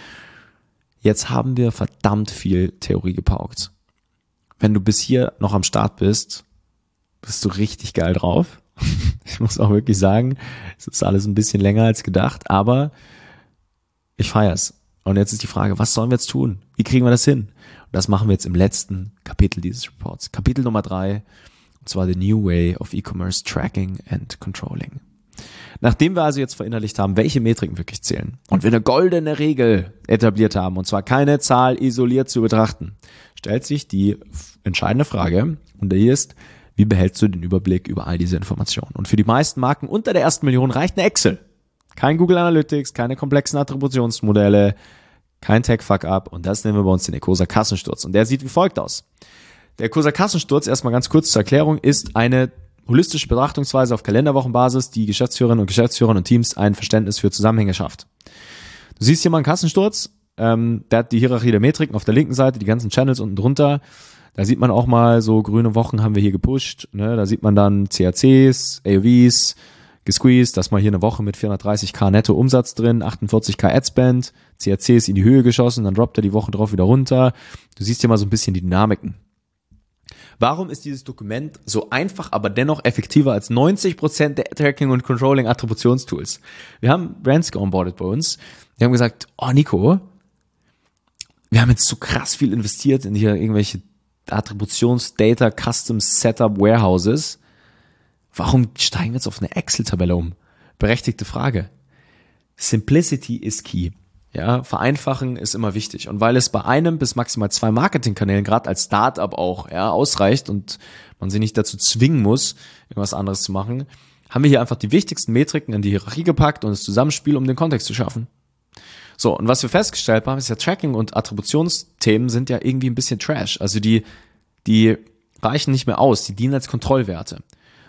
Speaker 2: jetzt haben wir verdammt viel Theorie gepaukt. Wenn du bis hier noch am Start bist, bist du richtig geil drauf. Ich muss auch wirklich sagen, es ist alles ein bisschen länger als gedacht, aber ich feier's. Und jetzt ist die Frage, was sollen wir jetzt tun? Wie kriegen wir das hin? Und das machen wir jetzt im letzten Kapitel dieses Reports. Kapitel Nummer 3, und zwar The New Way of E-Commerce Tracking and Controlling. Nachdem wir also jetzt verinnerlicht haben, welche Metriken wirklich zählen und wir eine goldene Regel etabliert haben, und zwar keine Zahl isoliert zu betrachten, stellt sich die entscheidende Frage, und die ist, wie behältst du den Überblick über all diese Informationen? Und für die meisten Marken unter der ersten Million reicht eine Excel. Kein Google Analytics, keine komplexen Attributionsmodelle, kein Tech-Fuck-Up, und das nennen wir bei uns den Ecosa Kassensturz. Und der sieht wie folgt aus. Der Ecosa Kassensturz, erstmal ganz kurz zur Erklärung, ist eine holistische Betrachtungsweise auf Kalenderwochenbasis, die Geschäftsführerinnen und Geschäftsführer und Teams ein Verständnis für Zusammenhänge schafft. Du siehst hier mal einen Kassensturz, der hat die Hierarchie der Metriken auf der linken Seite, die ganzen Channels unten drunter. Da sieht man auch mal so, grüne Wochen haben wir hier gepusht, ne? Da sieht man dann CACs, AOVs, gesqueezed, dass mal hier eine Woche mit 430.000 netto Umsatz drin, 48.000 Adspend, CACs in die Höhe geschossen, dann droppt er die Woche drauf wieder runter. Du siehst hier mal so ein bisschen die Dynamiken. Warum ist dieses Dokument so einfach, aber dennoch effektiver als 90% der Tracking- und Controlling-Attributionstools? Wir haben Brands geonboardet bei uns. Die haben gesagt, oh Nico, wir haben jetzt so krass viel investiert in hier irgendwelche Attributions-Data, Custom Setup Warehouses. Warum steigen wir jetzt auf eine Excel-Tabelle um? Berechtigte Frage. Simplicity is key. Ja, vereinfachen ist immer wichtig. Und weil es bei einem bis maximal 2 Marketingkanälen gerade als Startup auch ausreicht und man sie nicht dazu zwingen muss, irgendwas anderes zu machen, haben wir hier einfach die wichtigsten Metriken in die Hierarchie gepackt und das Zusammenspiel, um den Kontext zu schaffen. So, und was wir festgestellt haben, ist ja, Tracking- und Attributionsthemen sind ja irgendwie ein bisschen Trash. Also die reichen nicht mehr aus, die dienen als Kontrollwerte.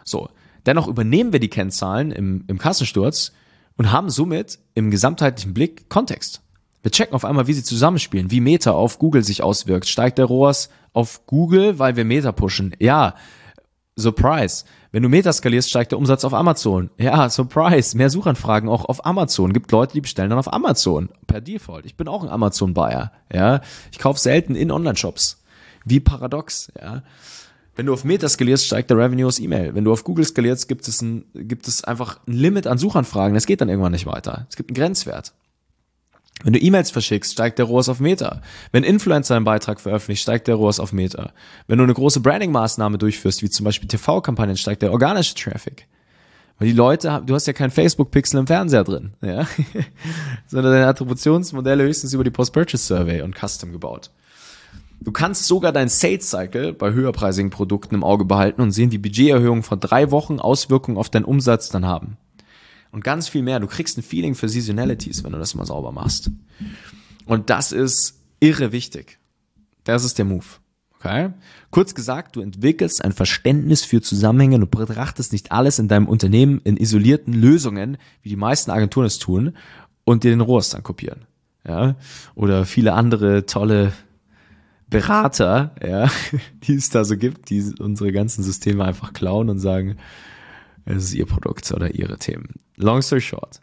Speaker 2: So, dennoch übernehmen wir die Kennzahlen im Kassensturz und haben somit im gesamtheitlichen Blick Kontext. Wir checken auf einmal, wie sie zusammenspielen, wie Meta auf Google sich auswirkt. Steigt der ROAS auf Google, weil wir Meta pushen? Ja, Surprise. Wenn du Meta skalierst, steigt der Umsatz auf Amazon. Ja, Surprise. Mehr Suchanfragen auch auf Amazon. Gibt Leute, die bestellen dann auf Amazon. Per Default. Ich bin auch ein Amazon-Buyer. Ja, ich kaufe selten in Online-Shops. Wie paradox. Ja. Wenn du auf Meta skalierst, steigt der Revenue aus E-Mail. Wenn du auf Google skalierst, gibt es einfach ein Limit an Suchanfragen. Das geht dann irgendwann nicht weiter. Es gibt einen Grenzwert. Wenn du E-Mails verschickst, steigt der ROAS auf Meta. Wenn Influencer einen Beitrag veröffentlicht, steigt der ROAS auf Meta. Wenn du eine große Branding-Maßnahme durchführst, wie zum Beispiel TV-Kampagnen, steigt der organische Traffic. Weil die Leute, du hast ja kein Facebook-Pixel im Fernseher drin, ja, sondern deine Attributionsmodelle höchstens über die Post-Purchase-Survey und Custom gebaut. Du kannst sogar deinen Sales-Cycle bei höherpreisigen Produkten im Auge behalten und sehen, wie Budgeterhöhungen von 3 Wochen Auswirkungen auf deinen Umsatz dann haben. Und ganz viel mehr. Du kriegst ein Feeling für Seasonalities, wenn du das mal sauber machst. Und das ist irre wichtig. Das ist der Move. Okay? Kurz gesagt, du entwickelst ein Verständnis für Zusammenhänge und betrachtest nicht alles in deinem Unternehmen in isolierten Lösungen, wie die meisten Agenturen es tun, und dir den ROAS dann kopieren. Ja? Oder viele andere tolle Berater, ja, die es da so gibt, die unsere ganzen Systeme einfach klauen und sagen, es ist ihr Produkt oder ihre Themen. Long story short.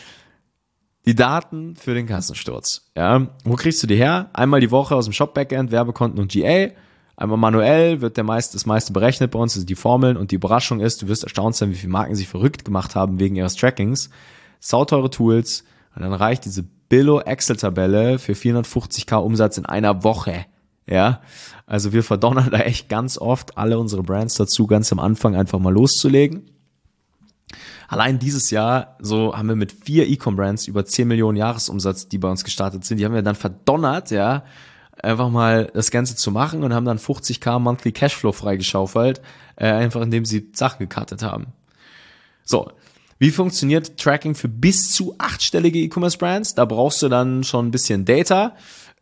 Speaker 2: Die Daten für den Kassensturz. Ja, wo kriegst du die her? Einmal die Woche aus dem Shop-Backend, Werbekonten und GA. Einmal manuell wird das meiste berechnet bei uns, also die Formeln. Und die Überraschung ist, du wirst erstaunt sein, wie viele Marken sich verrückt gemacht haben wegen ihres Trackings. Sauteure Tools. Und dann reicht diese Billo-Excel-Tabelle für 450.000 Umsatz in einer Woche. Ja, also wir verdonnern da echt ganz oft alle unsere Brands dazu, ganz am Anfang einfach mal loszulegen. Allein dieses Jahr so haben wir mit 4 E-Com-Brands über 10 Millionen Jahresumsatz, die bei uns gestartet sind. Die haben wir dann verdonnert, ja, einfach mal das Ganze zu machen und haben dann 50.000 Monthly Cashflow freigeschaufelt, einfach indem sie Sachen gecuttet haben. So, wie funktioniert Tracking für bis zu 8-stellige E-Commerce-Brands? Da brauchst du dann schon ein bisschen Data.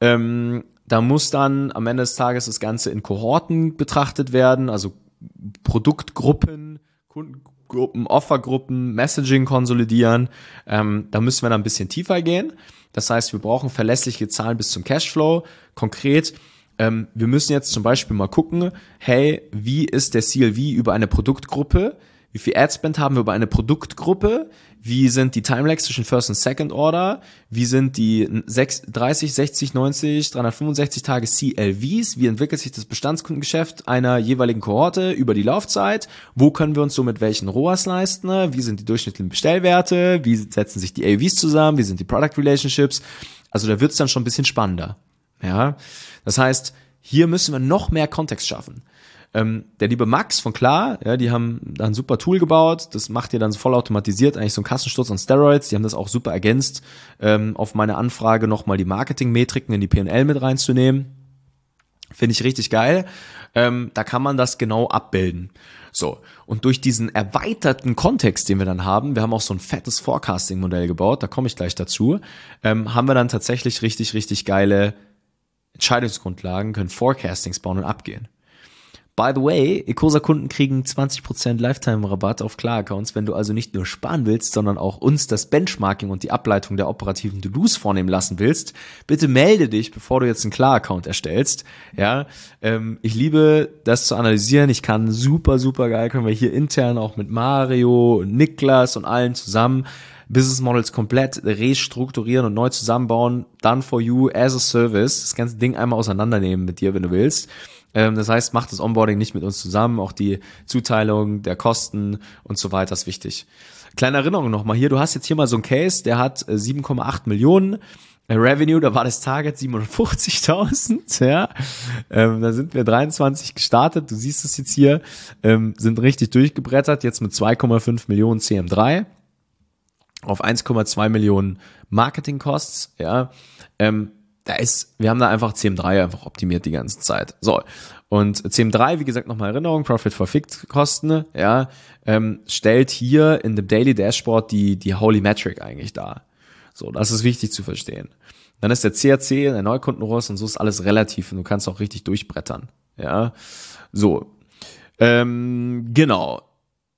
Speaker 2: Da muss dann am Ende des Tages das Ganze in Kohorten betrachtet werden, also Produktgruppen, Kundengruppen, Offergruppen, Messaging konsolidieren. Da müssen wir dann ein bisschen tiefer gehen. Das heißt, wir brauchen verlässliche Zahlen bis zum Cashflow. Konkret, wir müssen jetzt zum Beispiel mal gucken, hey, wie ist der CLV über eine Produktgruppe? Wie viel Adspend haben wir über eine Produktgruppe? Wie sind die Timelags zwischen First und Second Order? Wie sind die 30, 60, 90, 365 Tage CLVs? Wie entwickelt sich das Bestandskundengeschäft einer jeweiligen Kohorte über die Laufzeit? Wo können wir uns so mit welchen ROAS leisten? Wie sind die durchschnittlichen Bestellwerte? Wie setzen sich die AOVs zusammen? Wie sind die Product Relationships? Also da wird es dann schon ein bisschen spannender. Ja, das heißt, hier müssen wir noch mehr Kontext schaffen. Der liebe Max von Klar, ja, die haben da ein super Tool gebaut, das macht ihr dann so vollautomatisiert, eigentlich so ein Kassensturz an Steroids, die haben das auch super ergänzt, auf meine Anfrage nochmal die Marketing-Metriken in die P&L mit reinzunehmen. Finde ich richtig geil. Da kann man das genau abbilden. So, und durch diesen erweiterten Kontext, den wir dann haben, wir haben auch so ein fettes Forecasting-Modell gebaut, da komme ich gleich dazu, haben wir dann tatsächlich richtig, richtig geile Entscheidungsgrundlagen, können Forecastings bauen und abgehen. By the way, Ecosa-Kunden kriegen 20% Lifetime-Rabatt auf Klar-Accounts, wenn du also nicht nur sparen willst, sondern auch uns das Benchmarking und die Ableitung der operativen To-Dos vornehmen lassen willst. Bitte melde dich, bevor du jetzt einen Klar-Account erstellst. Ja, ich liebe das zu analysieren. Ich kann super, super geil, können wir hier intern auch mit Mario und Niklas und allen zusammen Business Models komplett restrukturieren und neu zusammenbauen. Done for you as a service. Das ganze Ding einmal auseinandernehmen mit dir, wenn du willst. Das heißt, macht das Onboarding nicht mit uns zusammen, auch die Zuteilung der Kosten und so weiter ist wichtig. Kleine Erinnerung nochmal hier, du hast jetzt hier mal so einen Case, der hat 7,8 Millionen Revenue, da war das Target 750.000, ja, da sind wir 23 gestartet, du siehst es jetzt hier, sind richtig durchgebrettert, jetzt mit 2,5 Millionen CM3 auf 1,2 Millionen Marketing Costs, ja, wir haben da einfach CM3 einfach optimiert die ganze Zeit. So. Und CM3, wie gesagt, nochmal Erinnerung, Profit for Fixed Kosten, ja, stellt hier in dem Daily Dashboard die Holy Metric eigentlich dar. So, das ist wichtig zu verstehen. Dann ist der CAC, der Neukundenrost und so ist alles relativ und du kannst auch richtig durchbrettern, ja. So. Genau.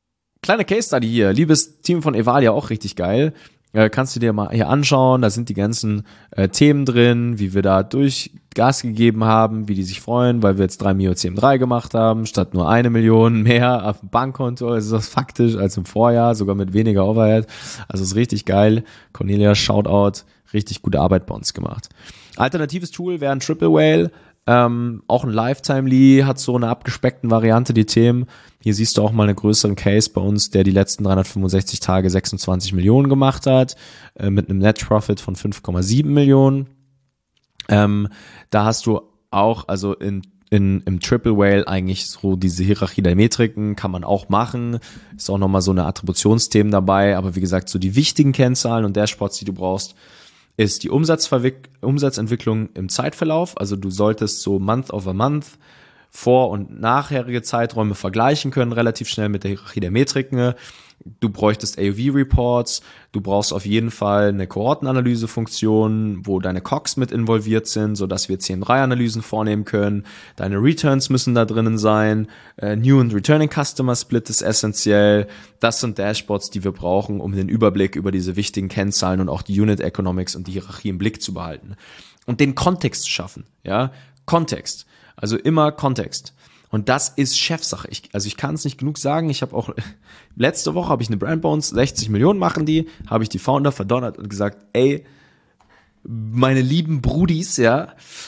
Speaker 2: kleine Case Study hier. Liebes Team von Evalia, auch richtig geil. Kannst du dir mal hier anschauen. Da sind die ganzen Themen drin, wie wir da durch Gas gegeben haben, wie die sich freuen, weil wir jetzt 3 Mio CM3 gemacht haben, statt nur 1 Million mehr auf dem Bankkonto. Also ist das faktisch als im Vorjahr, sogar mit weniger Overhead. Also ist richtig geil. Cornelia, Shoutout. Richtig gute Arbeit bei uns gemacht. Alternatives Tool wäre ein Triple Whale. Auch ein Lifetime-Lee hat so eine abgespeckten Variante, die Themen. Hier siehst du auch mal einen größeren Case bei uns, der die letzten 365 Tage 26 Millionen gemacht hat, mit einem Net Profit von 5,7 Millionen. Da hast du auch, also im Triple Whale eigentlich so diese Hierarchie der Metriken kann man auch machen. Ist auch nochmal so eine Attributionsthemen dabei, aber wie gesagt, so die wichtigen Kennzahlen und Dashboards, die du brauchst, ist die Umsatzentwicklung im Zeitverlauf. Also du solltest so Month over Month vor- und nachherige Zeiträume vergleichen können, relativ schnell mit der Hierarchie der Metriken. Du bräuchtest AOV-Reports, du brauchst auf jeden Fall eine Kohortenanalyse-Funktion, wo deine COGS mit involviert sind, sodass wir CM3-Analysen vornehmen können. Deine Returns müssen da drinnen sein. New and Returning Customer Split ist essentiell. Das sind Dashboards, die wir brauchen, um den Überblick über diese wichtigen Kennzahlen und auch die Unit Economics und die Hierarchie im Blick zu behalten. Und den Kontext zu schaffen, ja, Kontext. Also immer Kontext. Und das ist Chefsache. Ich kann es nicht genug sagen. Ich habe auch, letzte Woche habe ich eine Brand bei uns, 60 Millionen machen die, habe ich die Founder verdonnert und gesagt, ey, meine lieben Brudis, ja,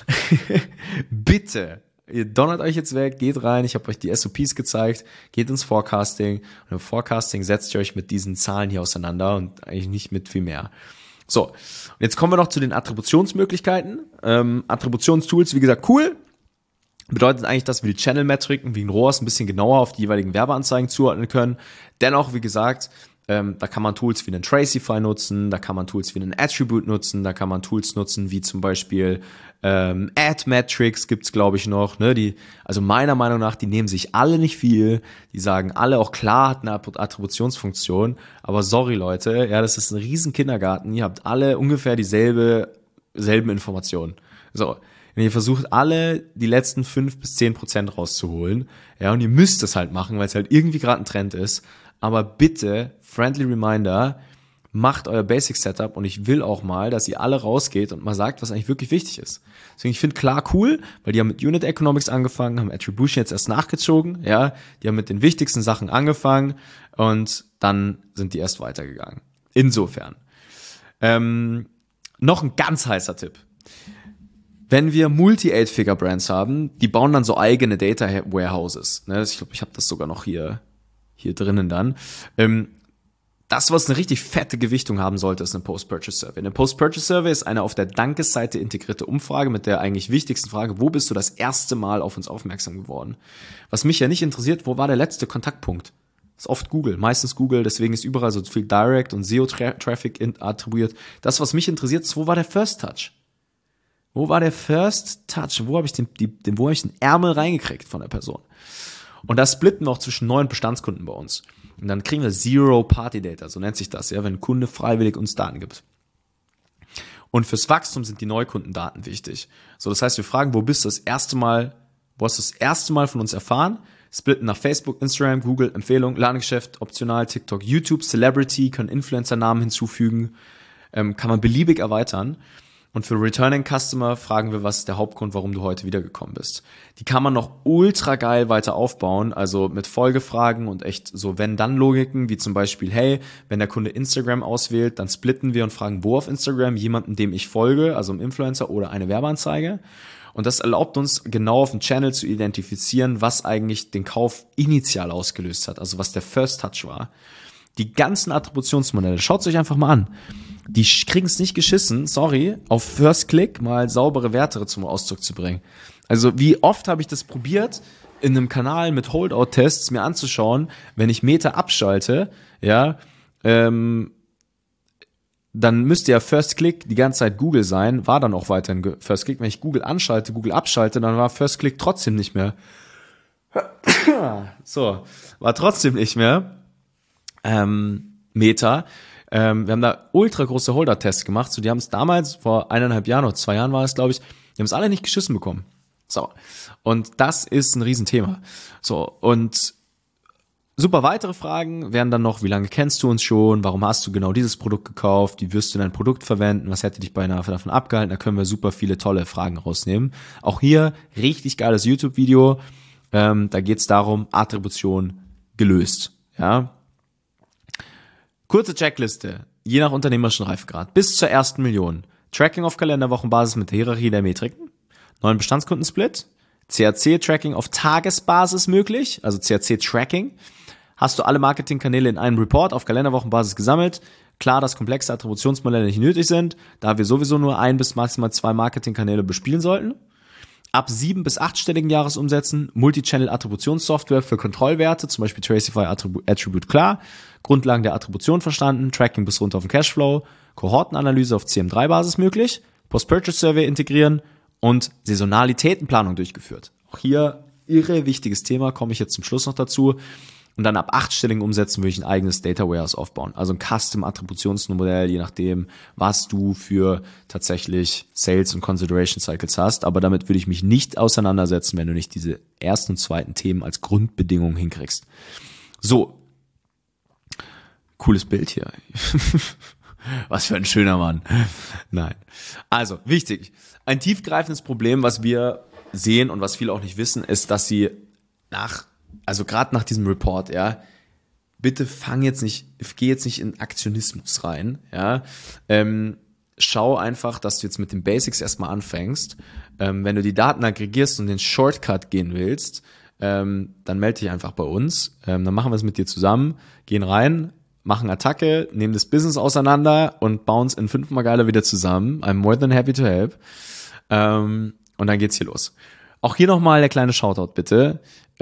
Speaker 2: bitte, ihr donnert euch jetzt weg, geht rein, ich habe euch die SOPs gezeigt, geht ins Forecasting und im Forecasting setzt ihr euch mit diesen Zahlen hier auseinander und eigentlich nicht mit viel mehr. So, und jetzt kommen wir noch zu den Attributionsmöglichkeiten. Attributionstools, wie gesagt, cool. Bedeutet eigentlich, dass wir die Channel-Metriken wie ein ROAS ein bisschen genauer auf die jeweiligen Werbeanzeigen zuordnen können. Dennoch, wie gesagt, da kann man Tools wie einen Tracify nutzen, da kann man Tools wie einen Attribute nutzen, da kann man Tools nutzen wie zum Beispiel Ad-Metrics gibt's, glaube ich, noch. Ne? Also meiner Meinung nach, die nehmen sich alle nicht viel. Die sagen alle auch klar, hat eine Attributionsfunktion. Aber sorry, Leute, ja, das ist ein riesen Kindergarten. Ihr habt alle ungefähr selben Informationen. So. Und ihr versucht alle die letzten 5-10% rauszuholen. Ja, und ihr müsst es halt machen, weil es halt irgendwie gerade ein Trend ist. Aber bitte, friendly reminder, macht euer Basic Setup und ich will auch mal, dass ihr alle rausgeht und mal sagt, was eigentlich wirklich wichtig ist. Deswegen, ich finde klar cool, weil die haben mit Unit Economics angefangen, haben Attribution jetzt erst nachgezogen, ja. Die haben mit den wichtigsten Sachen angefangen und dann sind die erst weitergegangen. Insofern. Noch ein ganz heißer Tipp. Wenn wir Multi-8-Figure-Brands haben, die bauen dann so eigene Data-Warehouses. Ich glaube, ich habe das sogar noch hier drinnen dann. Das, was eine richtig fette Gewichtung haben sollte, ist eine Post-Purchase-Survey. Eine Post-Purchase-Survey ist eine auf der Dankesseite integrierte Umfrage mit der eigentlich wichtigsten Frage, wo bist du das erste Mal auf uns aufmerksam geworden? Was mich ja nicht interessiert, wo war der letzte Kontaktpunkt? Das ist oft Google, meistens Google, deswegen ist überall so viel Direct und SEO-Traffic attribuiert. Das, was mich interessiert, ist, wo war der First Touch? Wo war der First Touch? Wo habe ich den Ärmel reingekriegt von der Person? Und das splitten wir auch zwischen neuen Bestandskunden bei uns. Und dann kriegen wir Zero-Party-Data, so nennt sich das, ja, wenn ein Kunde freiwillig uns Daten gibt. Und fürs Wachstum sind die Neukundendaten wichtig. So, das heißt, wir fragen, wo hast du das erste Mal von uns erfahren? Splitten nach Facebook, Instagram, Google, Empfehlung, Ladengeschäft, optional, TikTok, YouTube, Celebrity, können Influencer-Namen hinzufügen, kann man beliebig erweitern. Und für Returning Customer fragen wir, was ist der Hauptgrund, warum du heute wiedergekommen bist. Die kann man noch ultra geil weiter aufbauen, also mit Folgefragen und echt so Wenn-Dann-Logiken, wie zum Beispiel, hey, wenn der Kunde Instagram auswählt, dann splitten wir und fragen, wo auf Instagram, jemanden, dem ich folge, also einem Influencer oder eine Werbeanzeige. Und das erlaubt uns, genau auf dem Channel zu identifizieren, was eigentlich den Kauf initial ausgelöst hat, also was der First Touch war. Die ganzen Attributionsmodelle, schaut es euch einfach mal an. Die kriegen es nicht geschissen, sorry, auf First Click mal saubere Werte zum Ausdruck zu bringen. Also wie oft habe ich das probiert, in einem Kanal mit Holdout-Tests mir anzuschauen, wenn ich Meta abschalte, ja, dann müsste ja First Click die ganze Zeit Google sein, war dann auch weiterhin First Click. Wenn ich Google anschalte, Google abschalte, dann war First Click trotzdem nicht mehr. So, war trotzdem nicht mehr Meta. Wir haben da ultra große Holder-Tests gemacht. So, die haben es damals, vor 1,5 Jahren oder 2 Jahren war es, glaube ich, die haben es alle nicht geschissen bekommen. So. Und das ist ein Riesenthema. So. Und Super, weitere Fragen wären dann noch, wie lange kennst du uns schon? Warum hast du genau dieses Produkt gekauft? Wie wirst du dein Produkt verwenden? Was hätte dich beinahe davon abgehalten? Da können wir super viele tolle Fragen rausnehmen. Auch hier richtig geiles YouTube-Video. Da geht es darum, Attribution gelöst. Ja. Kurze Checkliste, je nach unternehmerischen Reifegrad. Bis zur ersten Million. Tracking auf Kalenderwochenbasis mit der Hierarchie der Metriken. Neuen Bestandskundensplit. CAC-Tracking auf Tagesbasis möglich, also CAC-Tracking. Hast du alle Marketingkanäle in einem Report auf Kalenderwochenbasis gesammelt? Klar, dass komplexe Attributionsmodelle nicht nötig sind, da wir sowieso nur 1 bis maximal 2 Marketingkanäle bespielen sollten. Ab 7- bis 8-stelligen Jahresumsätzen Multichannel-Attributionssoftware für Kontrollwerte, zum Beispiel Tracify Attribute klar, Grundlagen der Attribution verstanden, Tracking bis runter auf den Cashflow, Kohortenanalyse auf CM3-Basis möglich, Post-Purchase-Survey integrieren und Saisonalitätenplanung durchgeführt. Auch hier irre wichtiges Thema, komme ich jetzt zum Schluss noch dazu. Und dann ab 8-stelligen Umsätzen würde ich ein eigenes Data Warehouse aufbauen. Also ein Custom-Attributionsmodell, je nachdem, was du für tatsächlich Sales- und Consideration-Cycles hast. Aber damit würde ich mich nicht auseinandersetzen, wenn du nicht diese ersten und zweiten Themen als Grundbedingung hinkriegst. So. Cooles Bild hier. Was für ein schöner Mann. Nein. Also, wichtig. Ein tiefgreifendes Problem, was wir sehen und was viele auch nicht wissen, ist, dass sie gerade nach diesem Report, ja, bitte geh jetzt nicht in Aktionismus rein, ja, schau einfach, dass du jetzt mit den Basics erstmal anfängst. Wenn du die Daten aggregierst und den Shortcut gehen willst, dann melde dich einfach bei uns, dann machen wir es mit dir zusammen, gehen rein, machen Attacke, nehmen das Business auseinander und bauen es in 5-mal geiler wieder zusammen. I'm more than happy to help. Und dann geht's hier los. Auch hier nochmal der kleine Shoutout bitte.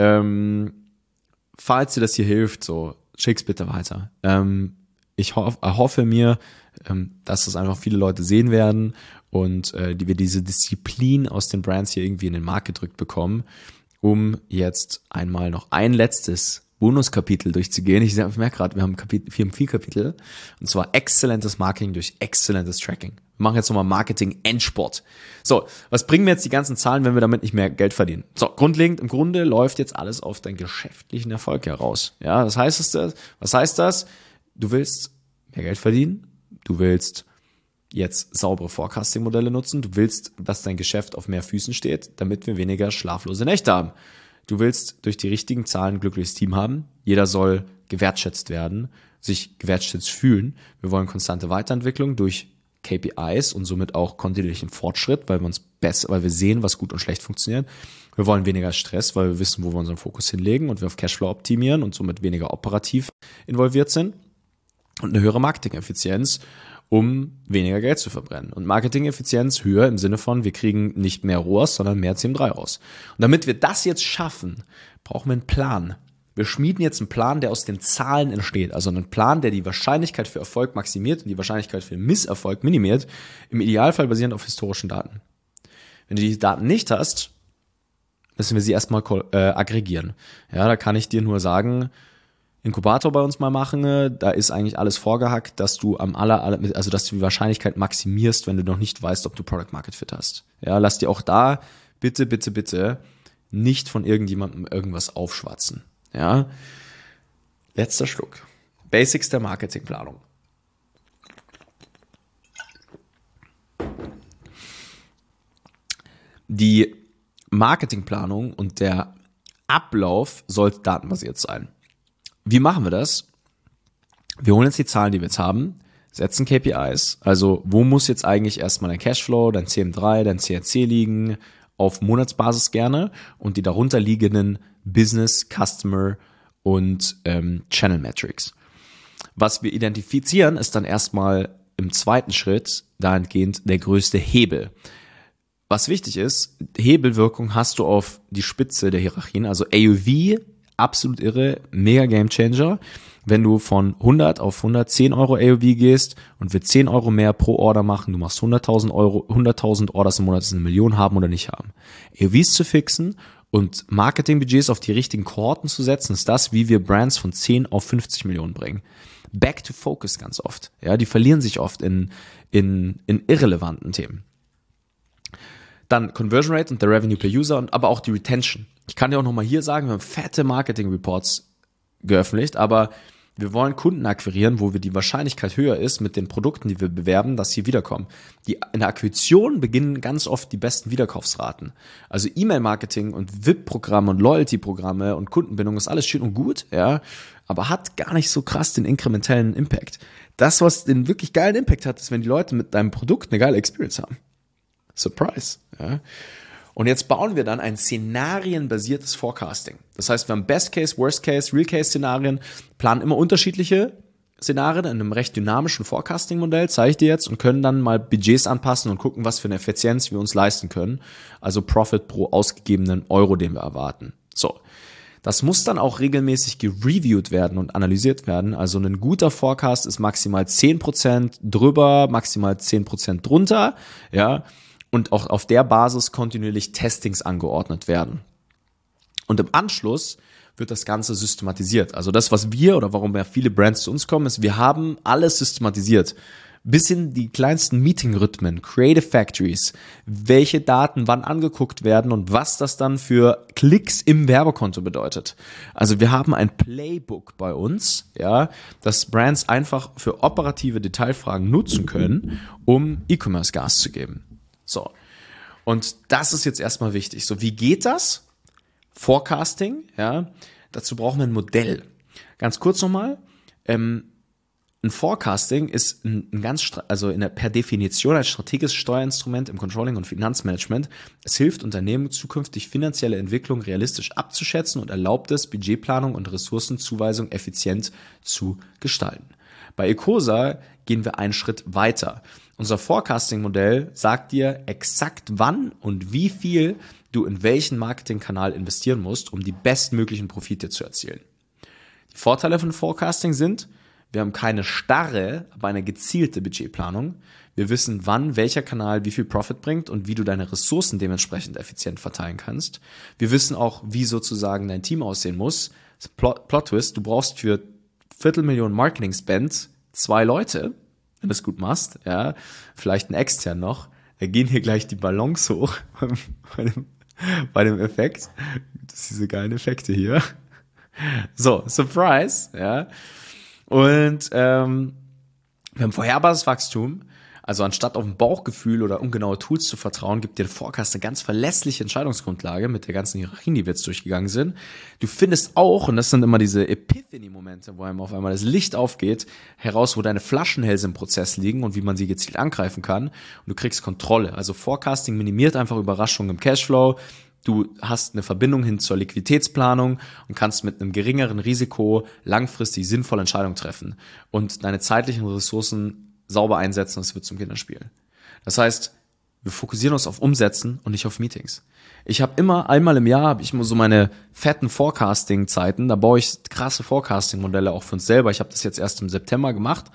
Speaker 2: Falls dir das hier hilft, so schick's bitte weiter. Ich hoffe mir, dass das einfach viele Leute sehen werden und wir diese Disziplin aus den Brands hier irgendwie in den Markt gedrückt bekommen, um jetzt einmal noch ein letztes Bonuskapitel durchzugehen. Ich merke gerade, wir haben 4 Kapitel, und zwar exzellentes Marketing durch exzellentes Tracking. Wir machen jetzt nochmal Marketing-Endsport. So, was bringen mir jetzt die ganzen Zahlen, wenn wir damit nicht mehr Geld verdienen? So, grundlegend, im Grunde läuft jetzt alles auf deinen geschäftlichen Erfolg heraus. Ja, was heißt das? Du willst mehr Geld verdienen, du willst jetzt saubere Forecasting-Modelle nutzen, du willst, dass dein Geschäft auf mehr Füßen steht, damit wir weniger schlaflose Nächte haben. Du willst durch die richtigen Zahlen ein glückliches Team haben. Jeder soll gewertschätzt werden, sich gewertschätzt fühlen. Wir wollen konstante Weiterentwicklung durch KPIs und somit auch kontinuierlichen Fortschritt, weil wir sehen, was gut und schlecht funktioniert. Wir wollen weniger Stress, weil wir wissen, wo wir unseren Fokus hinlegen und wir auf Cashflow optimieren und somit weniger operativ involviert sind. Und eine höhere Marketing-Effizienz, um weniger Geld zu verbrennen. Und Marketing-Effizienz höher im Sinne von, wir kriegen nicht mehr ROAS, sondern mehr CM3 raus. Und damit wir das jetzt schaffen, brauchen wir einen Plan. Wir schmieden jetzt einen Plan, der aus den Zahlen entsteht. Also einen Plan, der die Wahrscheinlichkeit für Erfolg maximiert und die Wahrscheinlichkeit für Misserfolg minimiert. Im Idealfall basierend auf historischen Daten. Wenn du die Daten nicht hast, müssen wir sie erstmal aggregieren. Ja, da kann ich dir nur sagen, Inkubator bei uns mal machen, da ist eigentlich alles vorgehackt, dass du dass du die Wahrscheinlichkeit maximierst, wenn du noch nicht weißt, ob du Product Market Fit hast. Ja, lass dir auch da bitte, bitte, bitte nicht von irgendjemandem irgendwas aufschwatzen. Ja, letzter Schluck. Basics der Marketingplanung. Die Marketingplanung und der Ablauf sollte datenbasiert sein. Wie machen wir das? Wir holen jetzt die Zahlen, die wir jetzt haben, setzen KPIs. Also wo muss jetzt eigentlich erstmal dein Cashflow, dein CM3, dein CAC liegen, auf Monatsbasis gerne, und die darunter liegenden Business, Customer und Channel Metrics. Was wir identifizieren, ist dann erstmal im zweiten Schritt dahingehend der größte Hebel. Was wichtig ist, Hebelwirkung hast du auf die Spitze der Hierarchien, also AOV, absolut irre, mega Gamechanger. Wenn du von 100 auf 110 Euro AOV gehst und wir 10 Euro mehr pro Order machen, du machst 100.000 Orders im Monat, das ist 1 Million haben oder nicht haben. AOVs zu fixen und Marketingbudgets auf die richtigen Kohorten zu setzen, ist das, wie wir Brands von 10 auf 50 Millionen bringen. Back to focus ganz oft. Ja, die verlieren sich oft in irrelevanten Themen. Dann Conversion Rate und der Revenue per User und aber auch die Retention. Ich kann dir auch nochmal hier sagen, wir haben fette Marketing-Reports geöffentlicht, aber wir wollen Kunden akquirieren, wo wir die Wahrscheinlichkeit höher ist mit den Produkten, die wir bewerben, dass sie wiederkommen. In der Akquisition beginnen ganz oft die besten Wiederkaufsraten. Also E-Mail-Marketing und VIP-Programme und Loyalty-Programme und Kundenbindung ist alles schön und gut, ja, aber hat gar nicht so krass den inkrementellen Impact. Das, was den wirklich geilen Impact hat, ist, wenn die Leute mit deinem Produkt eine geile Experience haben. Surprise, ja. Und jetzt bauen wir dann ein szenarienbasiertes Forecasting. Das heißt, wir haben Best Case, Worst Case, Real Case Szenarien, planen immer unterschiedliche Szenarien in einem recht dynamischen Forecasting-Modell, zeige ich dir jetzt, und können dann mal Budgets anpassen und gucken, was für eine Effizienz wir uns leisten können. Also Profit pro ausgegebenen Euro, den wir erwarten. So. Das muss dann auch regelmäßig gereviewt werden und analysiert werden. Also ein guter Forecast ist maximal 10% drüber, maximal 10% drunter, ja. Und auch auf der Basis kontinuierlich Testings angeordnet werden. Und im Anschluss wird das Ganze systematisiert. Also das, was wir oder warum ja viele Brands zu uns kommen, ist, wir haben alles systematisiert. Bis in die kleinsten Meeting-Rhythmen, Creative Factories, welche Daten wann angeguckt werden und was das dann für Klicks im Werbekonto bedeutet. Also wir haben ein Playbook bei uns, ja, das Brands einfach für operative Detailfragen nutzen können, um E-Commerce Gas zu geben. So, und das ist jetzt erstmal wichtig. So, wie geht das? Forecasting, ja, dazu brauchen wir ein Modell. Ganz kurz nochmal, ein Forecasting ist per Definition ein strategisches Steuerinstrument im Controlling und Finanzmanagement. Es hilft Unternehmen zukünftig finanzielle Entwicklung realistisch abzuschätzen und erlaubt es, Budgetplanung und Ressourcenzuweisung effizient zu gestalten. Bei Ecosa gehen wir einen Schritt weiter. Unser Forecasting-Modell sagt dir exakt wann und wie viel du in welchen Marketingkanal investieren musst, um die bestmöglichen Profite zu erzielen. Die Vorteile von Forecasting sind, wir haben keine starre, aber eine gezielte Budgetplanung. Wir wissen, wann welcher Kanal wie viel Profit bringt und wie du deine Ressourcen dementsprechend effizient verteilen kannst. Wir wissen auch, wie sozusagen dein Team aussehen muss. Plot-Twist, du brauchst für 250.000 Marketing-Spend 2 Leute, wenn du es gut machst, ja, vielleicht einen extern noch, da gehen hier gleich die Ballons hoch bei dem Effekt. Das sind diese geilen Effekte hier. So, Surprise, ja. Und wir haben vorherbares Wachstum. Also anstatt auf ein Bauchgefühl oder ungenaue Tools zu vertrauen, gibt dir der Forecast eine ganz verlässliche Entscheidungsgrundlage mit der ganzen Hierarchien, die wir jetzt durchgegangen sind. Du findest auch, und das sind immer diese Epiphany-Momente, wo einem auf einmal das Licht aufgeht, heraus, wo deine Flaschenhälse im Prozess liegen und wie man sie gezielt angreifen kann. Und du kriegst Kontrolle. Also Forecasting minimiert einfach Überraschungen im Cashflow. Du hast eine Verbindung hin zur Liquiditätsplanung und kannst mit einem geringeren Risiko langfristig sinnvolle Entscheidungen treffen und deine zeitlichen Ressourcen sauber einsetzen, das wird zum Kinderspiel. Das heißt, wir fokussieren uns auf Umsetzen und nicht auf Meetings. Ich habe einmal im Jahr habe ich immer so meine fetten Forecasting-Zeiten, da baue ich krasse Forecasting-Modelle auch für uns selber. Ich habe das jetzt erst im September gemacht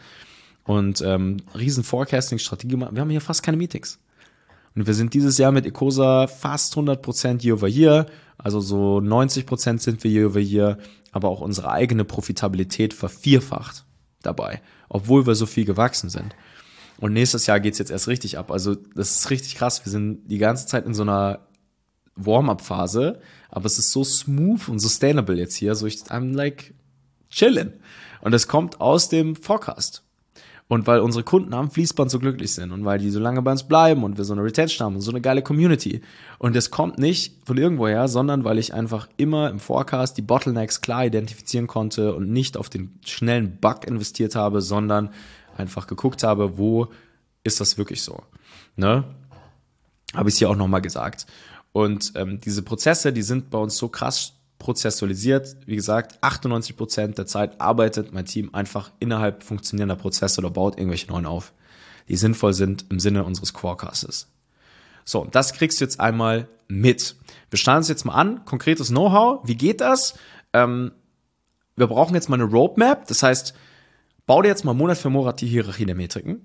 Speaker 2: und riesen Forecasting-Strategie gemacht. Wir haben hier fast keine Meetings. Und wir sind dieses Jahr mit Ecosa fast 100% year over year, also so 90% sind wir year over year, aber auch unsere eigene Profitabilität vervierfacht dabei, obwohl wir so viel gewachsen sind. Und nächstes Jahr geht's jetzt erst richtig ab. Also das ist richtig krass. Wir sind die ganze Zeit in so einer Warm-up-Phase, aber es ist so smooth und sustainable jetzt hier. So I'm like chillen. Und es kommt aus dem Forecast. Und weil unsere Kunden am Fließband so glücklich sind und weil die so lange bei uns bleiben und wir so eine Retention haben und so eine geile Community. Und das kommt nicht von irgendwoher, sondern weil ich einfach immer im Forecast die Bottlenecks klar identifizieren konnte und nicht auf den schnellen Bug investiert habe, sondern einfach geguckt habe, wo ist das wirklich so. Ne? Habe ich hier auch nochmal gesagt. Und diese Prozesse, die sind bei uns so krass prozessualisiert. Wie gesagt, 98% der Zeit arbeitet mein Team einfach innerhalb funktionierender Prozesse oder baut irgendwelche neuen auf, die sinnvoll sind im Sinne unseres Forecastes. So, das kriegst du jetzt einmal mit. Wir schauen uns jetzt mal an, konkretes Know-how. Wie geht das? Wir brauchen jetzt mal eine Roadmap. Das heißt, bau dir jetzt mal Monat für Monat die Hierarchie der Metriken.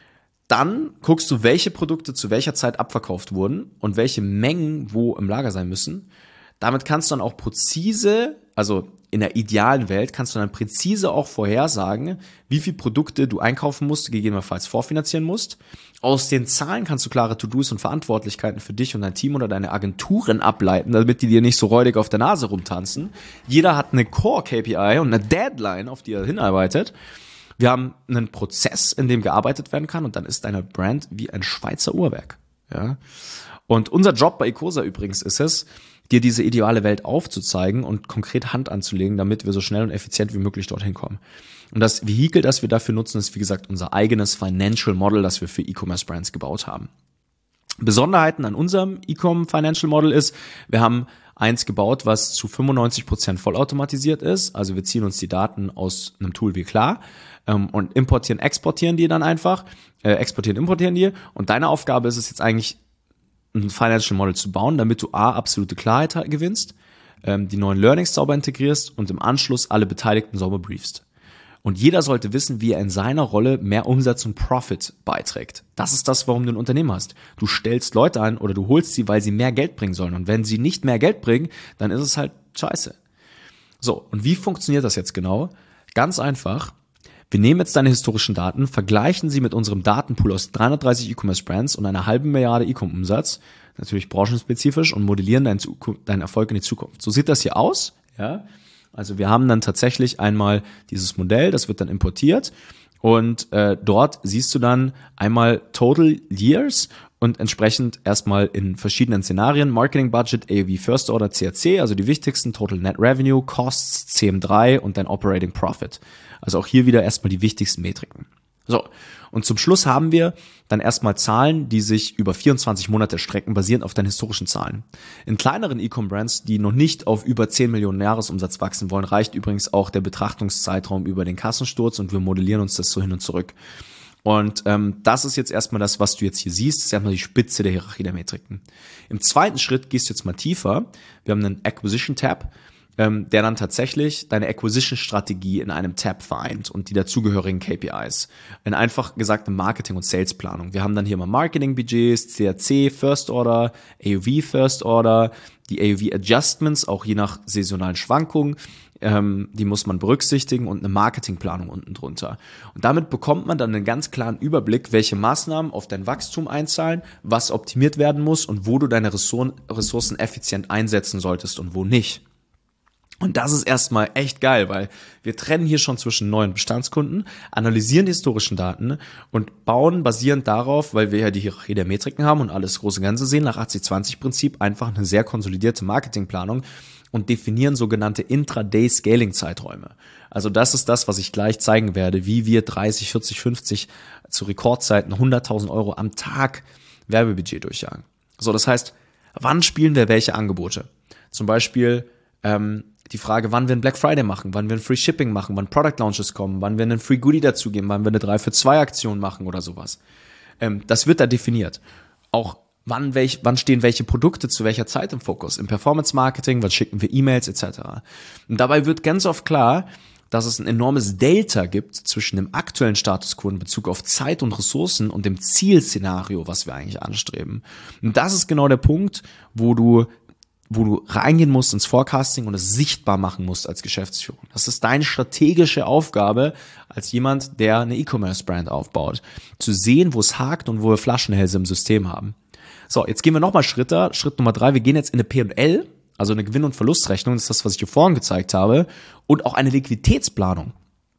Speaker 2: Dann guckst du, welche Produkte zu welcher Zeit abverkauft wurden und welche Mengen wo im Lager sein müssen. Damit kannst du dann auch präzise, also in der idealen Welt, kannst du dann präzise auch vorhersagen, wie viele Produkte du einkaufen musst, gegebenenfalls vorfinanzieren musst. Aus den Zahlen kannst du klare To-Dos und Verantwortlichkeiten für dich und dein Team oder deine Agenturen ableiten, damit die dir nicht so räudig auf der Nase rumtanzen. Jeder hat eine Core-KPI und eine Deadline, auf die er hinarbeitet. Wir haben einen Prozess, in dem gearbeitet werden kann und dann ist deine Brand wie ein Schweizer Uhrwerk. Ja? Und unser Job bei Ecosa übrigens ist es, dir diese ideale Welt aufzuzeigen und konkret Hand anzulegen, damit wir so schnell und effizient wie möglich dorthin kommen. Und das Vehikel, das wir dafür nutzen, ist wie gesagt unser eigenes Financial Model, das wir für E-Commerce Brands gebaut haben. Besonderheiten an unserem E-Com Financial Model ist, wir haben eins gebaut, was zu 95% vollautomatisiert ist. Also wir ziehen uns die Daten aus einem Tool wie Klar und importieren, exportieren die dann einfach, importieren die. Und deine Aufgabe ist es jetzt eigentlich, ein Financial Model zu bauen, damit du absolute Klarheit gewinnst, die neuen Learnings sauber integrierst und im Anschluss alle Beteiligten sauber briefst. Und jeder sollte wissen, wie er in seiner Rolle mehr Umsatz und Profit beiträgt. Das ist das, warum du ein Unternehmen hast. Du stellst Leute ein oder du holst sie, weil sie mehr Geld bringen sollen. Und wenn sie nicht mehr Geld bringen, dann ist es halt scheiße. So, und wie funktioniert das jetzt genau? Ganz einfach. Wir nehmen jetzt deine historischen Daten, vergleichen sie mit unserem Datenpool aus 330 E-Commerce Brands und einer halben Milliarde E-Com-Umsatz, natürlich branchenspezifisch, und modellieren deinen Erfolg in die Zukunft. So sieht das hier aus. Ja? Also wir haben dann tatsächlich einmal dieses Modell, das wird dann importiert und dort siehst du dann einmal Total Years und entsprechend erstmal in verschiedenen Szenarien Marketing Budget, AOV First Order, CAC, also die wichtigsten, Total Net Revenue, Costs, CM3 und dein Operating Profit. Also auch hier wieder erstmal die wichtigsten Metriken. So, und zum Schluss haben wir dann erstmal Zahlen, die sich über 24 Monate strecken, basierend auf deinen historischen Zahlen. In kleineren E-Com-Brands, die noch nicht auf über 10 Millionen Jahresumsatz wachsen wollen, reicht übrigens auch der Betrachtungszeitraum über den Kassensturz und wir modellieren uns das so hin und zurück. Und das ist jetzt erstmal das, was du jetzt hier siehst, das ist erstmal die Spitze der Hierarchie der Metriken. Im zweiten Schritt gehst du jetzt mal tiefer. Wir haben einen Acquisition-Tab, der dann tatsächlich deine Acquisition-Strategie in einem Tab vereint und die dazugehörigen KPIs. In einfach gesagte Marketing- und Sales-Planung. Wir haben dann hier mal Marketing-Budgets, CAC, First Order, AOV First Order, die AOV-Adjustments, auch je nach saisonalen Schwankungen, die muss man berücksichtigen und eine Marketingplanung unten drunter. Und damit bekommt man dann einen ganz klaren Überblick, welche Maßnahmen auf dein Wachstum einzahlen, was optimiert werden muss und wo du deine Ressourcen effizient einsetzen solltest und wo nicht. Und das ist erstmal echt geil, weil wir trennen hier schon zwischen neuen Bestandskunden, analysieren die historischen Daten und bauen basierend darauf, weil wir ja die Hierarchie der Metriken haben und alles große Ganze sehen, nach 80-20-Prinzip einfach eine sehr konsolidierte Marketingplanung und definieren sogenannte Intraday-Scaling-Zeiträume. Also das ist das, was ich gleich zeigen werde, wie wir 30, 40, 50 zu Rekordzeiten 100.000 Euro am Tag Werbebudget durchjagen. So, das heißt, wann spielen wir welche Angebote? Zum Beispiel die Frage, wann wir ein Black Friday machen, wann wir ein Free Shipping machen, wann Product Launches kommen, wann wir einen Free Goodie dazugeben, wann wir eine 3-für-2 Aktion machen oder sowas. Das wird da definiert. Auch wann stehen welche Produkte zu welcher Zeit im Fokus. Im Performance Marketing, wann schicken wir E-Mails etc. Und dabei wird ganz oft klar, dass es ein enormes Delta gibt zwischen dem aktuellen Status quo in Bezug auf Zeit und Ressourcen und dem Zielszenario, was wir eigentlich anstreben. Und das ist genau der Punkt, wo du reingehen musst ins Forecasting und es sichtbar machen musst als Geschäftsführung. Das ist deine strategische Aufgabe als jemand, der eine E-Commerce-Brand aufbaut. Zu sehen, wo es hakt und wo wir Flaschenhälse im System haben. So, jetzt gehen wir nochmal Schritt Nummer 3. Wir gehen jetzt in eine P&L, also eine Gewinn- und Verlustrechnung. Das ist das, was ich hier vorhin gezeigt habe. Und auch eine Liquiditätsplanung.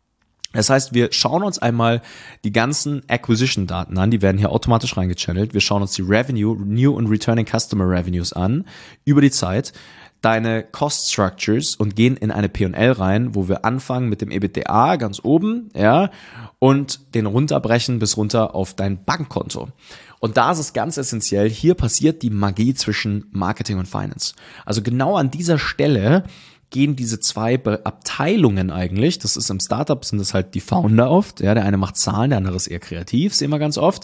Speaker 2: Das heißt, wir schauen uns einmal die ganzen Acquisition-Daten an, die werden hier automatisch reingechannelt. Wir schauen uns die Revenue, New und Returning Customer Revenues an, über die Zeit, deine Cost Structures und gehen in eine P&L rein, wo wir anfangen mit dem EBITDA ganz oben, ja, und den runterbrechen bis runter auf dein Bankkonto. Und da ist es ganz essentiell, hier passiert die Magie zwischen Marketing und Finance. Also genau an dieser Stelle gehen diese zwei Abteilungen eigentlich, das ist im Startup, sind das halt die Founder oft, ja, der eine macht Zahlen, der andere ist eher kreativ, sehen wir ganz oft,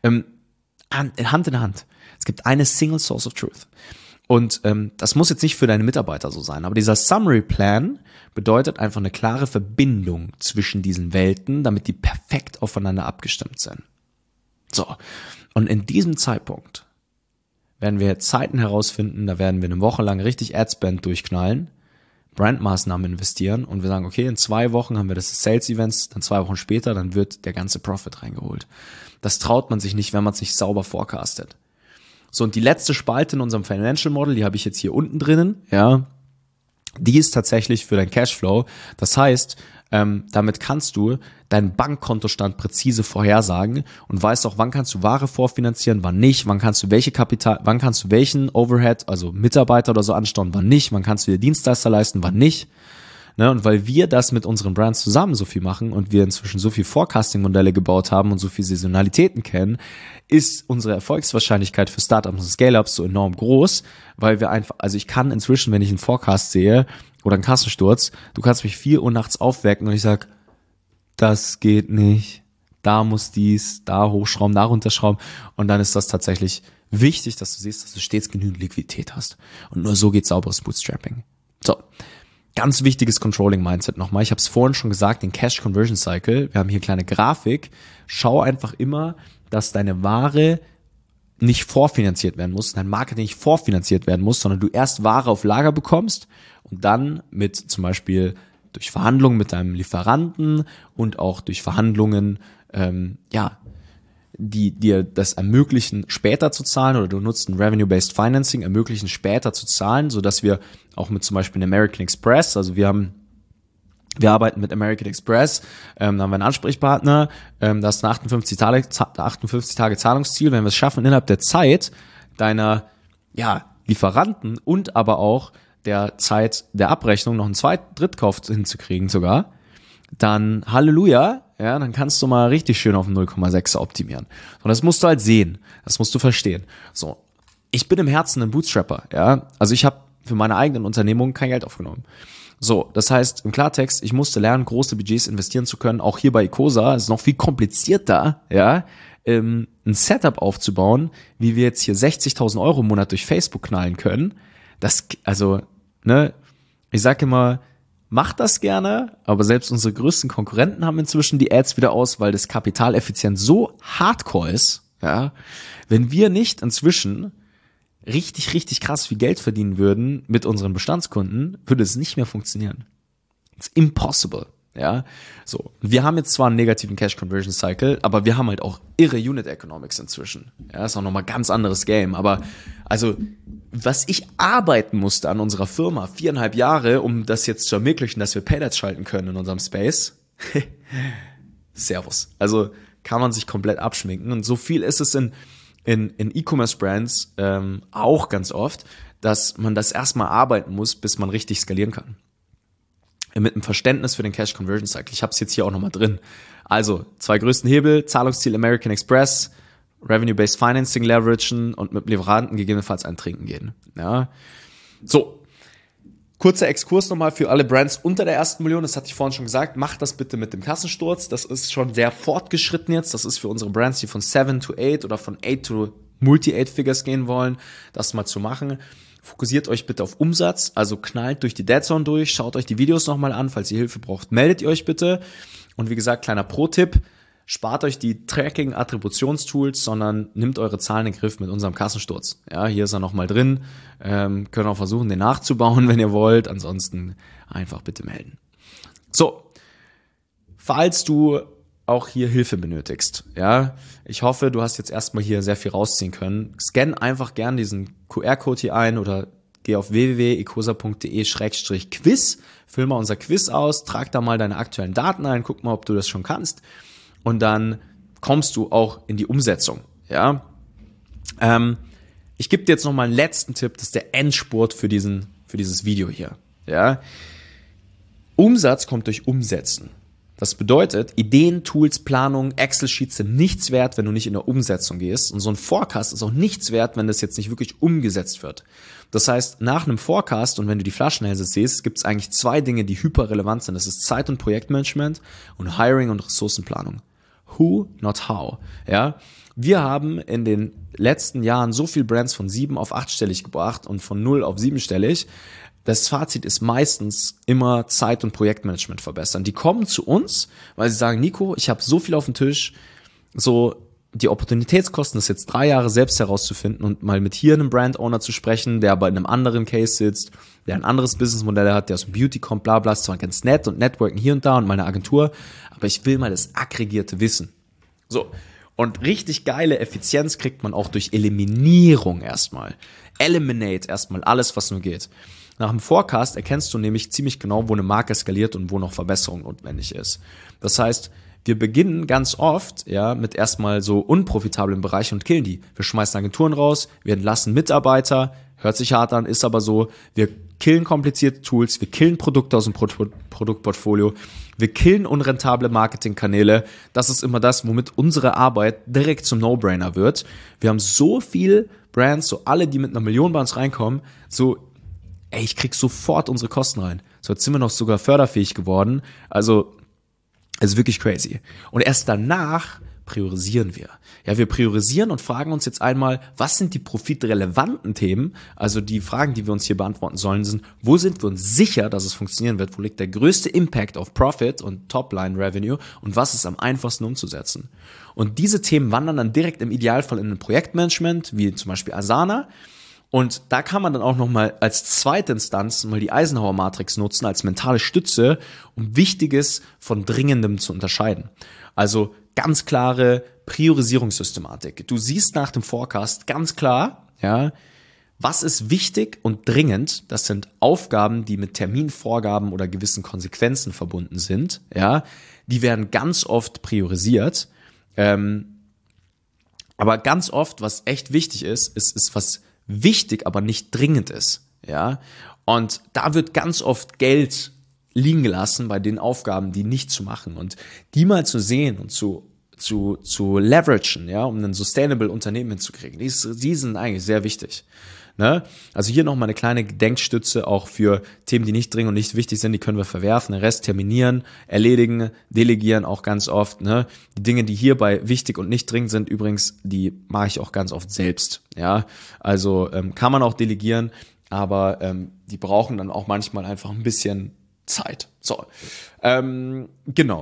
Speaker 2: Hand in Hand. Es gibt eine Single Source of Truth. Und das muss jetzt nicht für deine Mitarbeiter so sein, aber dieser Summary Plan bedeutet einfach eine klare Verbindung zwischen diesen Welten, damit die perfekt aufeinander abgestimmt sind. So, und in diesem Zeitpunkt werden wir Zeiten herausfinden, da werden wir eine Woche lang richtig Adspend durchknallen, Brandmaßnahmen investieren und wir sagen, okay, in 2 Wochen haben wir das Sales-Events, dann 2 Wochen später, dann wird der ganze Profit reingeholt. Das traut man sich nicht, wenn man es nicht sauber forecastet. So, und die letzte Spalte in unserem Financial Model, die habe ich jetzt hier unten drinnen, ja, die ist tatsächlich für dein Cashflow. Das heißt, damit kannst du deinen Bankkontostand präzise vorhersagen und weißt auch, wann kannst du Ware vorfinanzieren, wann nicht, wann kannst du welchen Overhead, also Mitarbeiter oder so anstauen, wann nicht, wann kannst du dir Dienstleister leisten, wann nicht. Ne? Und weil wir das mit unseren Brands zusammen so viel machen und wir inzwischen so viel Forecasting-Modelle gebaut haben und so viel Saisonalitäten kennen, ist unsere Erfolgswahrscheinlichkeit für Startups und Scale-Ups so enorm groß, weil wir einfach, also ich kann inzwischen, wenn ich einen Forecast sehe oder einen Kassensturz, du kannst mich 4 Uhr nachts aufwecken und ich sag, das geht nicht, da muss dies, da hochschrauben, da runterschrauben und dann ist das tatsächlich wichtig, dass du siehst, dass du stets genügend Liquidität hast und nur so geht sauberes Bootstrapping. So, ganz wichtiges Controlling-Mindset nochmal, ich habe es vorhin schon gesagt, den Cash Conversion Cycle, wir haben hier kleine Grafik, schau einfach immer, dass deine Ware nicht vorfinanziert werden muss, dein Marketing nicht vorfinanziert werden muss, sondern du erst Ware auf Lager bekommst und dann mit zum Beispiel durch Verhandlungen mit deinem Lieferanten und auch durch Verhandlungen, die dir das ermöglichen, später zu zahlen oder du nutzt ein Revenue-Based Financing, ermöglichen später zu zahlen, sodass wir auch mit zum Beispiel American Express, also wir arbeiten mit American Express, da haben wir einen Ansprechpartner, das ist ein 58 Tage Zahlungsziel. Wenn wir es schaffen, innerhalb der Zeit deiner Lieferanten und aber auch der Zeit der Abrechnung noch einen Drittkauf hinzukriegen sogar, dann Halleluja, ja, dann kannst du mal richtig schön auf 0,6 optimieren. Und das musst du halt sehen, das musst du verstehen. So, ich bin im Herzen ein Bootstrapper, ja, also ich habe für meine eigenen Unternehmungen kein Geld aufgenommen. So, das heißt, im Klartext, ich musste lernen, große Budgets investieren zu können. Auch hier bei Ecosa ist es noch viel komplizierter, ja, ein Setup aufzubauen, wie wir jetzt hier 60.000 Euro im Monat durch Facebook knallen können. Das, also, ne, ich sage immer, macht das gerne, aber selbst unsere größten Konkurrenten haben inzwischen die Ads wieder aus, weil das Kapitaleffizient so hardcore ist, ja. Wenn wir nicht inzwischen richtig, richtig krass viel Geld verdienen würden mit unseren Bestandskunden, würde es nicht mehr funktionieren. It's impossible, ja. So. Wir haben jetzt zwar einen negativen Cash Conversion Cycle, aber wir haben halt auch irre Unit Economics inzwischen. Ja, ist auch nochmal ganz anderes Game. Aber, also, was ich arbeiten musste an unserer Firma, 4,5 Jahre, um das jetzt zu ermöglichen, dass wir Paydats schalten können in unserem Space. Servus. Also, kann man sich komplett abschminken. Und so viel ist es in E-Commerce-Brands auch ganz oft, dass man das erstmal arbeiten muss, bis man richtig skalieren kann. Mit einem Verständnis für den Cash Conversion Cycle. Ich habe es jetzt hier auch nochmal drin. Also, 2 größten Hebel, Zahlungsziel American Express, Revenue-Based Financing leveragen und mit dem Lieferanten gegebenenfalls ein Trinken gehen. Ja. So, kurzer Exkurs nochmal für alle Brands unter der 1. Million, das hatte ich vorhin schon gesagt, macht das bitte mit dem Kassensturz, das ist schon sehr fortgeschritten jetzt, das ist für unsere Brands, die von 7 to 8 oder von 8 to Multi-8-Figures gehen wollen, das mal zu machen. Fokussiert euch bitte auf Umsatz, also knallt durch die Dead Zone durch, schaut euch die Videos nochmal an, falls ihr Hilfe braucht, meldet ihr euch bitte. Und wie gesagt, kleiner Pro-Tipp, spart euch die Tracking-Attributionstools, sondern nimmt eure Zahlen in den Griff mit unserem Kassensturz. Ja, hier ist er nochmal drin. Können auch versuchen, den nachzubauen, wenn ihr wollt. Ansonsten einfach bitte melden. So, falls du auch hier Hilfe benötigst, ja, ich hoffe, du hast jetzt erstmal hier sehr viel rausziehen können. Scan einfach gern diesen QR-Code hier ein oder geh auf www.ecosa.de/quiz, füll mal unser Quiz aus, trag da mal deine aktuellen Daten ein, guck mal, ob du das schon kannst. Und dann kommst du auch in die Umsetzung, ja. Ich gebe dir jetzt noch mal einen letzten Tipp, das ist der Endspurt für dieses Video hier, ja. Umsatz kommt durch Umsetzen. Das bedeutet, Ideen, Tools, Planung, Excel-Sheets sind nichts wert, wenn du nicht in der Umsetzung gehst. Und so ein Forecast ist auch nichts wert, wenn das jetzt nicht wirklich umgesetzt wird. Das heißt, nach einem Forecast und wenn du die Flaschenhälse siehst, gibt es eigentlich 2 Dinge, die hyperrelevant sind. Das ist Zeit- und Projektmanagement und Hiring und Ressourcenplanung. Who, not how. Ja, wir haben in den letzten Jahren so viel Brands von 7 auf 8-stellig gebracht und von 0 auf 7-stellig. Das Fazit ist meistens immer Zeit- und Projektmanagement verbessern. Die kommen zu uns, weil sie sagen, Nico, ich habe so viel auf dem Tisch, so die Opportunitätskosten, das jetzt 3 Jahre selbst herauszufinden und mal mit hier einem Brand-Owner zu sprechen, der aber in einem anderen Case sitzt, der ein anderes Businessmodell hat, der aus dem Beauty kommt, bla bla, ist zwar ganz nett und Networking hier und da und meine Agentur, aber ich will mal das aggregierte Wissen. So, und richtig geile Effizienz kriegt man auch durch Eliminierung erstmal. Eliminate erstmal alles, was nur geht. Nach dem Forecast erkennst du nämlich ziemlich genau, wo eine Marke skaliert und wo noch Verbesserung notwendig ist. Das heißt, wir beginnen ganz oft mit erstmal so unprofitablen Bereichen und killen die. Wir schmeißen Agenturen raus, wir entlassen Mitarbeiter, hört sich hart an, ist aber so. Wir killen komplizierte Tools, wir killen Produkte aus dem Produktportfolio, wir killen unrentable Marketingkanäle. Das ist immer das, womit unsere Arbeit direkt zum No-Brainer wird. Wir haben so viel Brands, so alle, die mit einer Million bei uns reinkommen, so, ich krieg sofort unsere Kosten rein. So, jetzt sind wir noch sogar förderfähig geworden. Also, es ist wirklich crazy. Und erst danach priorisieren wir. Ja, wir priorisieren und fragen uns jetzt einmal, was sind die profitrelevanten Themen? Also die Fragen, die wir uns hier beantworten sollen, sind, wo sind wir uns sicher, dass es funktionieren wird? Wo liegt der größte Impact auf Profit und Topline-Revenue? Und was ist am einfachsten umzusetzen? Und diese Themen wandern dann direkt im Idealfall in ein Projektmanagement, wie zum Beispiel Asana. Und da kann man dann auch nochmal als zweite Instanz mal die Eisenhower-Matrix nutzen als mentale Stütze, um Wichtiges von Dringendem zu unterscheiden. Also ganz klare Priorisierungssystematik. Du siehst nach dem Forecast ganz klar, was ist wichtig und dringend. Das sind Aufgaben, die mit Terminvorgaben oder gewissen Konsequenzen verbunden sind. Die werden ganz oft priorisiert. Aber ganz oft, was echt wichtig ist was wichtig, aber nicht dringend ist, und da wird ganz oft Geld liegen gelassen bei den Aufgaben, die nicht zu machen und die mal zu sehen und zu leveragen, um ein sustainable Unternehmen hinzukriegen. Die sind eigentlich sehr wichtig. Ne? Also hier nochmal eine kleine Gedenkstütze auch für Themen, die nicht dringend und nicht wichtig sind, die können wir verwerfen, den Rest terminieren, erledigen, delegieren auch ganz oft. Ne? Die Dinge, die hierbei wichtig und nicht dringend sind, übrigens, die mache ich auch ganz oft selbst. Also kann man auch delegieren, aber die brauchen dann auch manchmal einfach ein bisschen Zeit. So, genau.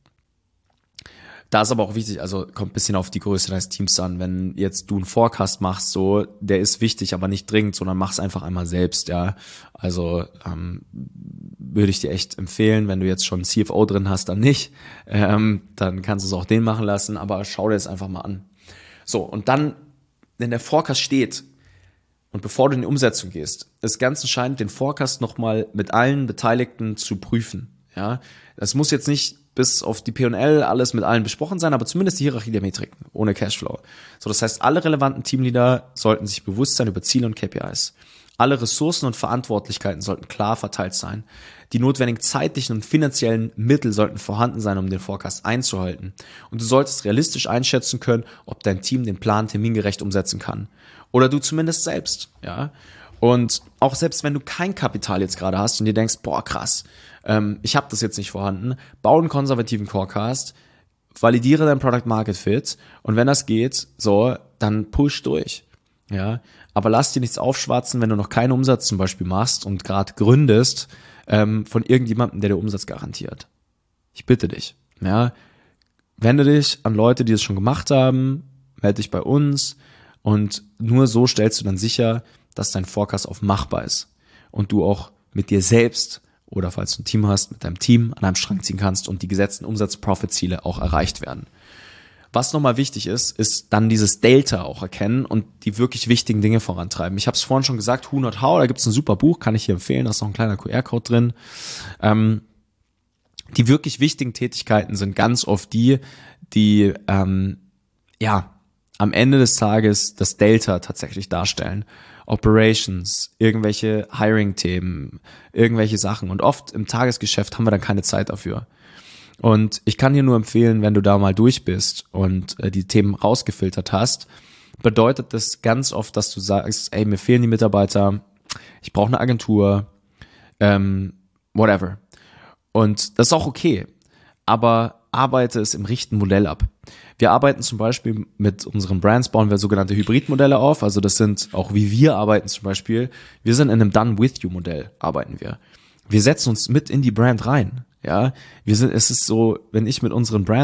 Speaker 2: Da ist aber auch wichtig, also kommt ein bisschen auf die Größe deines Teams an. Wenn jetzt du einen Forecast machst, so, der ist wichtig, aber nicht dringend, sondern mach's einfach einmal selbst, Also würde ich dir echt empfehlen, wenn du jetzt schon einen CFO drin hast, dann nicht. Dann kannst du es auch den machen lassen, aber schau dir das einfach mal an. So, und dann, wenn der Forecast steht und bevor du in die Umsetzung gehst, ist ganz entscheidend, den Forecast nochmal mit allen Beteiligten zu prüfen. Das muss jetzt nicht bis auf die P&L alles mit allen besprochen sein, aber zumindest die Hierarchie der Metriken, ohne Cashflow. So, das heißt, alle relevanten Teamleader sollten sich bewusst sein über Ziele und KPIs. Alle Ressourcen und Verantwortlichkeiten sollten klar verteilt sein. Die notwendigen zeitlichen und finanziellen Mittel sollten vorhanden sein, um den Forecast einzuhalten. Und du solltest realistisch einschätzen können, ob dein Team den Plan termingerecht umsetzen kann. Oder du zumindest selbst, Und auch selbst wenn du kein Kapital jetzt gerade hast und dir denkst, boah, krass, ich habe das jetzt nicht vorhanden, bau einen konservativen Forecast, validiere dein Product Market Fit und wenn das geht, so, dann push durch. Aber lass dir nichts aufschwatzen, wenn du noch keinen Umsatz zum Beispiel machst und gerade gründest, von irgendjemandem, der dir Umsatz garantiert. Ich bitte dich, wende dich an Leute, die es schon gemacht haben, melde dich bei uns und nur so stellst du dann sicher, dass dein Forecast auf machbar ist und du auch mit dir selbst oder falls du ein Team hast, mit deinem Team an einem Strang ziehen kannst und die gesetzten Umsatz-Profit-Ziele auch erreicht werden. Was nochmal wichtig ist dann dieses Delta auch erkennen und die wirklich wichtigen Dinge vorantreiben. Ich habe es vorhin schon gesagt, Who Not How, da gibt es ein super Buch, kann ich hier empfehlen, da ist noch ein kleiner QR-Code drin. Die wirklich wichtigen Tätigkeiten sind ganz oft die am Ende des Tages das Delta tatsächlich darstellen. Operations, irgendwelche Hiring-Themen, irgendwelche Sachen. Und oft im Tagesgeschäft haben wir dann keine Zeit dafür. Und ich kann dir nur empfehlen, wenn du da mal durch bist und die Themen rausgefiltert hast, bedeutet das ganz oft, dass du sagst, mir fehlen die Mitarbeiter, ich brauche eine Agentur, whatever. Und das ist auch okay, aber arbeite es im richtigen Modell ab. Wir arbeiten zum Beispiel mit unseren Brands, bauen wir sogenannte Hybridmodelle auf. Also das sind auch wie wir arbeiten zum Beispiel. Wir sind in einem Done-with-you-Modell, arbeiten wir. Wir setzen uns mit in die Brand rein. Es ist so, wenn ich mit unseren Brands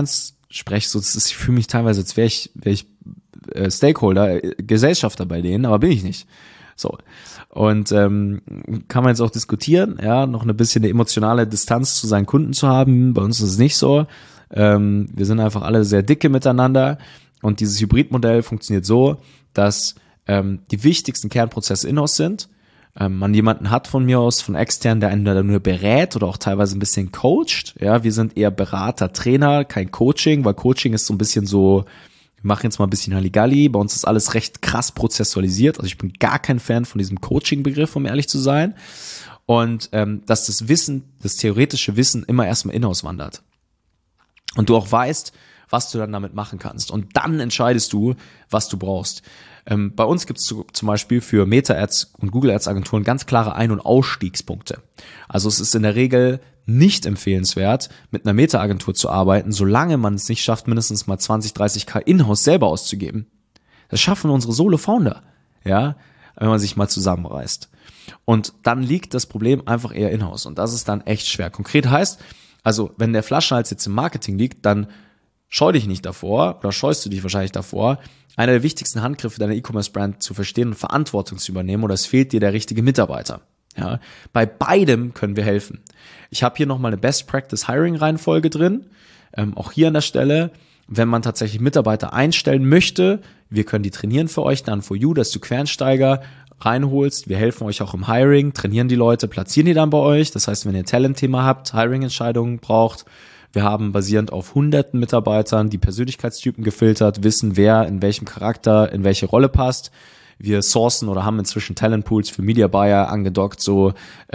Speaker 2: spreche, so, ich fühle mich teilweise, als wäre ich Stakeholder, Gesellschafter bei denen, aber bin ich nicht. So. Und kann man jetzt auch diskutieren, ja, noch ein bisschen eine emotionale Distanz zu seinen Kunden zu haben. Bei uns ist es nicht so. Wir sind einfach alle sehr dicke miteinander und dieses Hybridmodell funktioniert so, dass die wichtigsten Kernprozesse in-house sind. Man jemanden hat von mir aus, von extern, der einen da nur berät oder auch teilweise ein bisschen coacht. Ja, wir sind eher Berater, Trainer, kein Coaching, weil Coaching ist so ein bisschen so, wir machen jetzt mal ein bisschen Halligalli. Bei uns ist alles recht krass prozessualisiert. Also ich bin gar kein Fan von diesem Coaching-Begriff, um ehrlich zu sein. Und dass das Wissen, das theoretische Wissen immer erstmal in-house wandert. Und du auch weißt, was du dann damit machen kannst. Und dann entscheidest du, was du brauchst. Bei uns gibt es zum Beispiel für Meta-Ads und Google-Ads-Agenturen ganz klare Ein- und Ausstiegspunkte. Also es ist in der Regel nicht empfehlenswert, mit einer Meta-Agentur zu arbeiten, solange man es nicht schafft, mindestens mal 20, 30k in-house selber auszugeben. Das schaffen unsere Solo-Founder, ja, wenn man sich mal zusammenreißt. Und dann liegt das Problem einfach eher in-house. Und das ist dann echt schwer. Konkret heißt, also wenn der Flaschenhals jetzt im Marketing liegt, dann scheu dich nicht davor, oder scheust du dich wahrscheinlich davor, einer der wichtigsten Handgriffe deiner E-Commerce-Brand zu verstehen und Verantwortung zu übernehmen, oder es fehlt dir der richtige Mitarbeiter. Ja, bei beidem können wir helfen. Ich habe hier nochmal eine Best-Practice-Hiring-Reihenfolge drin. Auch hier an der Stelle, wenn man tatsächlich Mitarbeiter einstellen möchte, wir können die trainieren für euch, dann for you, dass du Quereinsteiger reinholst. Wir helfen euch auch im Hiring, trainieren die Leute, platzieren die dann bei euch. Das heißt, wenn ihr ein Talent-Thema habt, Hiring-Entscheidungen braucht, wir haben basierend auf hunderten Mitarbeitern die Persönlichkeitstypen gefiltert, wissen, wer in welchem Charakter in welche Rolle passt. Wir sourcen oder haben inzwischen Talentpools für Media Buyer angedockt, so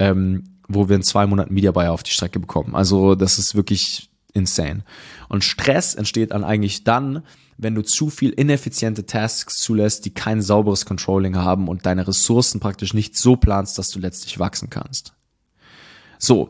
Speaker 2: wo wir in 2 Monaten Media Buyer auf die Strecke bekommen. Also das ist wirklich insane. Und Stress entsteht dann eigentlich dann, wenn du zu viel ineffiziente Tasks zulässt, die kein sauberes Controlling haben und deine Ressourcen praktisch nicht so planst, dass du letztlich wachsen kannst. So,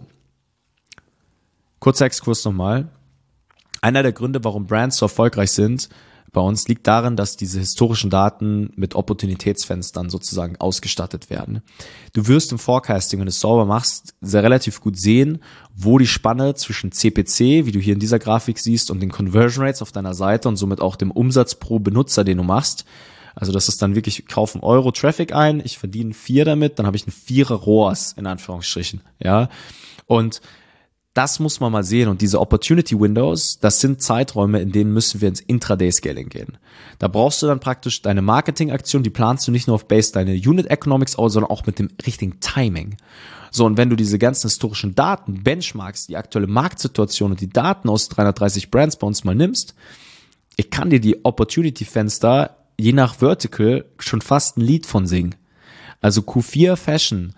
Speaker 2: kurzer Exkurs nochmal. Einer der Gründe, warum Brands so erfolgreich sind bei uns, liegt darin, dass diese historischen Daten mit Opportunitätsfenstern sozusagen ausgestattet werden. Du wirst im Forecasting, wenn du es sauber machst, sehr relativ gut sehen, wo die Spanne zwischen CPC, wie du hier in dieser Grafik siehst, und den Conversion Rates auf deiner Seite und somit auch dem Umsatz pro Benutzer, den du machst. Also das ist dann wirklich, ich kaufe 1 Euro Traffic ein, ich verdiene 4 damit, dann habe ich ein 4er ROAS in Anführungsstrichen. Ja, und das muss man mal sehen, und diese Opportunity Windows, das sind Zeiträume, in denen müssen wir ins Intraday-Scaling gehen. Da brauchst du dann praktisch deine Marketingaktion, die planst du nicht nur auf Base deine Unit Economics aus, sondern auch mit dem richtigen Timing. So, und wenn du diese ganzen historischen Daten, Benchmarks, die aktuelle Marktsituation und die Daten aus 330 Brands bei uns mal nimmst, ich kann dir die Opportunity-Fenster je nach Vertical schon fast ein Lied von singen. Also Q4 Fashion,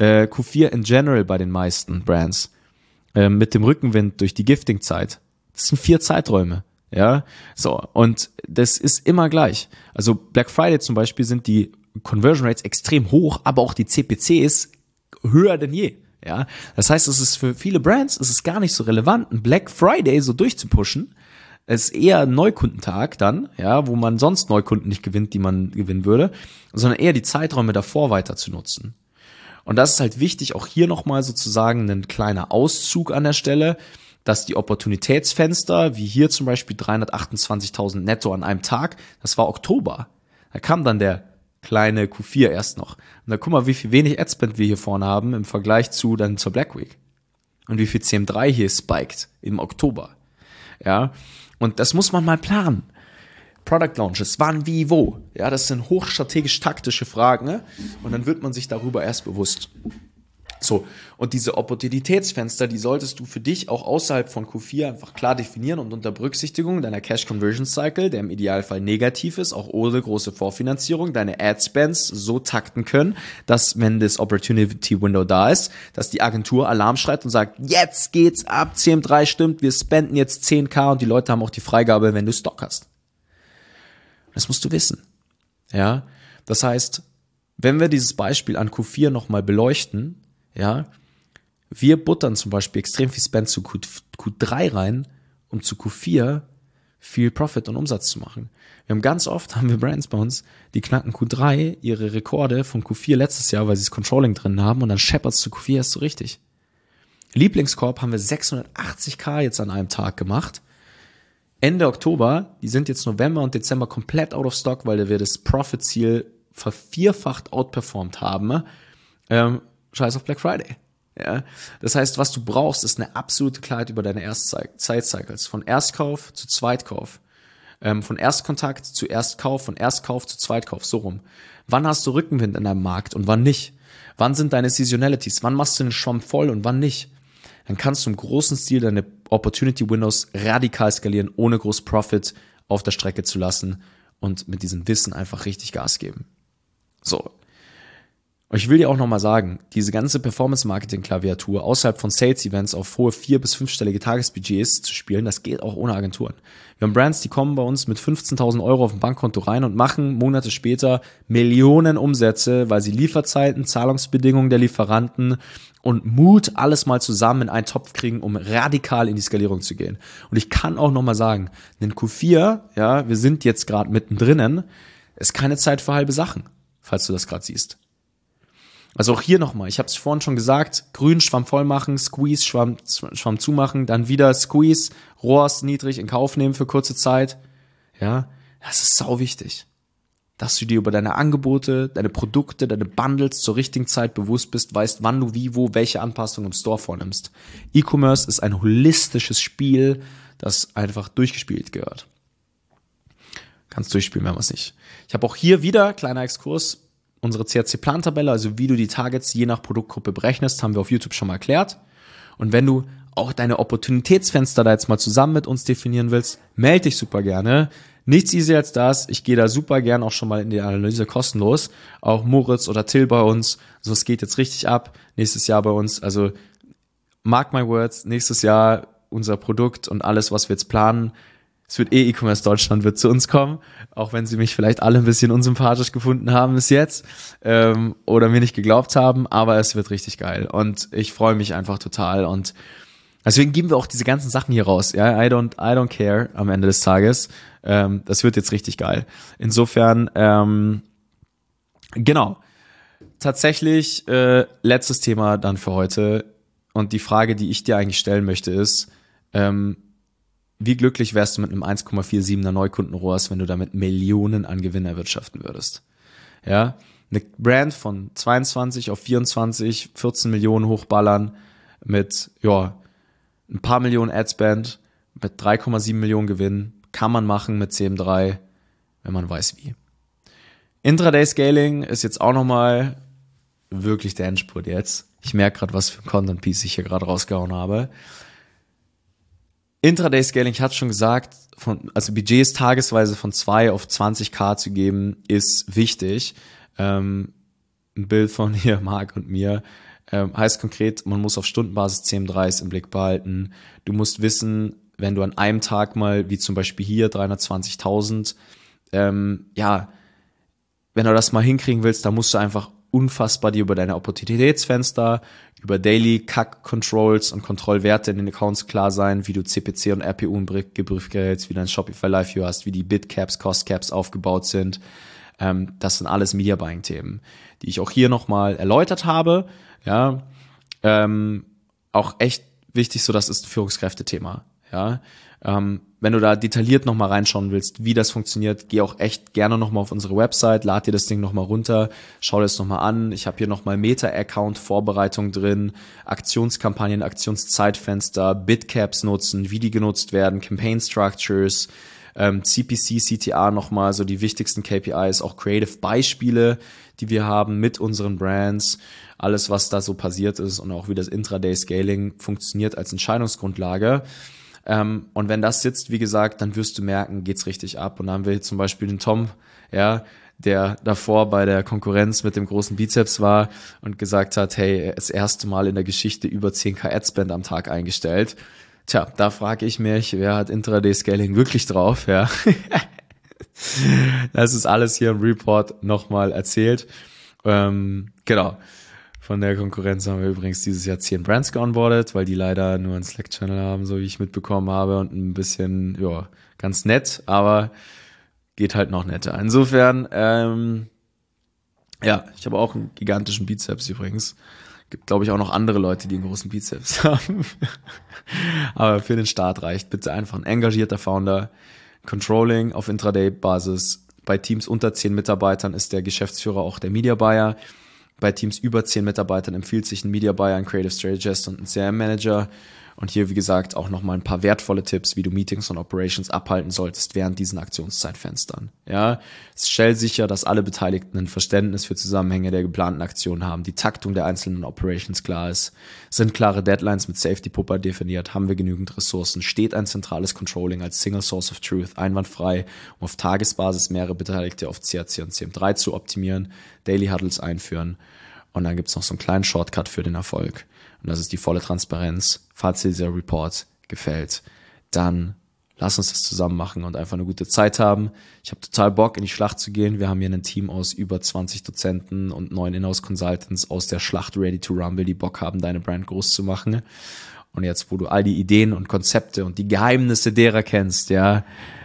Speaker 2: Q4 in general bei den meisten Brands, mit dem Rückenwind durch die Gifting-Zeit. Das sind 4 Zeiträume, ja. So, und das ist immer gleich. Also Black Friday zum Beispiel sind die Conversion Rates extrem hoch, aber auch die CPCs höher denn je, ja. Das heißt, es ist für viele Brands, es ist gar nicht so relevant, einen Black Friday so durchzupushen. Es ist eher ein Neukundentag dann, ja, wo man sonst Neukunden nicht gewinnt, die man gewinnen würde, sondern eher die Zeiträume davor weiter zu nutzen. Und das ist halt wichtig, auch hier nochmal sozusagen ein kleiner Auszug an der Stelle, dass die Opportunitätsfenster, wie hier zum Beispiel 328.000 netto an einem Tag, das war Oktober. Da kam dann der kleine Q4 erst noch. Und da guck mal, wie viel wenig Adspend wir hier vorne haben im Vergleich zu dann zur Black Week. Und wie viel CM3 hier spiked im Oktober. Ja, und das muss man mal planen. Product Launches, wann, wie, wo. Ja, das sind hochstrategisch-taktische Fragen, ne? Und dann wird man sich darüber erst bewusst. So, und diese Opportunitätsfenster, die solltest du für dich auch außerhalb von Q4 einfach klar definieren und unter Berücksichtigung deiner Cash Conversion Cycle, der im Idealfall negativ ist, auch ohne große Vorfinanzierung, deine Ad-Spends so takten können, dass, wenn das Opportunity Window da ist, dass die Agentur Alarm schreit und sagt, jetzt geht's ab, CM3 stimmt, wir spenden jetzt 10.000 und die Leute haben auch die Freigabe, wenn du Stock hast. Das musst du wissen. Ja, das heißt, wenn wir dieses Beispiel an Q4 nochmal beleuchten, ja, wir buttern zum Beispiel extrem viel Spend zu Q3 rein, um zu Q4 viel Profit und Umsatz zu machen. Haben wir Brands bei uns, die knacken Q3 ihre Rekorde von Q4 letztes Jahr, weil sie das Controlling drin haben, und dann scheppert's zu Q4 erst so richtig. Lieblingskorb haben wir 680.000 jetzt an einem Tag gemacht. Ende Oktober, die sind jetzt November und Dezember komplett out of stock, weil wir das Profit-Ziel vervierfacht outperformed haben. Scheiß auf Black Friday. Ja? Das heißt, was du brauchst, ist eine absolute Klarheit über deine Zeitcycles. Von Erstkauf zu Zweitkauf. Von Erstkontakt zu Erstkauf, von Erstkauf zu Zweitkauf, so rum. Wann hast du Rückenwind in deinem Markt und wann nicht? Wann sind deine Seasonalities? Wann machst du den Schwamm voll und wann nicht? Dann kannst du im großen Stil deine Opportunity Windows radikal skalieren, ohne groß Profit auf der Strecke zu lassen und mit diesem Wissen einfach richtig Gas geben. So. Und ich will dir auch nochmal sagen, diese ganze Performance-Marketing-Klaviatur außerhalb von Sales-Events auf hohe 4- bis 5-stellige Tagesbudgets zu spielen, das geht auch ohne Agenturen. Wir haben Brands, die kommen bei uns mit 15.000 Euro auf dem Bankkonto rein und machen Monate später Millionen Umsätze, weil sie Lieferzeiten, Zahlungsbedingungen der Lieferanten und Mut alles mal zusammen in einen Topf kriegen, um radikal in die Skalierung zu gehen. Und ich kann auch nochmal sagen, in Q4, ja, wir sind jetzt gerade mittendrin, ist keine Zeit für halbe Sachen, falls du das gerade siehst. Also auch hier nochmal, ich habe es vorhin schon gesagt, grün, Schwamm voll machen, Squeeze, Schwamm zumachen, dann wieder Squeeze, ROAS niedrig in Kauf nehmen für kurze Zeit. Ja, das ist sau wichtig, dass du dir über deine Angebote, deine Produkte, deine Bundles zur richtigen Zeit bewusst bist, weißt, wann du wie, wo, welche Anpassungen im Store vornimmst. E-Commerce ist ein holistisches Spiel, das einfach durchgespielt gehört. Kannst durchspielen, wenn man es nicht. Ich habe auch hier wieder, kleiner Exkurs, unsere CRC-Plan-Tabelle, also wie du die Targets je nach Produktgruppe berechnest, haben wir auf YouTube schon mal erklärt. Und wenn du auch deine Opportunitätsfenster da jetzt mal zusammen mit uns definieren willst, melde dich super gerne. Nichts easier als das. Ich gehe da super gern auch schon mal in die Analyse kostenlos. Auch Moritz oder Till bei uns. Also es geht jetzt richtig ab. Nächstes Jahr bei uns. Also mark my words, nächstes Jahr unser Produkt und alles, was wir jetzt planen, es wird E-Commerce Deutschland wird zu uns kommen, auch wenn sie mich vielleicht alle ein bisschen unsympathisch gefunden haben bis jetzt oder mir nicht geglaubt haben, aber es wird richtig geil und ich freue mich einfach total und deswegen geben wir auch diese ganzen Sachen hier raus. Ja, I don't care am Ende des Tages. Das wird jetzt richtig geil. Insofern, genau. Tatsächlich letztes Thema dann für heute und die Frage, die ich dir eigentlich stellen möchte ist, wie glücklich wärst du mit einem 1,47er Neukunden-ROAS, wenn du damit Millionen an Gewinn erwirtschaften würdest? Ja, eine Brand von 22 auf 24, 14 Millionen hochballern mit, ja, ein paar Millionen Adspend, mit 3,7 Millionen Gewinn, kann man machen mit CM3, wenn man weiß wie. Intraday-Scaling ist jetzt auch nochmal wirklich der Endspurt jetzt. Ich merke gerade, was für ein Content-Piece ich hier gerade rausgehauen habe. Intraday-Scaling, ich hatte schon gesagt, also Budgets tagesweise von 2 auf 20.000 zu geben, ist wichtig. Ein Bild von hier, Marc und mir, heißt konkret, man muss auf Stundenbasis CM3s im Blick behalten. Du musst wissen, wenn du an einem Tag mal, wie zum Beispiel hier, 320.000, ja, wenn du das mal hinkriegen willst, dann musst du einfach unfassbar dir über deine Opportunitätsfenster, über Daily CAC-Controls und Kontrollwerte in den Accounts klar sein, wie du CPC und RPU im Geprüft gerätst, wie dein Shopify Live View hast, wie die Bid-Caps, Cost-Caps aufgebaut sind. Das sind alles Media-Buying-Themen, die ich auch hier nochmal erläutert habe. Ja, auch echt wichtig, so das ist ein Führungskräfte-Thema. Ja, wenn du da detailliert nochmal reinschauen willst, wie das funktioniert, geh auch echt gerne nochmal auf unsere Website, lad dir das Ding nochmal runter, schau dir das nochmal an. Ich habe hier nochmal Meta-Account-Vorbereitung drin, Aktionskampagnen, Aktionszeitfenster, Bidcaps nutzen, wie die genutzt werden, Campaign-Structures, CPC, CTA nochmal, so die wichtigsten KPIs, auch Creative-Beispiele, die wir haben mit unseren Brands, alles, was da so passiert ist und auch wie das Intraday-Scaling funktioniert als Entscheidungsgrundlage. Und wenn das sitzt, wie gesagt, dann wirst du merken, geht's richtig ab. Und dann haben wir zum Beispiel den Tom, ja, der davor bei der Konkurrenz mit dem großen Bizeps war und gesagt hat, hey, das erste Mal in der Geschichte über 10.000 Adspend am Tag eingestellt. Tja, da frage ich mich, wer hat Intraday-Scaling wirklich drauf, ja. Das ist alles hier im Report nochmal erzählt. Genau. Von der Konkurrenz haben wir übrigens dieses Jahr 10 Brands geonboardet, weil die leider nur einen Slack-Channel haben, so wie ich mitbekommen habe, und ein bisschen, ja, ganz nett, aber geht halt noch netter. Insofern, ja, ich habe auch einen gigantischen Bizeps übrigens. Gibt, glaube ich, auch noch andere Leute, die einen großen Bizeps haben. Aber für den Start reicht bitte einfach ein engagierter Founder. Controlling auf Intraday-Basis. Bei Teams unter 10 Mitarbeitern ist der Geschäftsführer auch der Media Buyer. Bei Teams über 10 Mitarbeitern empfiehlt sich ein Media Buyer, ein Creative Strategist und ein CRM Manager. Und hier, wie gesagt, auch nochmal ein paar wertvolle Tipps, wie du Meetings und Operations abhalten solltest während diesen Aktionszeitfenstern. Ja, stell sicher, dass alle Beteiligten ein Verständnis für Zusammenhänge der geplanten Aktionen haben, die Taktung der einzelnen Operations klar ist, sind klare Deadlines mit Safety-Pupper definiert, haben wir genügend Ressourcen, steht ein zentrales Controlling als Single Source of Truth einwandfrei, um auf Tagesbasis mehrere Beteiligte auf CAC und CM3 zu optimieren, Daily Huddles einführen und dann gibt's noch so einen kleinen Shortcut für den Erfolg. Und das ist die volle Transparenz. Falls dir dieser Report gefällt, dann lass uns das zusammen machen und einfach eine gute Zeit haben. Ich habe total Bock, in die Schlacht zu gehen. Wir haben hier ein Team aus über 20 Dozenten und 9 Inhouse-Consultants aus der Schlacht Ready to Rumble, die Bock haben, deine Brand groß zu machen. Und jetzt, wo du all die Ideen und Konzepte und die Geheimnisse derer kennst, ja,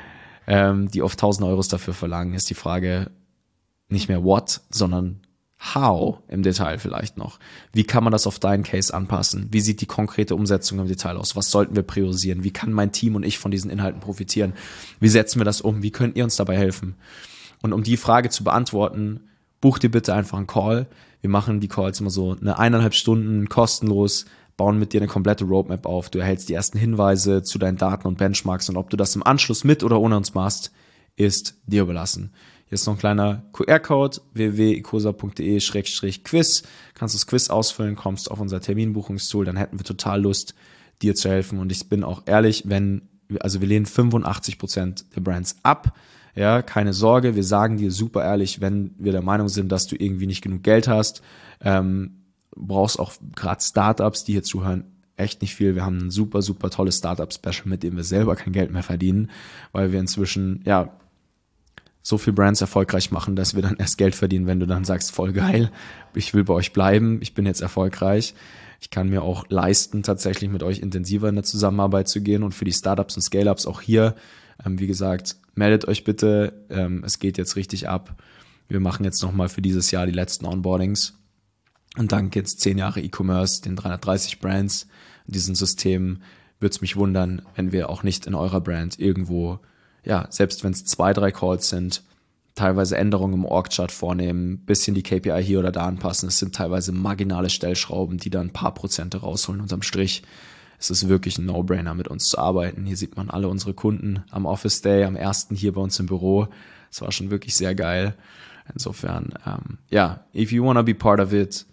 Speaker 2: die oft 1.000 Euros dafür verlangen, ist die Frage nicht mehr what, sondern how im Detail vielleicht noch. Wie kann man das auf deinen Case anpassen? Wie sieht die konkrete Umsetzung im Detail aus? Was sollten wir priorisieren? Wie kann mein Team und ich von diesen Inhalten profitieren? Wie setzen wir das um? Wie könnt ihr uns dabei helfen? Und um die Frage zu beantworten, buch dir bitte einfach einen Call. Wir machen die Calls immer so 1,5 Stunden kostenlos, bauen mit dir eine komplette Roadmap auf. Du erhältst die ersten Hinweise zu deinen Daten und Benchmarks und ob du das im Anschluss mit oder ohne uns machst, ist dir überlassen. Hier ist noch ein kleiner QR-Code, www.ecosa.de/quiz. Kannst das Quiz ausfüllen, kommst auf unser Terminbuchungstool, dann hätten wir total Lust, dir zu helfen. Und ich bin auch ehrlich, wir lehnen 85% der Brands ab. Ja, keine Sorge, wir sagen dir super ehrlich, wenn wir der Meinung sind, dass du irgendwie nicht genug Geld hast, brauchst auch gerade Startups, die hier zuhören, echt nicht viel. Wir haben ein super, super tolles Startup-Special, mit dem wir selber kein Geld mehr verdienen, weil wir inzwischen, so viel Brands erfolgreich machen, dass wir dann erst Geld verdienen, wenn du dann sagst, voll geil, ich will bei euch bleiben, ich bin jetzt erfolgreich. Ich kann mir auch leisten, tatsächlich mit euch intensiver in der Zusammenarbeit zu gehen und für die Startups und Scale-Ups auch hier, wie gesagt, meldet euch bitte, es geht jetzt richtig ab. Wir machen jetzt nochmal für dieses Jahr die letzten Onboardings und dann geht's 10 Jahre E-Commerce, den 330 Brands, diesem System. Würde es mich wundern, wenn wir auch nicht in eurer Brand irgendwo, selbst wenn es 2, 3 Calls sind, teilweise Änderungen im Org-Chart vornehmen, bisschen die KPI hier oder da anpassen. Es sind teilweise marginale Stellschrauben, die dann ein paar Prozente rausholen unterm Strich. Es ist wirklich ein No-Brainer, mit uns zu arbeiten. Hier sieht man alle unsere Kunden am Office Day, am 1. hier bei uns im Büro. Es war schon wirklich sehr geil. Insofern, if you wanna be part of it,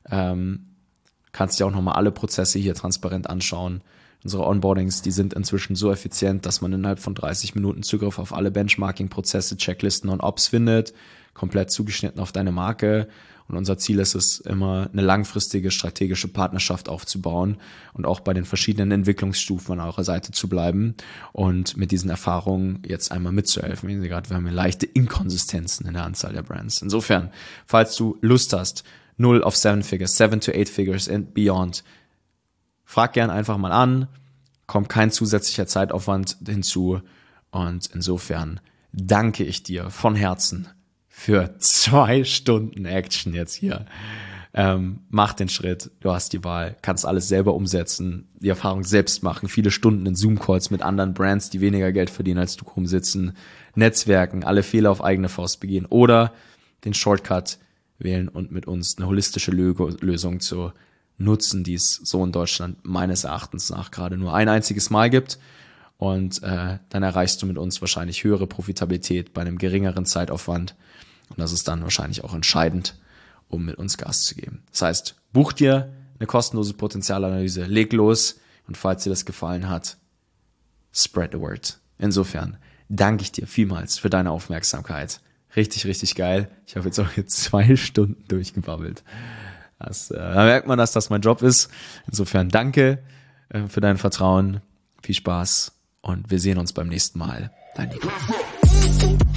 Speaker 2: kannst dir auch nochmal alle Prozesse hier transparent anschauen. Unsere Onboardings, die sind inzwischen so effizient, dass man innerhalb von 30 Minuten Zugriff auf alle Benchmarking-Prozesse, Checklisten und Ops findet, komplett zugeschnitten auf deine Marke. Und unser Ziel ist es, immer eine langfristige strategische Partnerschaft aufzubauen und auch bei den verschiedenen Entwicklungsstufen an eurer Seite zu bleiben und mit diesen Erfahrungen jetzt einmal mitzuhelfen. Wie gesagt, wir haben hier leichte Inkonsistenzen in der Anzahl der Brands. Insofern, falls du Lust hast, 0 auf 7 Figures, 7 to 8 Figures and beyond, frag gern einfach mal an, kommt kein zusätzlicher Zeitaufwand hinzu und insofern danke ich dir von Herzen für 2 Stunden Action jetzt hier. Mach den Schritt, du hast die Wahl, kannst alles selber umsetzen, die Erfahrung selbst machen, viele Stunden in Zoom-Calls mit anderen Brands, die weniger Geld verdienen als du rumsitzen, Netzwerken, alle Fehler auf eigene Faust begehen oder den Shortcut wählen und mit uns eine holistische Lösung zu nutzen, die es so in Deutschland meines Erachtens nach gerade nur ein einziges Mal gibt. Und dann erreichst du mit uns wahrscheinlich höhere Profitabilität bei einem geringeren Zeitaufwand. Und das ist dann wahrscheinlich auch entscheidend, um mit uns Gas zu geben. Das heißt, buch dir eine kostenlose Potenzialanalyse, leg los und falls dir das gefallen hat, spread the word. Insofern danke ich dir vielmals für deine Aufmerksamkeit. Richtig, richtig geil. Ich habe jetzt auch hier 2 Stunden durchgebabbelt. Da merkt man, dass das mein Job ist. Insofern danke für dein Vertrauen. Viel Spaß und wir sehen uns beim nächsten Mal. Dein Nico.